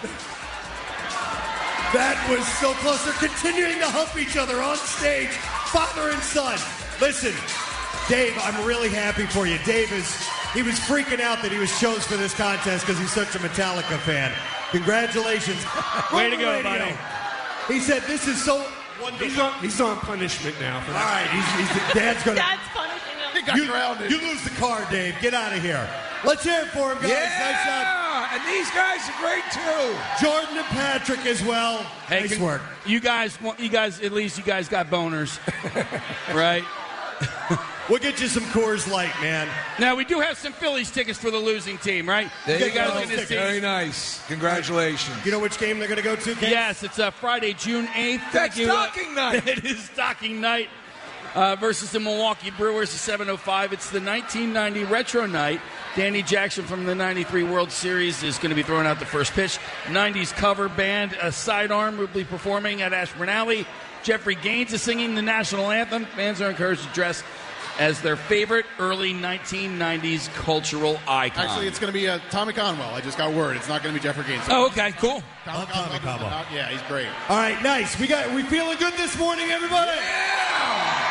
That was so close. They're continuing to hump each other on stage, father and son. Listen, Dave, I'm really happy for you. Dave he was freaking out that he was chosen for this contest because he's such a Metallica fan. Congratulations. Way to go, buddy. He said, this is so wonderful. He's on punishment now for that. All right, Dad's going to... Dad's punishing him. He got grounded. You lose the car, Dave. Get out of here. Let's hear it for him, guys. Nice job. And these guys are great, too. Jordan and Patrick as well. Hey, nice work. You guys, at least you guys got boners, right? We'll get you some Coors Light, man. Now, we do have some Phillies tickets for the losing team, right? There you go. Going to see. Very nice. Congratulations. You know which game they're going to go to, Ken? Yes, it's Friday, June 8th. That's stocking night. It is stocking night versus the Milwaukee Brewers at 7:05. It's the 1990 Retro Night. Danny Jackson from the 93 World Series is going to be throwing out the first pitch. 90s cover band Sidearm will be performing at Ashburn Alley. Jeffrey Gaines is singing the national anthem. Fans are encouraged to dress as their favorite early 1990s cultural icon. Actually, it's going to be Tommy Conwell. I just got word. It's not going to be Jeffrey Gaines. Oh, okay, cool. Tommy Conwell. Yeah, he's great. All right, nice. We feeling good this morning, everybody? Yeah!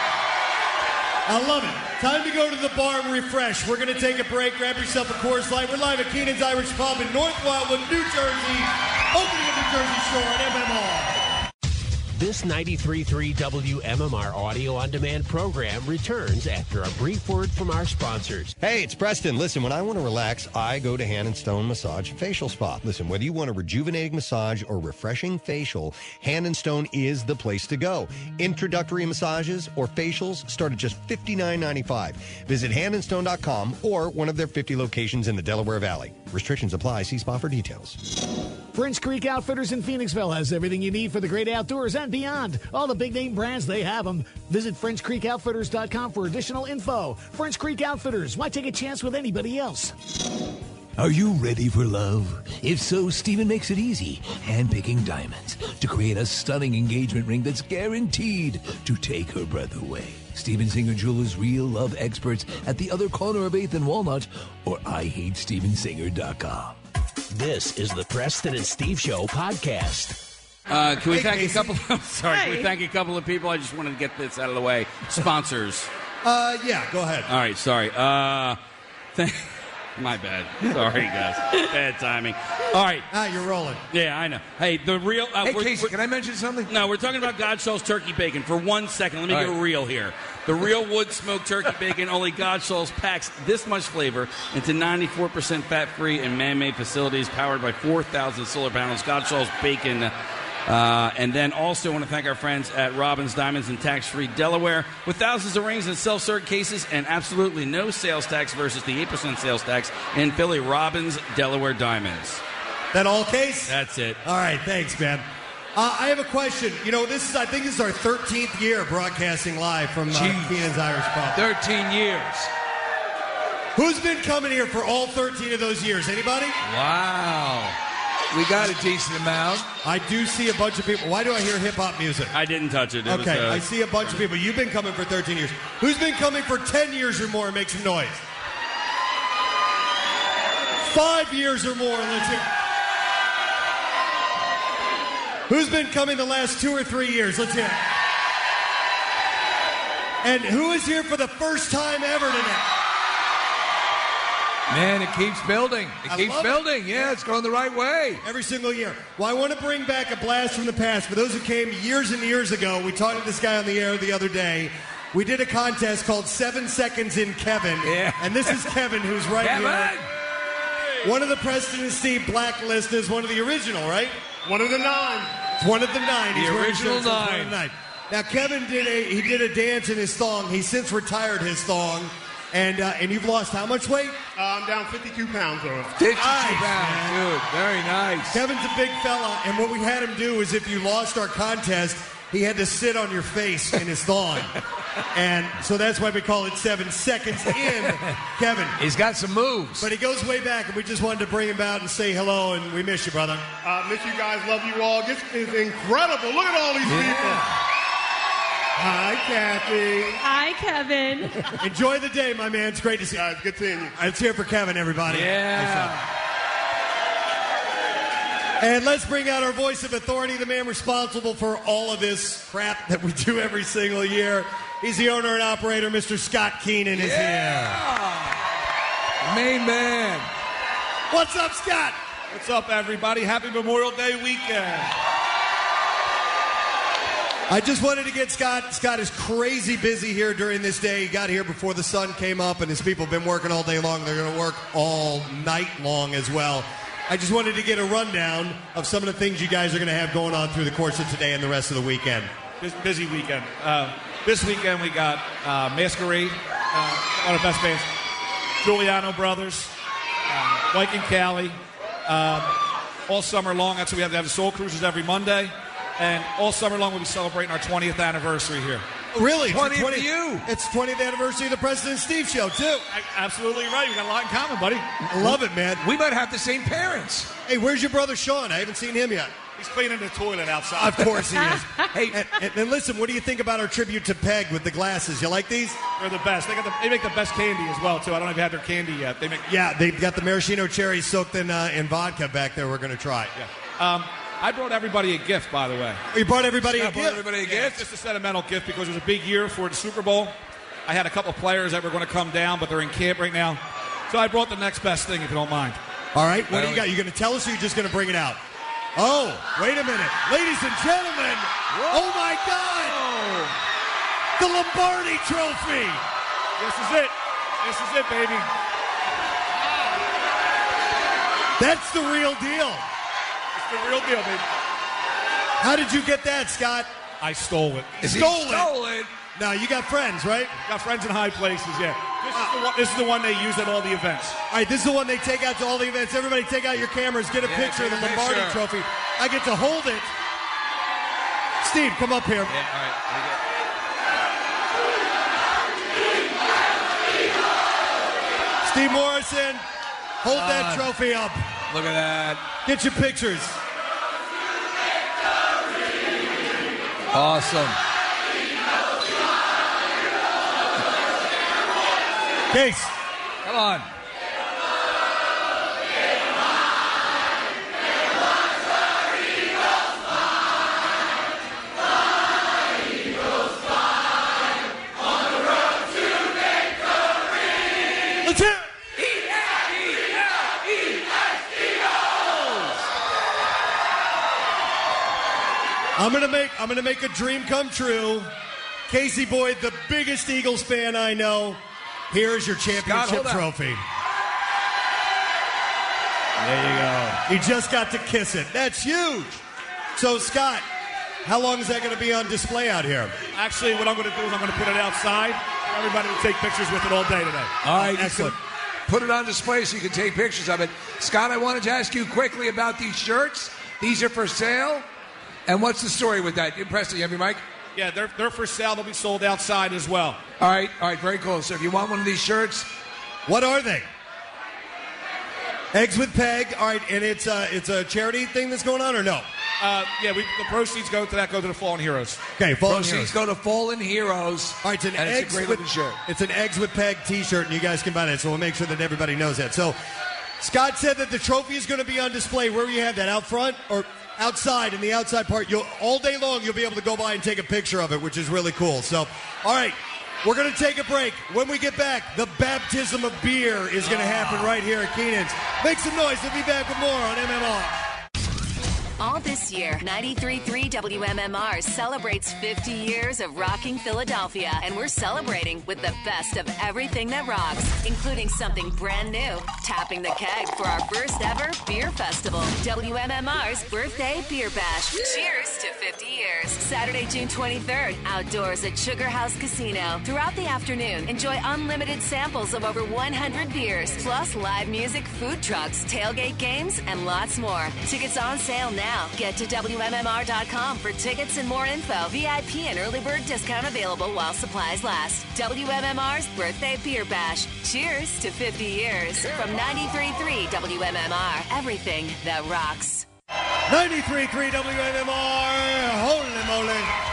I love it. Time to go to the bar and refresh. We're going to take a break. Grab yourself a Coors Light. We're live at Keenan's Irish Pub in North Wildwood, New Jersey. Opening of New Jersey Shore on MMR. This 93.3 WMMR audio-on-demand program returns after a brief word from our sponsors. Hey, it's Preston. Listen, when I want to relax, I go to Hand & Stone Massage and Facial Spa. Listen, whether you want a rejuvenating massage or refreshing facial, Hand & Stone is the place to go. Introductory massages or facials start at just $59.95. Visit handandstone.com or one of their 50 locations in the Delaware Valley. Restrictions apply. See spa for details. French Creek Outfitters in Phoenixville has everything you need for the great outdoors and beyond. All the big name brands, they have them. Visit FrenchCreekOutfitters.com for additional info. French Creek Outfitters, why take a chance with anybody else? Are you ready for love? If so, Steven makes it easy, handpicking diamonds to create a stunning engagement ring that's guaranteed to take her breath away. Steven Singer Jewelers' real love experts at the other corner of 8th and Walnut or IHateStevenSinger.com. This is the Preston and Steve Show podcast. Can we thank a couple? Can we thank a couple of people? I just wanted to get this out of the way. Sponsors. Yeah, go ahead. All right, sorry. My bad. Sorry, guys. Bad timing. All right. You're rolling. Yeah, I know. Hey, the real. Hey, Casey, can I mention something? No, we're talking about Godshall's turkey bacon for 1 second. Let me get real here. The real wood smoked turkey bacon, only Godshall's packs this much flavor into 94% fat-free and man-made facilities powered by 4,000 solar panels. Godshall's bacon. And then also want to thank our friends at Robbins Diamonds in tax-free Delaware with thousands of rings and self-serve cases and absolutely no sales tax versus the 8% sales tax in Philly. Robbins Delaware Diamonds. That all, Case? That's it. All right, thanks, man. I have a question. You know, I think this is our 13th year broadcasting live from Keenan's Irish Pub. 13 years. Who's been coming here for all 13 of those years? Anybody? Wow. We got a decent amount. I do see a bunch of people. Why do I hear hip-hop music? I didn't touch it. Okay, I see a bunch of people. You've been coming for 13 years. Who's been coming for 10 years or more? Make some noise. 5 years or more. Let's hear. Who's been coming the last 2 or 3 years? Let's hear it. And who is here for the first time ever today? Man, it keeps building. It keeps building. Yeah, it's going the right way. Every single year. Well, I want to bring back a blast from the past. For those who came years and years ago, we talked to this guy on the air the other day. We did a contest called 7 Seconds in Kevin. Yeah. And this is Kevin, who's right here. One of the Preston and Steve Black listeners, one of the original, right? One of the 9. It's one of the 9. The original 9. Now, Kevin did a dance in his thong. He's since retired his thong. And you've lost how much weight? I'm down 52 pounds. 52 pounds, dude. Very nice. Kevin's a big fella, and what we had him do is if you lost our contest, he had to sit on your face in his thong. And so that's why we call it 7 Seconds in Kevin. He's got some moves. But he goes way back, and we just wanted to bring him out and say hello, and we miss you, brother. Miss you guys. Love you all. This is incredible. Look at all these people. Hi, Kathy. Hi, Kevin. Enjoy the day, my man. It's great to see you. Good seeing you. Let's hear it for Kevin, everybody. Yeah. And let's bring out our voice of authority, the man responsible for all of this crap that we do every single year. He's the owner and operator, Mr. Scott Keenan is here. Main man. What's up, Scott? What's up, everybody? Happy Memorial Day weekend. I just wanted to get Scott. Scott is crazy busy here during this day. He got here before the sun came up, and his people have been working all day long. They're going to work all night long as well. I just wanted to get a rundown of some of the things you guys are going to have going on through the course of today and the rest of the weekend. Busy weekend. This weekend we got Masquerade, one of the best bands, Giuliano Brothers, Viking Cali. All summer long, that's why we have to have the Soul Cruises every Monday. And all summer long, we'll be celebrating our 20th anniversary here. Really? 20th 20 to you. It's 20th anniversary of the President Steve Show, too. Absolutely right. We got a lot in common, buddy. I love it, man. We might have the same parents. Hey, where's your brother Sean? I haven't seen him yet. He's cleaning the toilet outside. Of course he is. Hey, and listen, what do you think about our tribute to Peg with the glasses? You like these? They're the best. They make the best candy as well, too. I don't know if you had their candy yet. Yeah, they've got the maraschino cherries soaked in vodka back there we're going to try. Yeah. I brought everybody a gift, by the way. You brought everybody a gift? Everybody a gift? Just a sentimental gift because it was a big year for the Super Bowl. I had a couple players that were going to come down, but they're in camp right now. So I brought the next best thing, if you don't mind. All right. What do you got? You going to tell us or you just going to bring it out? Oh, wait a minute. Ladies and gentlemen. Whoa. Oh, my God. The Lombardi Trophy. This is it. This is it, baby. That's the real deal. The real deal, baby. How did you get that, Scott? I stole it. Stole it? No, you got friends, right? Got friends in high places, yeah. This is the one they use at all the events. All right, this is the one they take out to all the events. Everybody take out your cameras, get a picture of the Lombardi Trophy. I get to hold it. Steve, come up here. Yeah, all right. Steve Morrison, hold that trophy up. Look at that. Get your pictures. Awesome. Case. Come on. Let's hear it. I'm gonna make a dream come true. Casey Boyd, the biggest Eagles fan I know. Here's your championship trophy. There you go. He just got to kiss it. That's huge. So, Scott, how long is that going to be on display out here? Actually, what I'm going to do is I'm going to put it outside for everybody to take pictures with it all day today. All right, excellent. Put it on display so you can take pictures of it. Scott, I wanted to ask you quickly about these shirts. These are for sale. And what's the story with that? Preston, you have your mic? Yeah, they're for sale. They'll be sold outside as well. All right, very cool. So if you want one of these shirts, what are they? Eggs with Peg. All right, and it's a charity thing that's going on, or no? Yeah, the proceeds go to the Fallen Heroes. Okay, proceeds go to Fallen Heroes. All right, it's a great looking shirt. It's an Eggs with Peg T-shirt, and you guys can buy that. So we'll make sure that everybody knows that. So Scott said that the trophy is going to be on display. Where will you have that? Out front or outside? In the outside part, all day long you'll be able to go by and take a picture of it, which is really cool. So, all right. We're going to take a break. When we get back, the baptism of beer is going to happen right here at Keenan's. Make some noise. We'll be back with more on MMR. All this year, 93.3 WMMR celebrates 50 years of rocking Philadelphia, and we're celebrating with the best of everything that rocks, including something brand new, tapping the keg for our first ever beer festival, WMMR's Birthday Beer Bash. Cheers to 50 years. Saturday, June 23rd, outdoors at Sugar House Casino. Throughout the afternoon, enjoy unlimited samples of over 100 beers, plus live music, food trucks, tailgate games, and lots more. Tickets on sale now. Get to WMMR.com for tickets and more info. VIP and early bird discount available while supplies last. WMMR's Birthday Beer Bash. Cheers to 50 years. From 93.3 WMMR. Everything that rocks. 93.3 WMMR. Holy moly.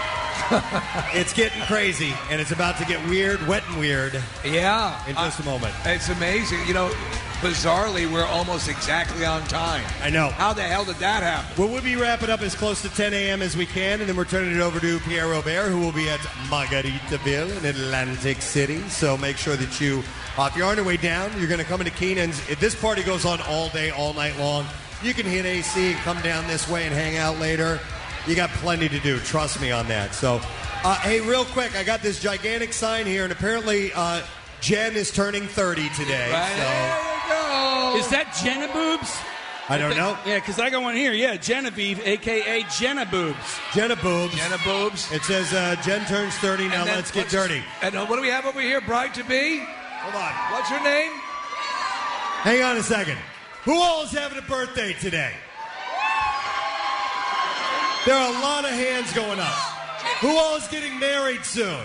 It's getting crazy, and it's about to get weird, wet and weird. Yeah. In just a moment. It's amazing. You know, bizarrely, we're almost exactly on time. I know. How the hell did that happen? Well, we'll be wrapping up as close to 10 a.m. as we can, and then we're turning it over to Pierre Robert, who will be at Margaritaville in Atlantic City. So make sure that you, if you're on your way down, you're going to come into Keenan's. If this party goes on all day, all night long, you can hit AC and come down this way and hang out later. You got plenty to do. Trust me on that. So, hey, real quick, I got this gigantic sign here, and apparently Jen is turning 30 today. So. Is that Jenna Boobs? I don't know. Yeah, because I got one here. Yeah, Genevieve, a.k.a. Jenna Boobs. Jenna Boobs. Jenna Boobs. It says Jen turns 30. Now let's get dirty. And what do we have over here? Bride-to-be? Hold on. What's her name? Hang on a second. Who all is having a birthday today? There are a lot of hands going up. Who all is getting married soon?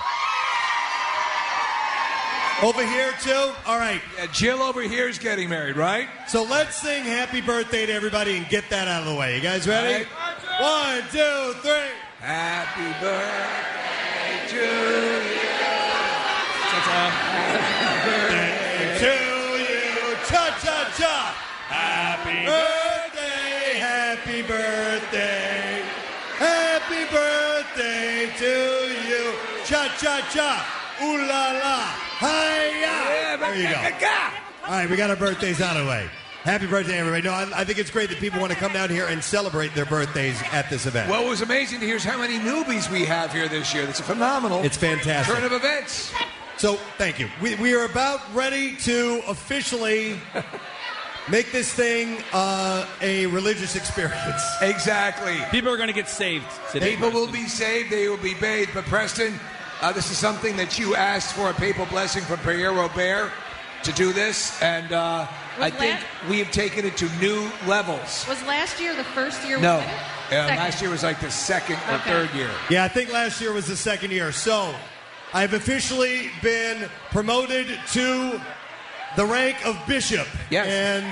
Over here, too? All right. Yeah, Jill over here is getting married, right? So let's sing happy birthday to everybody and get that out of the way. You guys ready? Right. 1, 2, 3. Happy birthday to you. Happy birthday to you. Cha-cha-cha. Happy birthday. Happy birthday. Happy birthday to you. Cha-cha-cha. Ooh la la. Hi-ya. There you go. All right, we got our birthdays out of the way. Happy birthday, everybody. No, I think it's great that people want to come down here and celebrate their birthdays at this event. Well, it was amazing to hear how many newbies we have here this year. That's phenomenal. It's fantastic. Turn of events. So, thank you. We are about ready to officially make this thing a religious experience. Exactly. People are going to get saved today. People will be saved. They will be bathed. But, Preston, this is something that you asked for, a papal blessing from Pierre Robert to do this. And I think we have taken it to new levels. Was last year the first year? No. We did it? Last year was like the second or third year. Yeah, I think last year was the second year. So, I've officially been promoted to the rank of bishop. Yes. And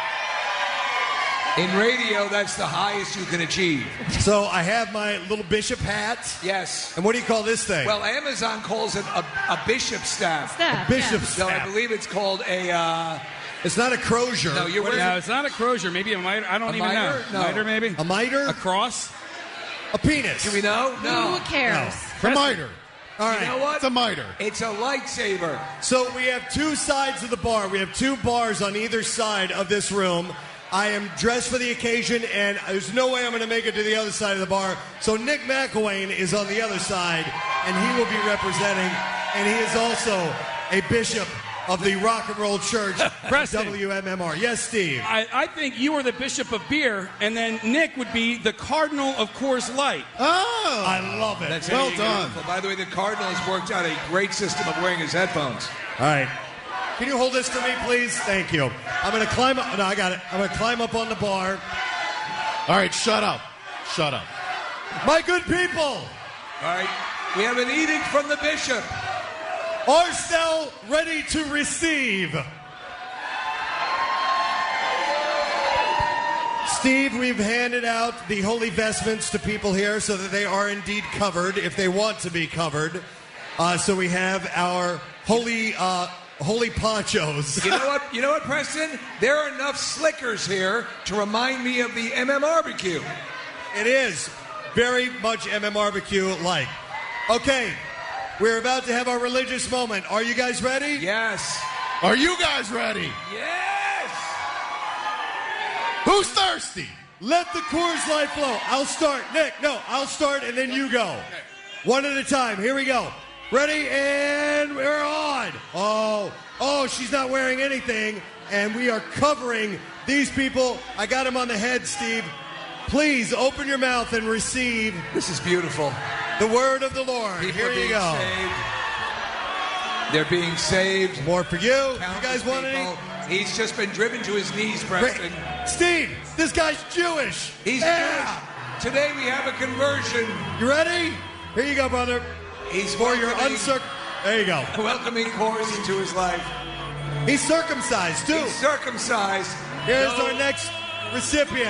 in radio, that's the highest you can achieve. So I have my little bishop hat. Yes. And what do you call this thing? Well, Amazon calls it a bishop staff. A bishop So staff. I believe it's called a... It's not a crozier. No, you're wearing... No, it's not a crozier. Maybe a mitre. I don't A even mitre? know. No. Mitre, maybe? A mitre? A cross? A penis. Do we know? No. Who cares? A mitre. All right. You know what? It's a mitre. It's a lightsaber. So we have two sides of the bar. We have two bars on either side of this room. I am dressed for the occasion, and there's no way I'm going to make it to the other side of the bar. So Nick McElwain is on the other side, and he will be representing, and he is also a bishop of the Rock and Roll Church, Preston. WMMR. Yes, Steve. I think you are the bishop of beer, and then Nick would be the cardinal of Coors Light. Oh, I love it. That's well beautiful. done. By the way, the Cardinal has worked out a great system of wearing his headphones. All right. Can you hold this for me, please? Thank you. I'm going to climb up. No, I got it. I'm going to climb up on the bar. All right, shut up. Shut up. My good people. All right. We have an edict from the bishop. Are thou ready to receive? Steve, we've handed out the holy vestments to people here so that they are indeed covered if they want to be covered. So we have our holy ponchos. You know what, Preston? There are enough slickers here to remind me of the MMRBQ. It is very much MMRBQ-like. Okay, we're about to have our religious moment. Are you guys ready? Yes. Are you guys ready? Yes. Who's thirsty? Let the Coors Light flow. I'll start. Nick, no, I'll start and then you go. Okay. One at a time. Here we go. Ready, and we're on. Oh, she's not wearing anything, and we are covering these people. I got him on the head, Steve. Please open your mouth and receive. This is beautiful. The word of the Lord. People Here you go. Saved. They're being saved. More for you. Countless You guys want any? He's just been driven to his knees, Preston. Steve, this guy's Jewish. He's Jewish. Today we have a conversion. You ready? Here you go, brother. He's for your There you go. Welcoming Coors into his life. He's circumcised, too. He's circumcised. Here's our next recipient.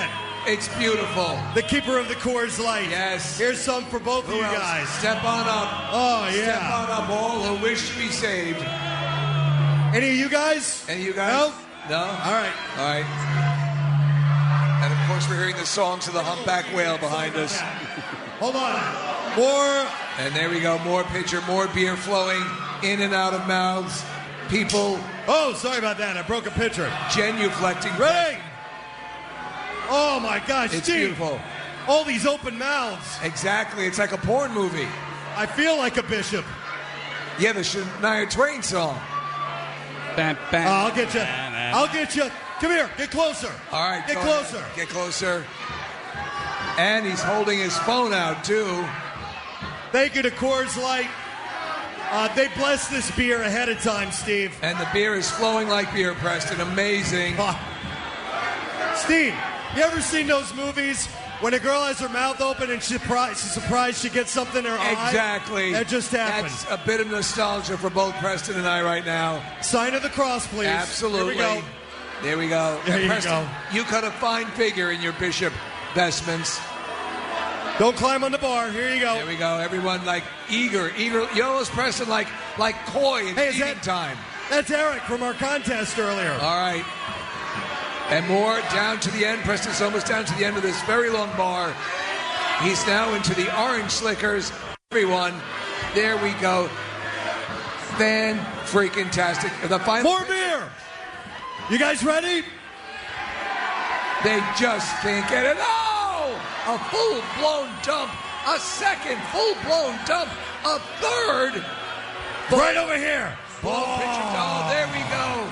It's beautiful. The keeper of the Coors Light. Yes. Here's some for both of you else? guys. Step on up. Oh, yeah. Step on up, all who wish to be saved. Any of you guys? Any of you guys? No? All right. All right. And of course, we're hearing the songs of the humpback whale behind us. Hold on. More. And there we go. More pitcher, more beer flowing in and out of mouths. People. Oh, sorry about that. I broke a pitcher. Genuflecting. Ready? Oh, my gosh. It's Steve, beautiful. All these open mouths. Exactly. It's like a porn movie. I feel like a bishop. Yeah, the Shania Twain song. I'll get you. I'll get you. Come here. Get closer. All right. Get closer. Ahead. Get closer. And he's holding his phone out, too. Thank you to Coors Light. They blessed this beer ahead of time, Steve. And the beer is flowing like beer, Preston. Amazing. Steve, you ever seen those movies when a girl has her mouth open and she's surprised she gets something in her eye? Exactly. That just happened. That's a bit of nostalgia for both Preston and I right now. Sign of the cross, please. Absolutely. Here we go. There we go. There you Preston, go. You cut a fine figure in your bishop vestments. Don't climb on the bar. Here you go. There we go. Everyone like eager. You almost Preston like coy in eating time. That's Eric from our contest earlier. All right. And more down to the end. Preston's almost down to the end of this very long bar. He's now into the orange slickers. Everyone, there we go. Fan-freaking-tastic. The final more beer. You guys ready? They just can't get it. Oh! A full-blown dump. A second full-blown dump. A third. Right over here. Ball pitcher. Oh, there we go.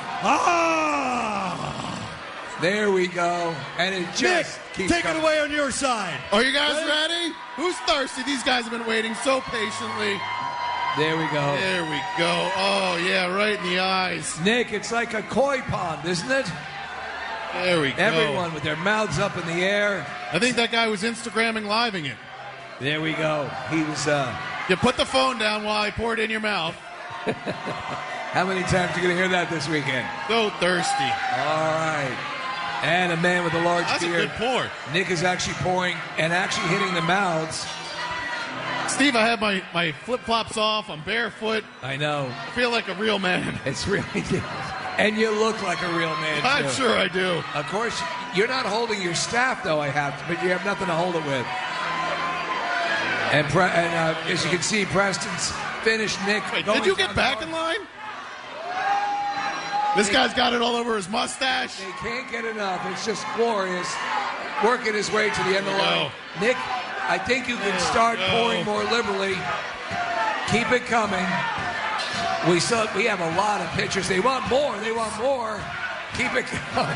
There we go. And it just Nick, keeps take coming. it away on your side. Are you guys ready? Who's thirsty? These guys have been waiting so patiently. There we go. There we go. Oh, yeah, right in the eyes. Nick, it's like a koi pond, isn't it? There we go. Everyone with their mouths up in the air. I think that guy was Instagramming living it. There we go. He was, You put the phone down while I pour it in your mouth. How many times are you going to hear that this weekend? So thirsty. All right. And a man with a large That's beard. a good pour. Nick is actually pouring and actually hitting the mouths. Steve, I have my flip-flops off. I'm barefoot. I know. I feel like a real man. It's really... And you look like a real man, I'm too. sure I do. Of course, you're not holding your staff, though, I have to, but you have nothing to hold it with. And as you can see, Preston's finished. Nick, Wait, did you get back in line? This guy's got it all over his mustache. They can't get enough. It's just glorious. Working his way to the end of the line. Nick, I think you can start pouring more liberally. Keep it coming. We have a lot of pitchers. They want more. Keep it coming.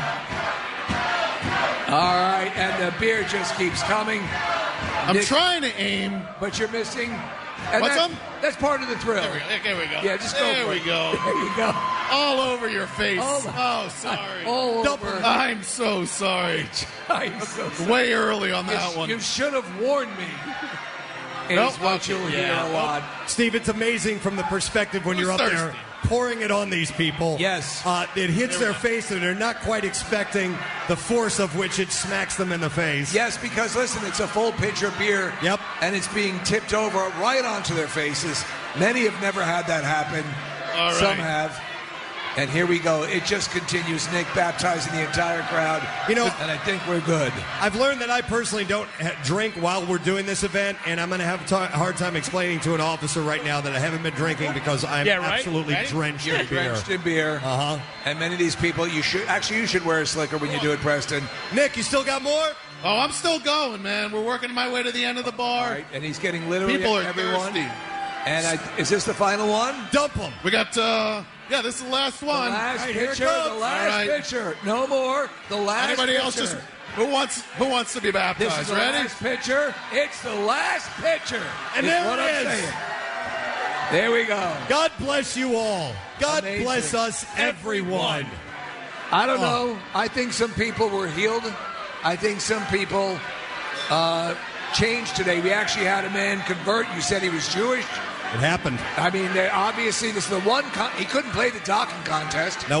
All right, and the beer just keeps coming. I'm trying to aim. But you're missing. And What's up? That's part of the thrill. There we go. Yeah, just go There for we it. go. There you go. All over your face. Oh, sorry. All over. I'm so sorry. I'm so sorry. Way early on that one. You should have warned me. Nope. It's what you'll hear a lot. Steve, it's amazing from the perspective when you're up there pouring it on these people. Yes. It hits their face and they're not quite expecting the force of which it smacks them in the face. Yes, because listen, it's a full pitcher of beer. Yep. And it's being tipped over right onto their faces. Many have never had that happen. All right. Some have. And here we go. It just continues. Nick baptizing the entire crowd. And I think we're good. I've learned that I personally don't drink while we're doing this event, and I'm going to have a hard time explaining to an officer right now that I haven't been drinking because I'm absolutely drenched You're in beer. drenched in beer. Uh-huh. And many of these people, you should wear a slicker when you do it, Preston. Nick, you still got more? Oh, I'm still going, man. We're working my way to the end of the bar. All right, and he's getting literally People are everyone. thirsty. And is this the final one? Dump them. We got, this is the last one. The last Right, here it pitcher, comes. the last pitcher. No more. The last Anybody pitcher. else just who wants to be baptized? This is the Ready? last pitcher. It's the last pitcher. And is there what it I'm is. saying. There we go. God bless you all. God Amazing. bless us, everyone. I don't know. I think some people were healed. I think some people changed today. We actually had a man convert. You said he was Jewish. It happened. I mean, obviously, this is the one. He couldn't play the docking contest. Nope.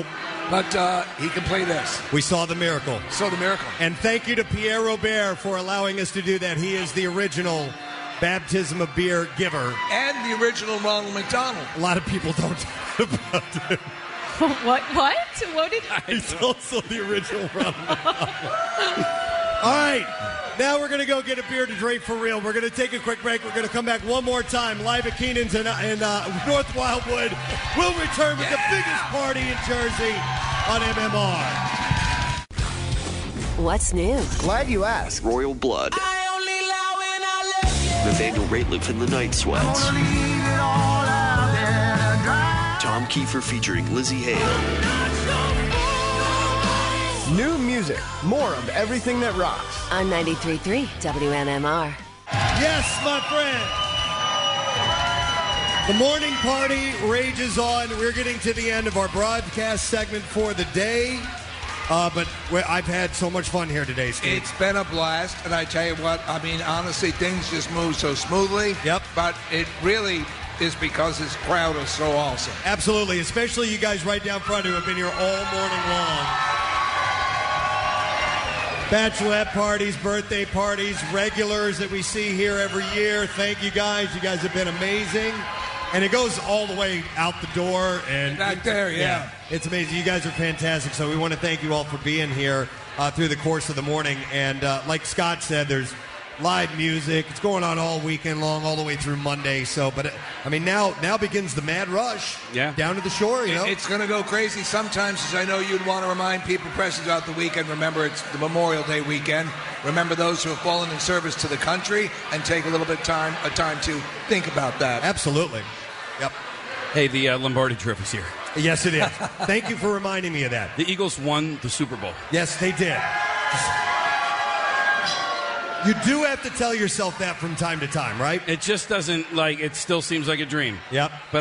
but he can play this. We saw the miracle. Saw the miracle. And thank you to Pierre Robert for allowing us to do that. He is the original baptism of beer giver. And the original Ronald McDonald. A lot of people don't talk about him. What? What did He's also the original Ronald McDonald. All right. Now we're going to go get a beer to drink for real. We're going to take a quick break. We're going to come back one more time live at Keenan's in North Wildwood. We'll return with the biggest party in Jersey on MMR. What's new? Glad you asked. Royal Blood. Nathaniel Rateliff and the Night Sweats. Tom Kiefer featuring Lizzie Hale. New music. More of everything that rocks. On 93.3 WMMR. Yes, my friend. The morning party rages on. We're getting to the end of our broadcast segment for the day. But I've had so much fun here today, Steve. It's been a blast, and I tell you what, I mean, honestly, things just move so smoothly. Yep. But it really is because this crowd is so awesome. Absolutely, especially you guys right down front who have been here all morning long. Bachelorette parties, birthday parties, regulars that we see here every year. Thank you guys. You guys have been amazing. And it goes all the way out the door. And back there, yeah. It's amazing. You guys are fantastic. So we want to thank you all for being here through the course of the morning. And like Scott said, there's live music. It's going on all weekend long, all the way through Monday. So, but I mean, now begins the mad rush. Yeah. Down to the shore, you know. It's going to go crazy. Sometimes, as I know you'd want to remind people present throughout the weekend, remember it's the Memorial Day weekend. Remember those who have fallen in service to the country and take a little bit of time to think about that. Absolutely. Yep. Hey, the Lombardi Trophy's here. Yes, it is. Thank you for reminding me of that. The Eagles won the Super Bowl. Yes, they did. You do have to tell yourself that from time to time, right? It just doesn't, it still seems like a dream. Yep. But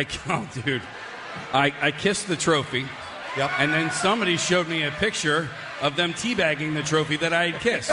I kissed the trophy. Yep. And then somebody showed me a picture of them teabagging the trophy that I had kissed.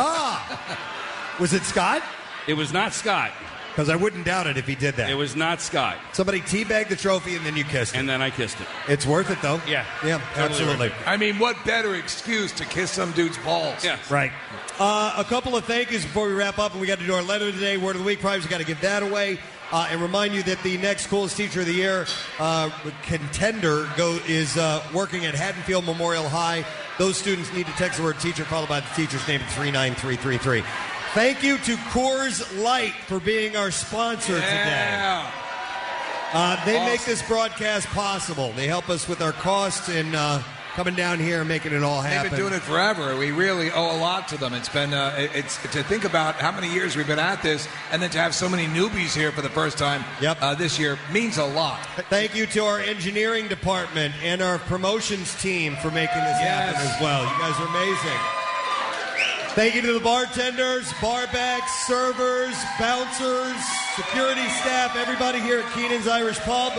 Was it Scott? It was not Scott. Because I wouldn't doubt it if he did that. It was not Scott. Somebody teabagged the trophy and then you kissed it. And then I kissed it. It's worth it, though. Yeah. Yeah, Totally absolutely. I mean, what better excuse to kiss some dude's balls? Yeah. Right. A couple of thank yous before we wrap up, and we got to do our letter today. Word of the week prize, we got to give that away. And remind you that the next Coolest Teacher of the Year contender is working at Haddonfield Memorial High. Those students need to text the word teacher followed by the teacher's name to 39333. Thank you to Coors Light for being our sponsor today. They make this broadcast possible. They help us with our costs and coming down here and making it all happen. They've been doing it forever. We really owe a lot to them. It's been it's to think about how many years we've been at this, and then to have so many newbies here for the first time this year means a lot. Thank you to our engineering department and our promotions team for making this happen as well. You guys are amazing. Thank you to the bartenders, barbacks, servers, bouncers, security staff, everybody here at Keenan's Irish Pub.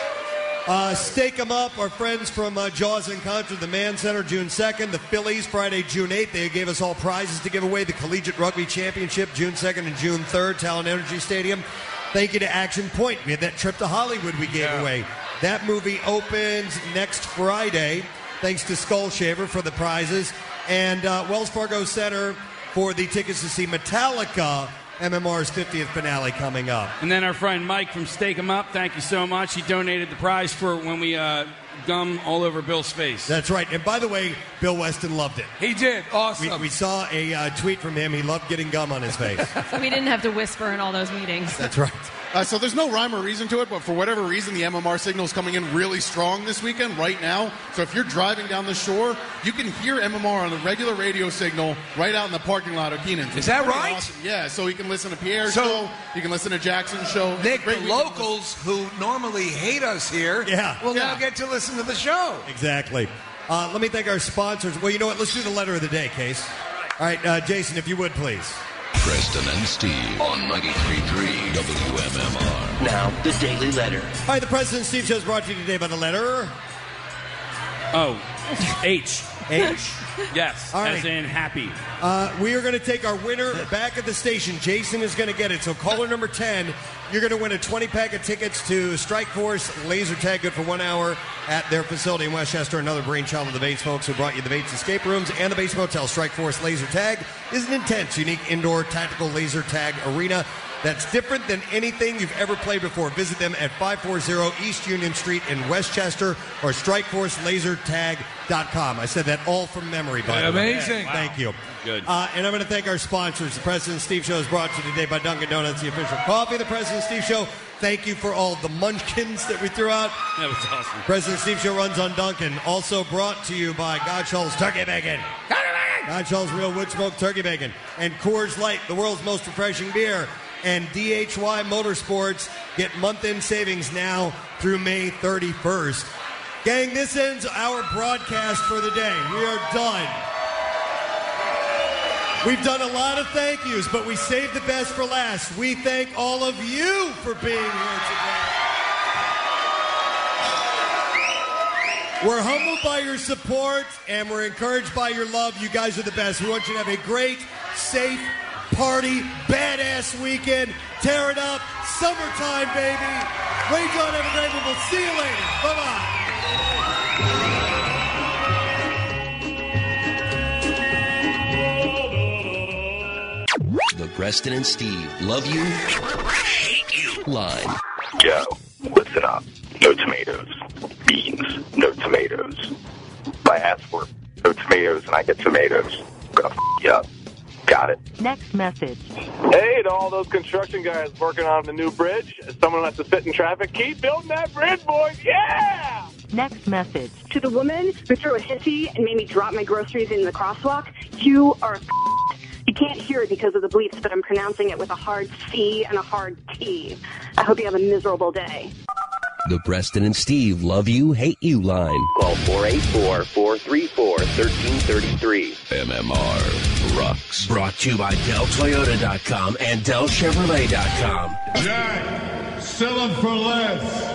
Stake 'em Up, our friends from Jaws and Contra, the Mann Center, June 2nd. The Phillies, Friday, June 8th. They gave us all prizes to give away. The Collegiate Rugby Championship, June 2nd and June 3rd, Talon Energy Stadium. Thank you to Action Point. We had that trip to Hollywood we gave away. That movie opens next Friday. Thanks to Skull Shaver for the prizes. And Wells Fargo Center for the tickets to see Metallica, MMR's 50th finale coming up. And then our friend Mike from Stake 'em Up, thank you so much. He donated the prize for when we gum all over Bill's face. That's right. And by the way, Bill Weston loved it. He did. Awesome. We saw a tweet from him. He loved getting gum on his face. So we didn't have to whisper in all those meetings. That's right. So there's no rhyme or reason to it, but for whatever reason, the MMR signal is coming in really strong this weekend, right now. So if you're driving down the shore, you can hear MMR on the regular radio signal right out in the parking lot of Keenan's. Is that right? Awesome. Yeah, so you can listen to Pierre's show, you can listen to Jackson's show. Nick, the locals who normally hate us here will now get to listen to the show. Exactly. Let me thank our sponsors. Well, you know what? Let's do the letter of the day, Case. All right, Jason, if you would, please. Preston and Steve on 93.3 WMMR. Now, the Daily Letter. All right, the Preston and Steve Show is brought to you today by the letter. Oh, H. H? Yes, All as right. in happy. We are going to take our winner back at the station. Jason is going to get it. So caller number 10, you're going to win a 20-pack of tickets to Strike Force Laser Tag, good for 1 hour at their facility in Westchester. Another brainchild of the Bates folks who brought you the Bates Escape Rooms and the Bates Motel. Strike Force Laser Tag is an intense, unique indoor tactical laser tag arena that's different than anything you've ever played before. Visit them at 540 East Union Street in Westchester or StrikeForceLaserTag.com. I said that all from memory, by the way. Amazing. Thank you. Good. And I'm going to thank our sponsors. The President Steve Show is brought to you today by Dunkin' Donuts, the official coffee of the President Steve Show. Thank you for all the munchkins that we threw out. That was awesome. President Steve Show runs on Dunkin'. Also brought to you by Godshall's Turkey Bacon. Godshall's Real Wood Smoked Turkey Bacon. And Coors Light, the world's most refreshing beer. And DHY Motorsports. Get month-end savings now through May 31st. Gang, this ends our broadcast for the day. We are done. We've done a lot of thank yous, but we saved the best for last. We thank all of you for being here today. We're humbled by your support, and we're encouraged by your love. You guys are the best. We want you to have a great, safe, party, badass weekend. Tear it up. Summertime, baby. Rage on, have a great one. We'll see you later. Bye-bye. The Preston and Steve Love You, Hate You line. Yo, listen up. No tomatoes. Beans. No tomatoes. If I ask for no tomatoes and I get tomatoes, I'm gonna f*** you up. Got it. Next message. Hey, to all those construction guys working on the new bridge, someone has to sit in traffic. Keep building that bridge, boys. Yeah! Next message. To the woman who threw a hissy and made me drop my groceries in the crosswalk, you are You can't hear it because of the bleeps, but I'm pronouncing it with a hard C and a hard T. I hope you have a miserable day. The Preston and Steve Love You, Hate You line. Call 484-434-1333. MMR rocks. Brought to you by DellToyota.com and DellChevrolet.com. Jack, sell them for less.